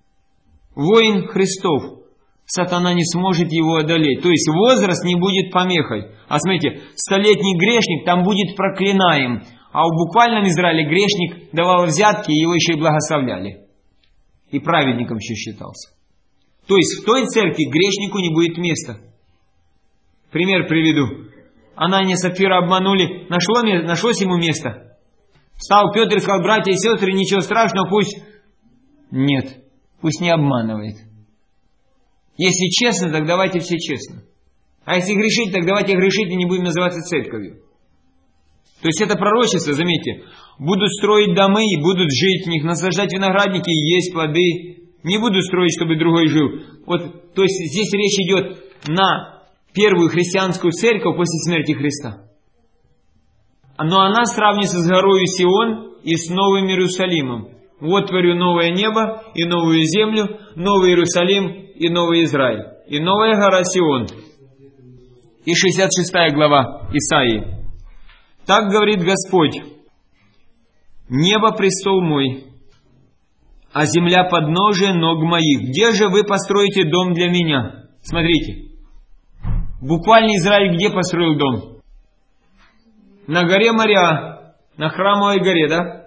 [SPEAKER 1] воин Христов. Сатана не сможет его одолеть. То есть возраст не будет помехой. А смотрите, 100-летний грешник там будет проклинаем. А в буквальном Израиле грешник давал взятки, и его еще и благословляли. И праведником еще считался. То есть в той церкви грешнику не будет места. Пример приведу. Анания и Сапфира обманули, нашлось ему место. Встал Петр и сказал: братья и сестры, ничего страшного, пусть... Нет, пусть не обманывает. Если честно, так давайте все честно. А если грешить, так давайте грешить и не будем называться церковью. То есть это пророчество, заметьте, будут строить домы и будут жить в них, наслаждать виноградники и есть плоды. Не будут строить, чтобы другой жил. Вот, то есть здесь речь идет на первую христианскую церковь после смерти Христа. Но она сравнится с горою Сион и с Новым Иерусалимом. Вот творю новое небо и новую землю, Новый Иерусалим и Новый Израиль. И новая гора Сион. И 66 глава Исаии. Так говорит Господь: небо престол мой, а земля подножие ног моих. Где же вы построите дом для меня? Смотрите. Буквально Израиль где построил дом? На горе Мориа, на храмовой горе, да?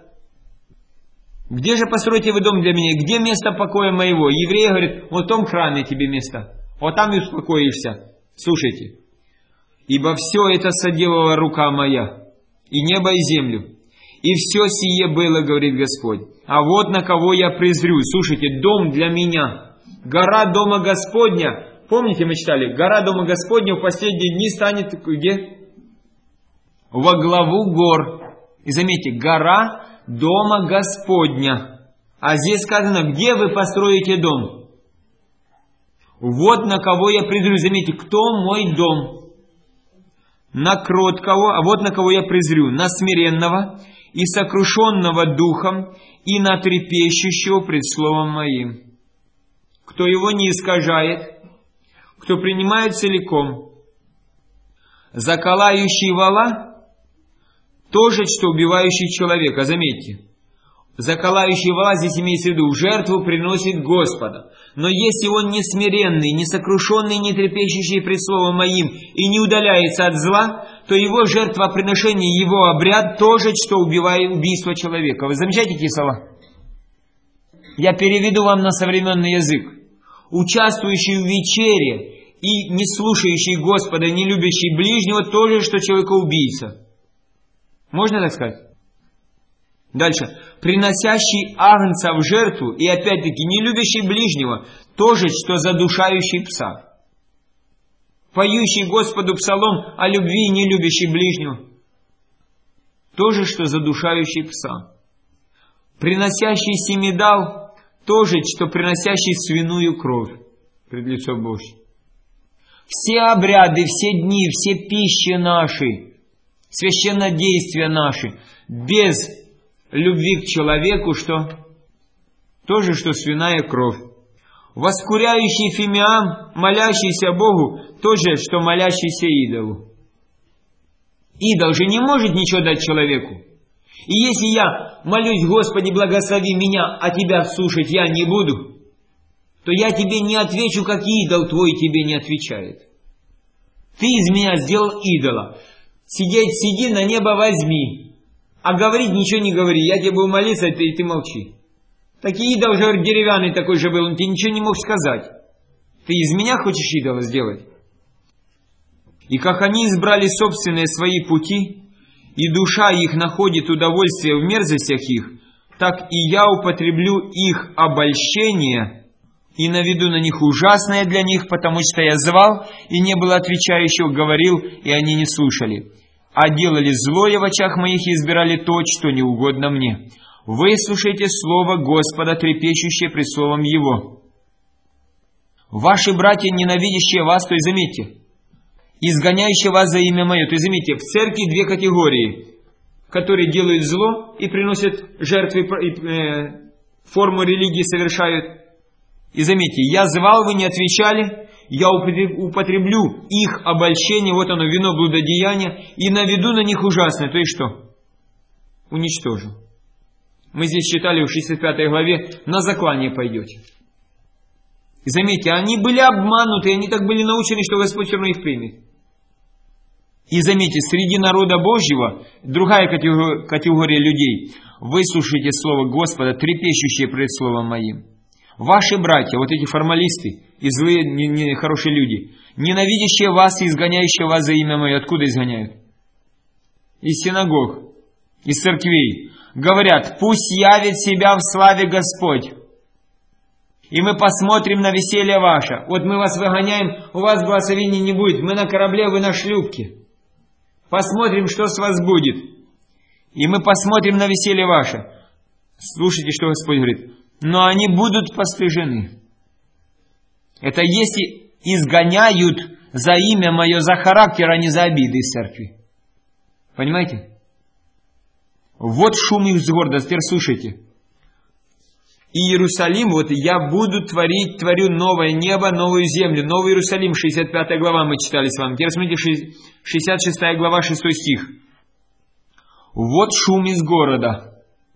[SPEAKER 1] Где же построите вы дом для меня? Где место покоя моего? Евреи говорят: вот в том храме тебе место. Вот там и успокоишься. Слушайте. Ибо все это соделала рука моя, и небо, и землю. И все сие было, говорит Господь. А вот на кого я презрю. Слушайте, дом для меня. Гора дома Господня. Помните, мы читали? Гора дома Господня в последние дни станет где? Во главу гор. И заметьте, гора дома Господня. А здесь сказано, где вы построите дом? Вот на кого я презрю. Заметьте, кто мой дом? На кроткого, а вот на кого я презрю, на смиренного и сокрушенного духом, и на трепещущего пред словом моим. Кто его не искажает, кто принимает целиком. Заколающий вола, тоже, что убивающий человека. Заметьте, заколающий вола здесь имеется в виду, в жертву приносит Господа. Но если он не смиренный, не сокрушенный, не трепещущий пред словом моим и не удаляется от зла, то его жертвоприношение, его обряд тоже, что убийство человека. Вы замечаете какие слова? Я переведу вам на современный язык. Участвующий в вечере и не слушающий Господа, не любящий ближнего, тоже, что человека-убийца. Можно так сказать? Дальше. Приносящий агнца в жертву и опять-таки не любящий ближнего, тоже, что задушающий пса. Поющий Господу псалом о любви и не любящий ближнего, тоже, что задушающий пса. Приносящий семидал, тоже, что приносящий свиную кровь пред лицо Божье. Все обряды, все дни, все пищи наши, священнодействия наши, без любви к человеку, что? Тоже, что свиная кровь. Воскуряющий фимиам, молящийся Богу, то же, что молящийся идолу. Идол же не может ничего дать человеку. И если я молюсь: Господи, благослови меня, а тебя слушать я не буду, то я тебе не отвечу, как идол твой тебе не отвечает. Ты из меня сделал идола. Сиди, на небо возьми. А говорить ничего не говори. Я тебе буду молиться, и ты молчи. Так и идол же деревянный такой же был, он тебе ничего не мог сказать. Ты из меня хочешь идола сделать? И как они избрали собственные свои пути, и душа их находит удовольствие в мерзостях их, так и я употреблю их обольщение и наведу на них ужасное для них, потому что я звал, и не было отвечающего, говорил, и они не слушали. А делали злое в очах моих и избирали то, что не угодно мне. Выслушайте слово Господа, трепещущее пред словом Его. Ваши братья, ненавидящие вас, то есть заметьте, изгоняющие вас за имя Мое. То есть заметьте, в церкви две категории, которые делают зло и приносят жертвы, форму религии совершают. И заметьте, я звал, вы не отвечали, я употреблю их обольщение, вот оно, вино блудодеяния, и наведу на них ужасное. То есть что? Уничтожу. Мы здесь читали в 65 главе, на заклание пойдете. И заметьте, они были обмануты, они так были научены, что Господь все равно их примет. И заметьте, среди народа Божьего другая категория людей. Выслушайте слово Господа, трепещущее пред словом Моим. Ваши братья, вот эти формалисты и злые, нехорошие люди, ненавидящие вас и изгоняющие вас за имя Мое, откуда изгоняют? Из синагог, из церквей. Говорят: пусть явит себя в славе Господь, и мы посмотрим на веселье ваше. Вот мы вас выгоняем, у вас благословения не будет, мы на корабле, вы на шлюпке. Посмотрим, что с вас будет. И мы посмотрим на веселье ваше. Слушайте, что Господь говорит. Но они будут постыжены. Это если изгоняют за имя Мое, за характер, а не за обиды из церкви. Понимаете? Вот шум их с города. Теперь слушайте. И Иерусалим, вот я буду творю новое небо, новую землю. Новый Иерусалим, 65 глава мы читали с вами. Теперь смотрите, 66 глава, 6 стих. Вот шум из города.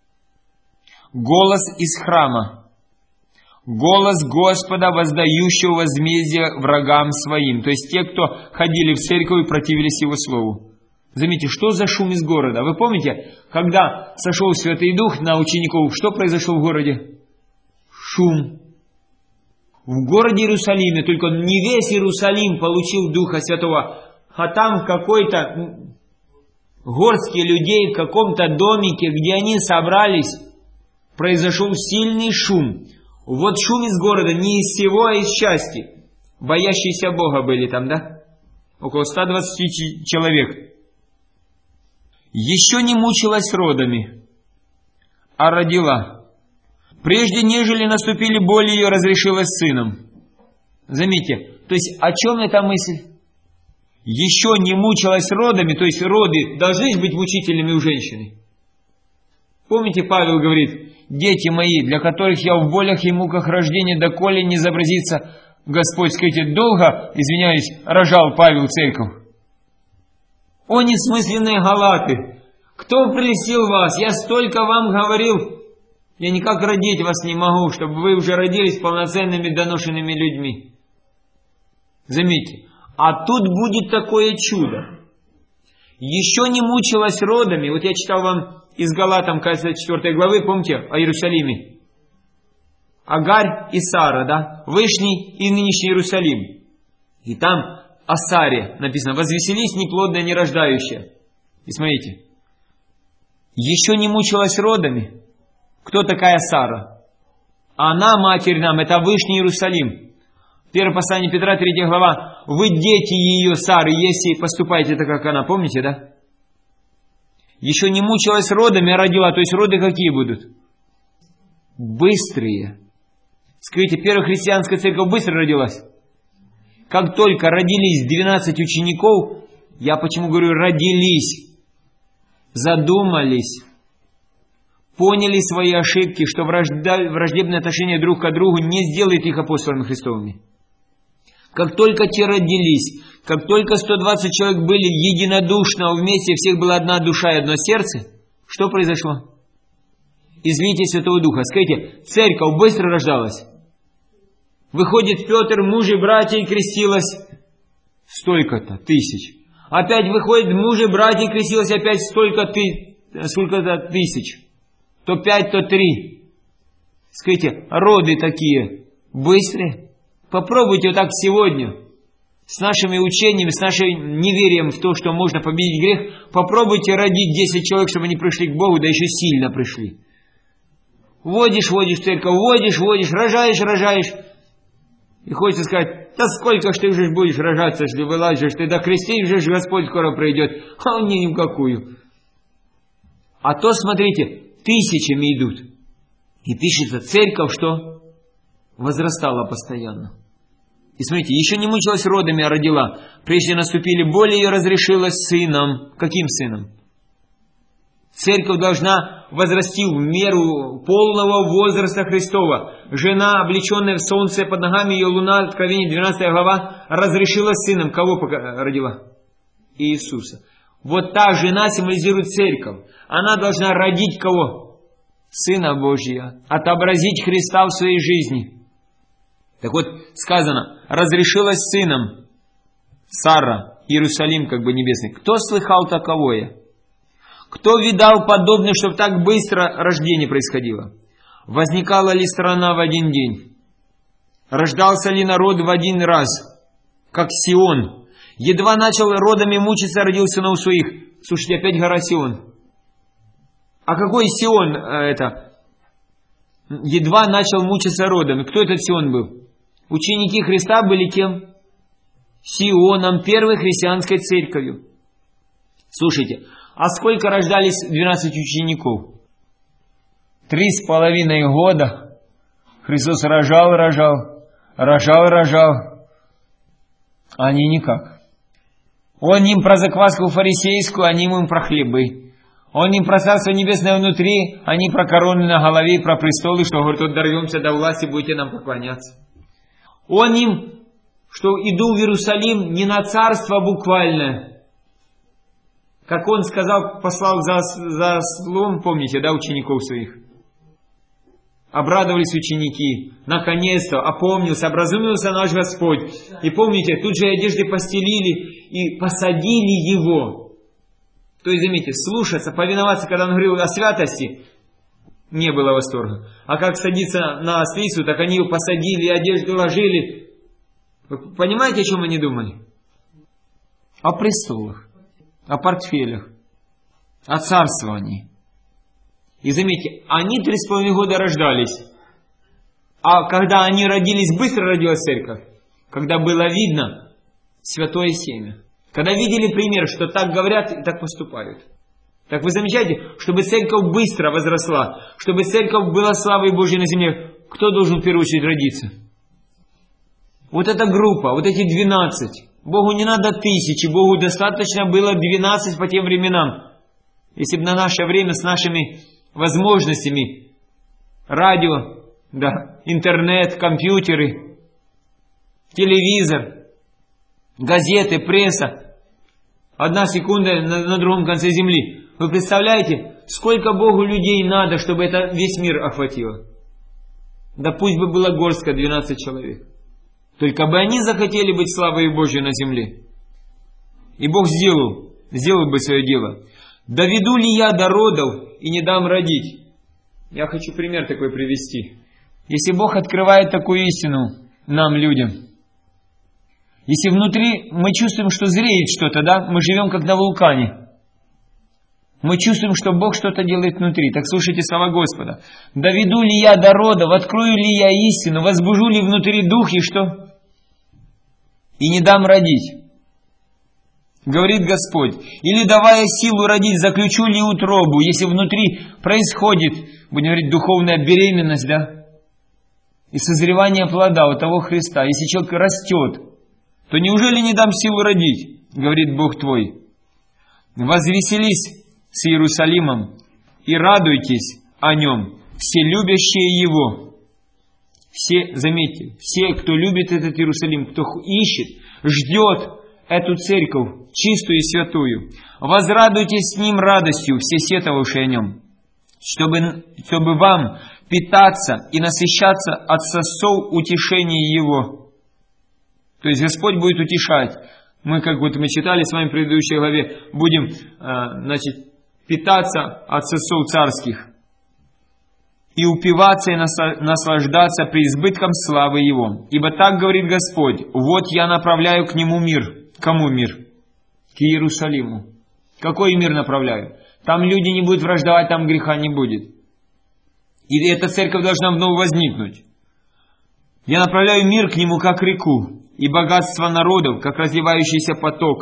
[SPEAKER 1] Голос из храма. Голос Господа, воздающего возмездие врагам своим. То есть те, кто ходили в церковь и противились Его слову. Заметьте, что за шум из города? Вы помните, когда сошел Святый Дух на учеников, что произошло в городе? Шум. В городе Иерусалиме, только не весь Иерусалим получил Духа Святого, а там какой-то горстки людей в каком-то домике, где они собрались, произошел сильный шум. Вот шум из города, не из всего, а из части. Боящиеся Бога были там, да? Около 120 человек. Еще не мучилась родами, а родила. Прежде нежели наступили боли, ее разрешилась сыном. Заметьте, то есть о чем эта мысль? Еще не мучилась родами, то есть роды должны быть мучительными у женщины. Помните, Павел говорит: дети мои, для которых я в болях и муках рождения, доколе не изобразится Господь, скажите, долго, извиняюсь, рожал Павел церковь? О, несмысленные галаты! Кто прельстил вас? Я столько вам говорил. Я никак родить вас не могу, чтобы вы уже родились полноценными доношенными людьми. Заметьте, а тут будет такое чудо. Еще не мучилась родами. Вот я читал вам из Галатам, кажется, 4 главы, помните, о Иерусалиме. Агарь и Сара, да? Вышний и нынешний Иерусалим. И там о Саре написано: возвеселись неплодная, нерождающая. И смотрите, еще не мучилась родами. Кто такая Сара? Она, матерь нам, это Вышний Иерусалим. Первое послание Петра, 3 глава. Вы дети ее, Сары, если поступаете так, как она. Помните, да? Еще не мучилась родами, а родила. То есть роды какие будут? Быстрые. Скажите, первая христианская церковь быстро родилась? Как только родились 12 учеников, я почему говорю родились, задумались, поняли свои ошибки, что враждебное отношение друг к другу не сделает их апостолами Христовыми. Как только те родились, как только 120 человек были единодушно вместе, всех была одна душа и одно сердце, что произошло? Извините Святого Духа, скажите, церковь быстро рождалась? Выходит Петр, мужи, братья, и крестилось столько-то тысяч. Опять выходит мужи, братья, и крестилось опять столько-то тысяч. То 5, то 3. Скажите, роды такие быстрые? Попробуйте вот так сегодня, с нашими учениями, с нашим неверием в то, что можно победить грех, попробуйте родить 10 человек, чтобы они пришли к Богу, да еще сильно пришли. Водишь в церковь, водишь, рожаешь. И хочется сказать, да сколько ж ты уже будешь рожаться, если вылазишь, ты до крестишь же, Господь скоро придет. А он ни в какую. А то, смотрите, тысячами идут. И пишется, церковь что? Возрастала постоянно. И смотрите, еще не мучилась родами, а родила. Прежде наступили боли, ее разрешилась сыном. Каким сыном? Церковь должна возрасти в меру полного возраста Христова. Жена, облеченная в солнце, под ногами ее луна, Откровение 12 глава, разрешилась сыном. Кого родила? Иисуса. Вот та жена символизирует церковь. Она должна родить кого? Сына Божия. Отобразить Христа в своей жизни. Так вот, сказано, разрешилась сыном Сара, Иерусалим как бы небесный. Кто слыхал таковое? Кто видал подобное, чтобы так быстро рождение происходило? Возникала ли страна в один день? Рождался ли народ в один раз? Как Сион. Едва начал родами мучиться, родил сынов своих. Слушайте, опять гора Сион. А какой Сион это? Едва начал мучиться родами. Кто этот Сион был? Ученики Христа были кем? Сионом, первой христианской церковью. Слушайте, а сколько рождались 12 учеников? 3,5 года. Христос рожал. Они никак. Он им про закваску фарисейскую, они им про хлебы. Он им про Царство Небесное внутри, они про короны на голове и про престолы, что, говорит, вот дорвемся до власти, будете нам поклоняться. Он им, что иду в Иерусалим не на царство буквальное. Как он сказал, послал за словом, помните, да, учеников своих? Обрадовались ученики. Наконец-то опомнился, образумился наш Господь. И помните, тут же одежды постелили и посадили его. То есть, заметьте, слушаться, повиноваться, когда он говорил о святости, не было восторга. А как садиться на ослицу, так они его посадили, одежду ложили. Вы понимаете, о чем они думали? О престолах, о портфелях, о царствовании. И заметьте, они 3,5 года рождались. А когда они родились, быстро родилась церковь. Когда было видно святое семя. Когда видели пример, что так говорят и так поступают. Так вы замечаете, чтобы церковь быстро возросла, чтобы церковь была славой Божьей на земле, кто должен в первую очередь родиться? Вот эта группа, вот эти 12. Богу не надо 1000, Богу достаточно было 12 по тем временам. Если бы на наше время с нашими возможностями, радио, да, интернет, компьютеры, телевизор, газеты, пресса, 1 секунда на другом конце земли. Вы представляете, сколько Богу людей надо, чтобы это весь мир охватило? Да пусть бы была горстка 12 человек. Только бы они захотели быть славой Божьей на земле. И Бог сделал бы свое дело. Доведу ли я до родов и не дам родить? Я хочу пример такой привести. Если Бог открывает такую истину нам, людям, если внутри мы чувствуем, что зреет что-то, да, мы живем как на вулкане. Мы чувствуем, что Бог что-то делает внутри. Так слушайте слова Господа. Доведу ли я до родов, открою ли я истину, возбужу ли внутри дух и что? И не дам родить. Говорит Господь. Или давая силу родить, заключу ли утробу, если внутри происходит, будем говорить, духовная беременность, да? И созревание плода у того Христа. Если человек растет, то неужели не дам силу родить? Говорит Бог твой. Возвеселись с Иерусалимом и радуйтесь, о нем, все любящие его». Все, заметьте, все, кто любит этот Иерусалим, кто ищет, ждет эту церковь, чистую и святую, возрадуйтесь с ним радостью, все сетовавшие о нем, чтобы вам питаться и насыщаться от сосов утешения его. То есть Господь будет утешать. Мы, как вот мы читали с вами в предыдущей главе, будем, питаться от сосов царских и упиваться и наслаждаться преизбытком славы Его. Ибо так говорит Господь: вот я направляю к Нему мир. Кому мир? К Иерусалиму. Какой мир направляю? Там люди не будут враждовать, там греха не будет. И эта церковь должна вновь возникнуть. Я направляю мир к Нему, как реку, и богатство народов, как разливающийся поток,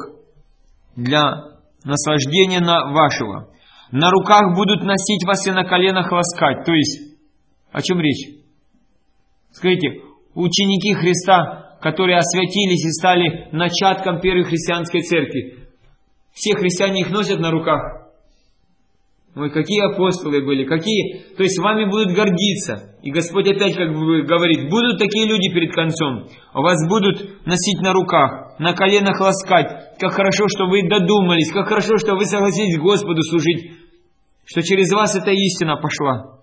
[SPEAKER 1] для наслаждения вашего. На руках будут носить вас и на коленах ласкать. То есть, о чем речь? Скажите, ученики Христа, которые освятились и стали начатком первой христианской церкви, все христиане их носят на руках. Ой, какие апостолы были, какие... То есть вами будут гордиться. И Господь опять как бы говорит: будут такие люди перед концом. Вас будут носить на руках, на коленах ласкать. Как хорошо, что вы додумались, как хорошо, что вы согласились Господу служить, что через вас эта истина пошла.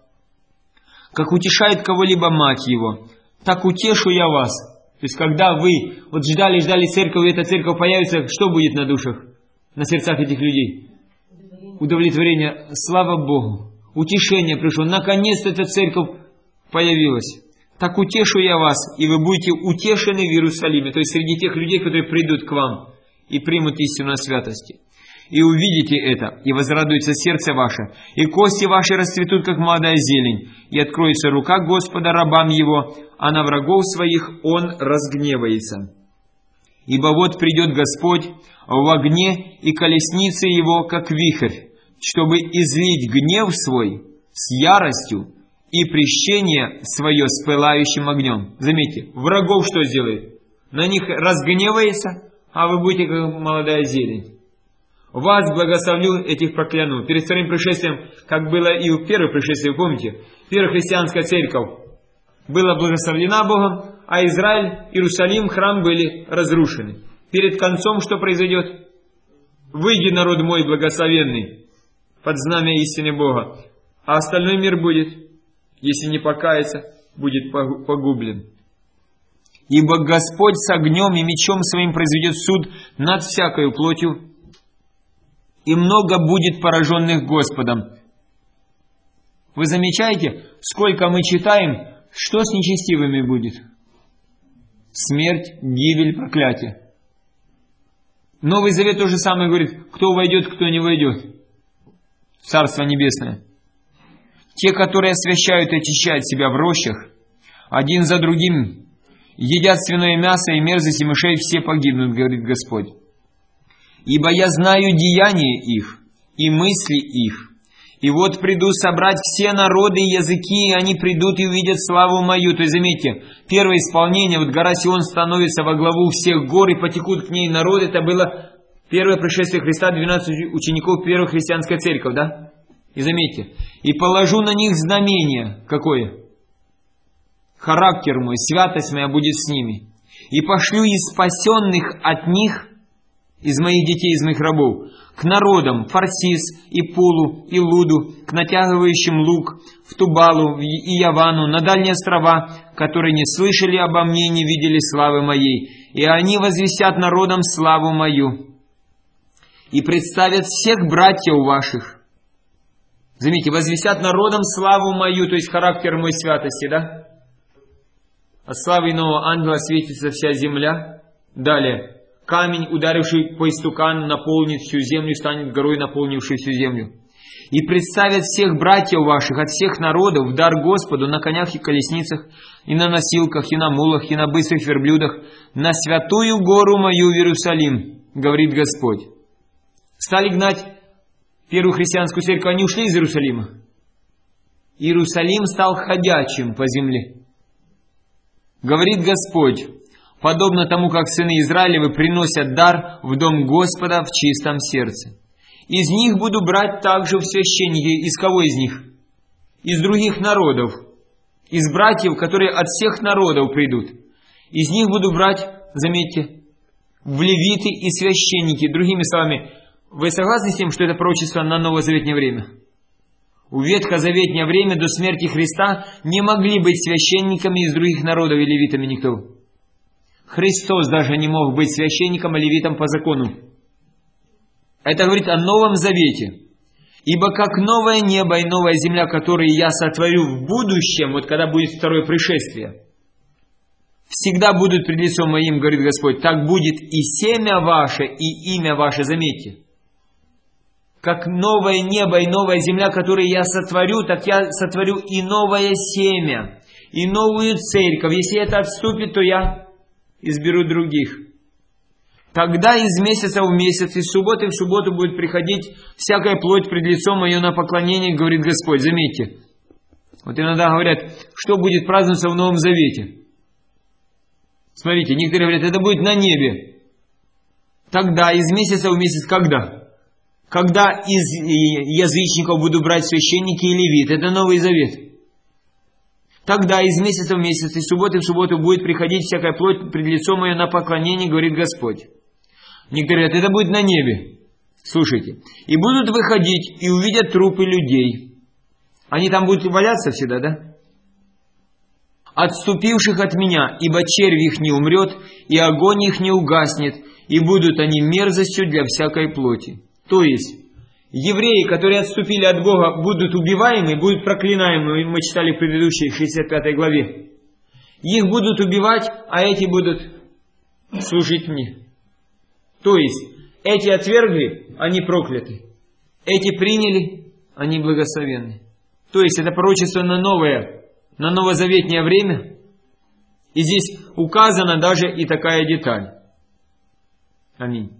[SPEAKER 1] Как утешает кого-либо мать его, так утешу я вас. То есть когда вы вот ждали церковь, и эта церковь появится, что будет на душах, на сердцах этих людей? Удовлетворение. Слава Богу. Утешение пришло. Наконец-то эта церковь появилась. Так утешу я вас, и вы будете утешены в Иерусалиме. То есть среди тех людей, которые придут к вам и примут истину о святости. И увидите это, и возрадуется сердце ваше, и кости ваши расцветут, как молодая зелень, и откроется рука Господа рабам его, а на врагов своих он разгневается. Ибо вот придет Господь в огне, и колесницы его, как вихрь, чтобы излить гнев свой с яростью и прещение свое с пылающим огнем. Заметьте, врагов что сделает? На них разгневается, а вы будете как молодая зелень. Вас благословлю, этих прокляну. Перед вторым пришествием, как было и в первом пришествии, помните, первая христианская церковь была благословлена Богом, а Израиль, Иерусалим, храм были разрушены. Перед концом что произойдет? Выйди, народ мой благословенный, под знамя истины Бога, а остальной мир будет, если не покается, будет погублен. Ибо Господь с огнем и мечом своим произведет суд над всякою плотью, и много будет пораженных Господом. Вы замечаете, сколько мы читаем, что с нечестивыми будет? Смерть, гибель, проклятие. Новый Завет то же самое говорит: кто войдет, кто не войдет. Царство Небесное. Те, которые освящают и очищают себя в рощах, один за другим, едят свиное мясо и мерзость и мышей, все погибнут, говорит Господь. Ибо я знаю деяния их и мысли их. И вот приду собрать все народы и языки, и они придут и увидят славу мою. То есть, заметьте, первое исполнение, вот гора Сион становится во главу всех гор, и потекут к ней народы. Это было первое пришествие Христа, 12 учеников первой христианской церкви, да? И заметьте, и положу на них знамение. Какое? Характер мой, святость моя будет с ними. И пошлю из спасенных от них, из моих детей, из моих рабов, к народам Фарсис и Пулу и Луду, к натягивающим лук, в Тубалу и Явану, на дальние острова, которые не слышали обо мне, не видели славы моей. И они возвестят народам славу мою. И представят всех братьев ваших. Заметьте, возвестят народам славу мою, то есть характер мой святости, да? От славы иного ангела светится вся земля. Далее. Камень, ударивший по истукану, наполнит всю землю, станет горой, наполнившей всю землю. И представят всех братьев ваших от всех народов в дар Господу на конях и колесницах, и на носилках, и на мулах, и на быстрых верблюдах, на святую гору мою в Иерусалим, говорит Господь. Стали гнать первую христианскую церковь, они ушли из Иерусалима. Иерусалим стал ходячим по земле. Говорит Господь: подобно тому, как сыны Израилевы приносят дар в дом Господа в чистом сердце. Из них буду брать также в священники. Из кого из них? из других народов, из братьев, которые от всех народов придут. Из них буду брать, заметьте, в левиты и священники. Другими словами, вы согласны с тем, что это пророчество на новозаветнее время? В ветхозаветнее время до смерти Христа не могли быть священниками из других народов и левитами никто. Христос даже не мог быть священником и левитом по закону. Это говорит о Новом Завете. Ибо как новое небо и новая земля, которые я сотворю в будущем, вот когда будет второе пришествие, всегда будут пред лицом моим, говорит Господь, так будет и семя ваше, и имя ваше, заметьте. Как новое небо и новая земля, которые я сотворю, так я сотворю и новое семя, и новую церковь. Если это отступит, то я изберу других. Тогда из месяца в месяц, из субботы в субботу будет приходить всякая плоть пред лицом мое на поклонение, говорит Господь. Заметьте, вот иногда говорят, что будет праздноваться в Новом Завете. Смотрите, некоторые говорят, это будет на небе. Тогда из месяца в месяц когда? Когда из язычников буду брать священники и левиты. Это Новый Завет. Тогда из месяца в месяц, из субботы в субботу будет приходить всякая плоть пред лицом мое на поклонение, говорит Господь. Некоторые говорят, это будет на небе. Слушайте. И будут выходить и увидят трупы людей. Они там будут валяться всегда, да? Отступивших от меня, ибо червь их не умрет, и огонь их не угаснет, и будут они мерзостью для всякой плоти. То есть, евреи, которые отступили от Бога, будут убиваемы, будут проклинаемы, мы читали в предыдущей 65 главе. Их будут убивать, а эти будут служить мне. То есть, эти отвергли, они прокляты. Эти приняли, они благословенны. То есть, это пророчество на новое, на новозаветнее время. И здесь указана даже и такая деталь. Аминь.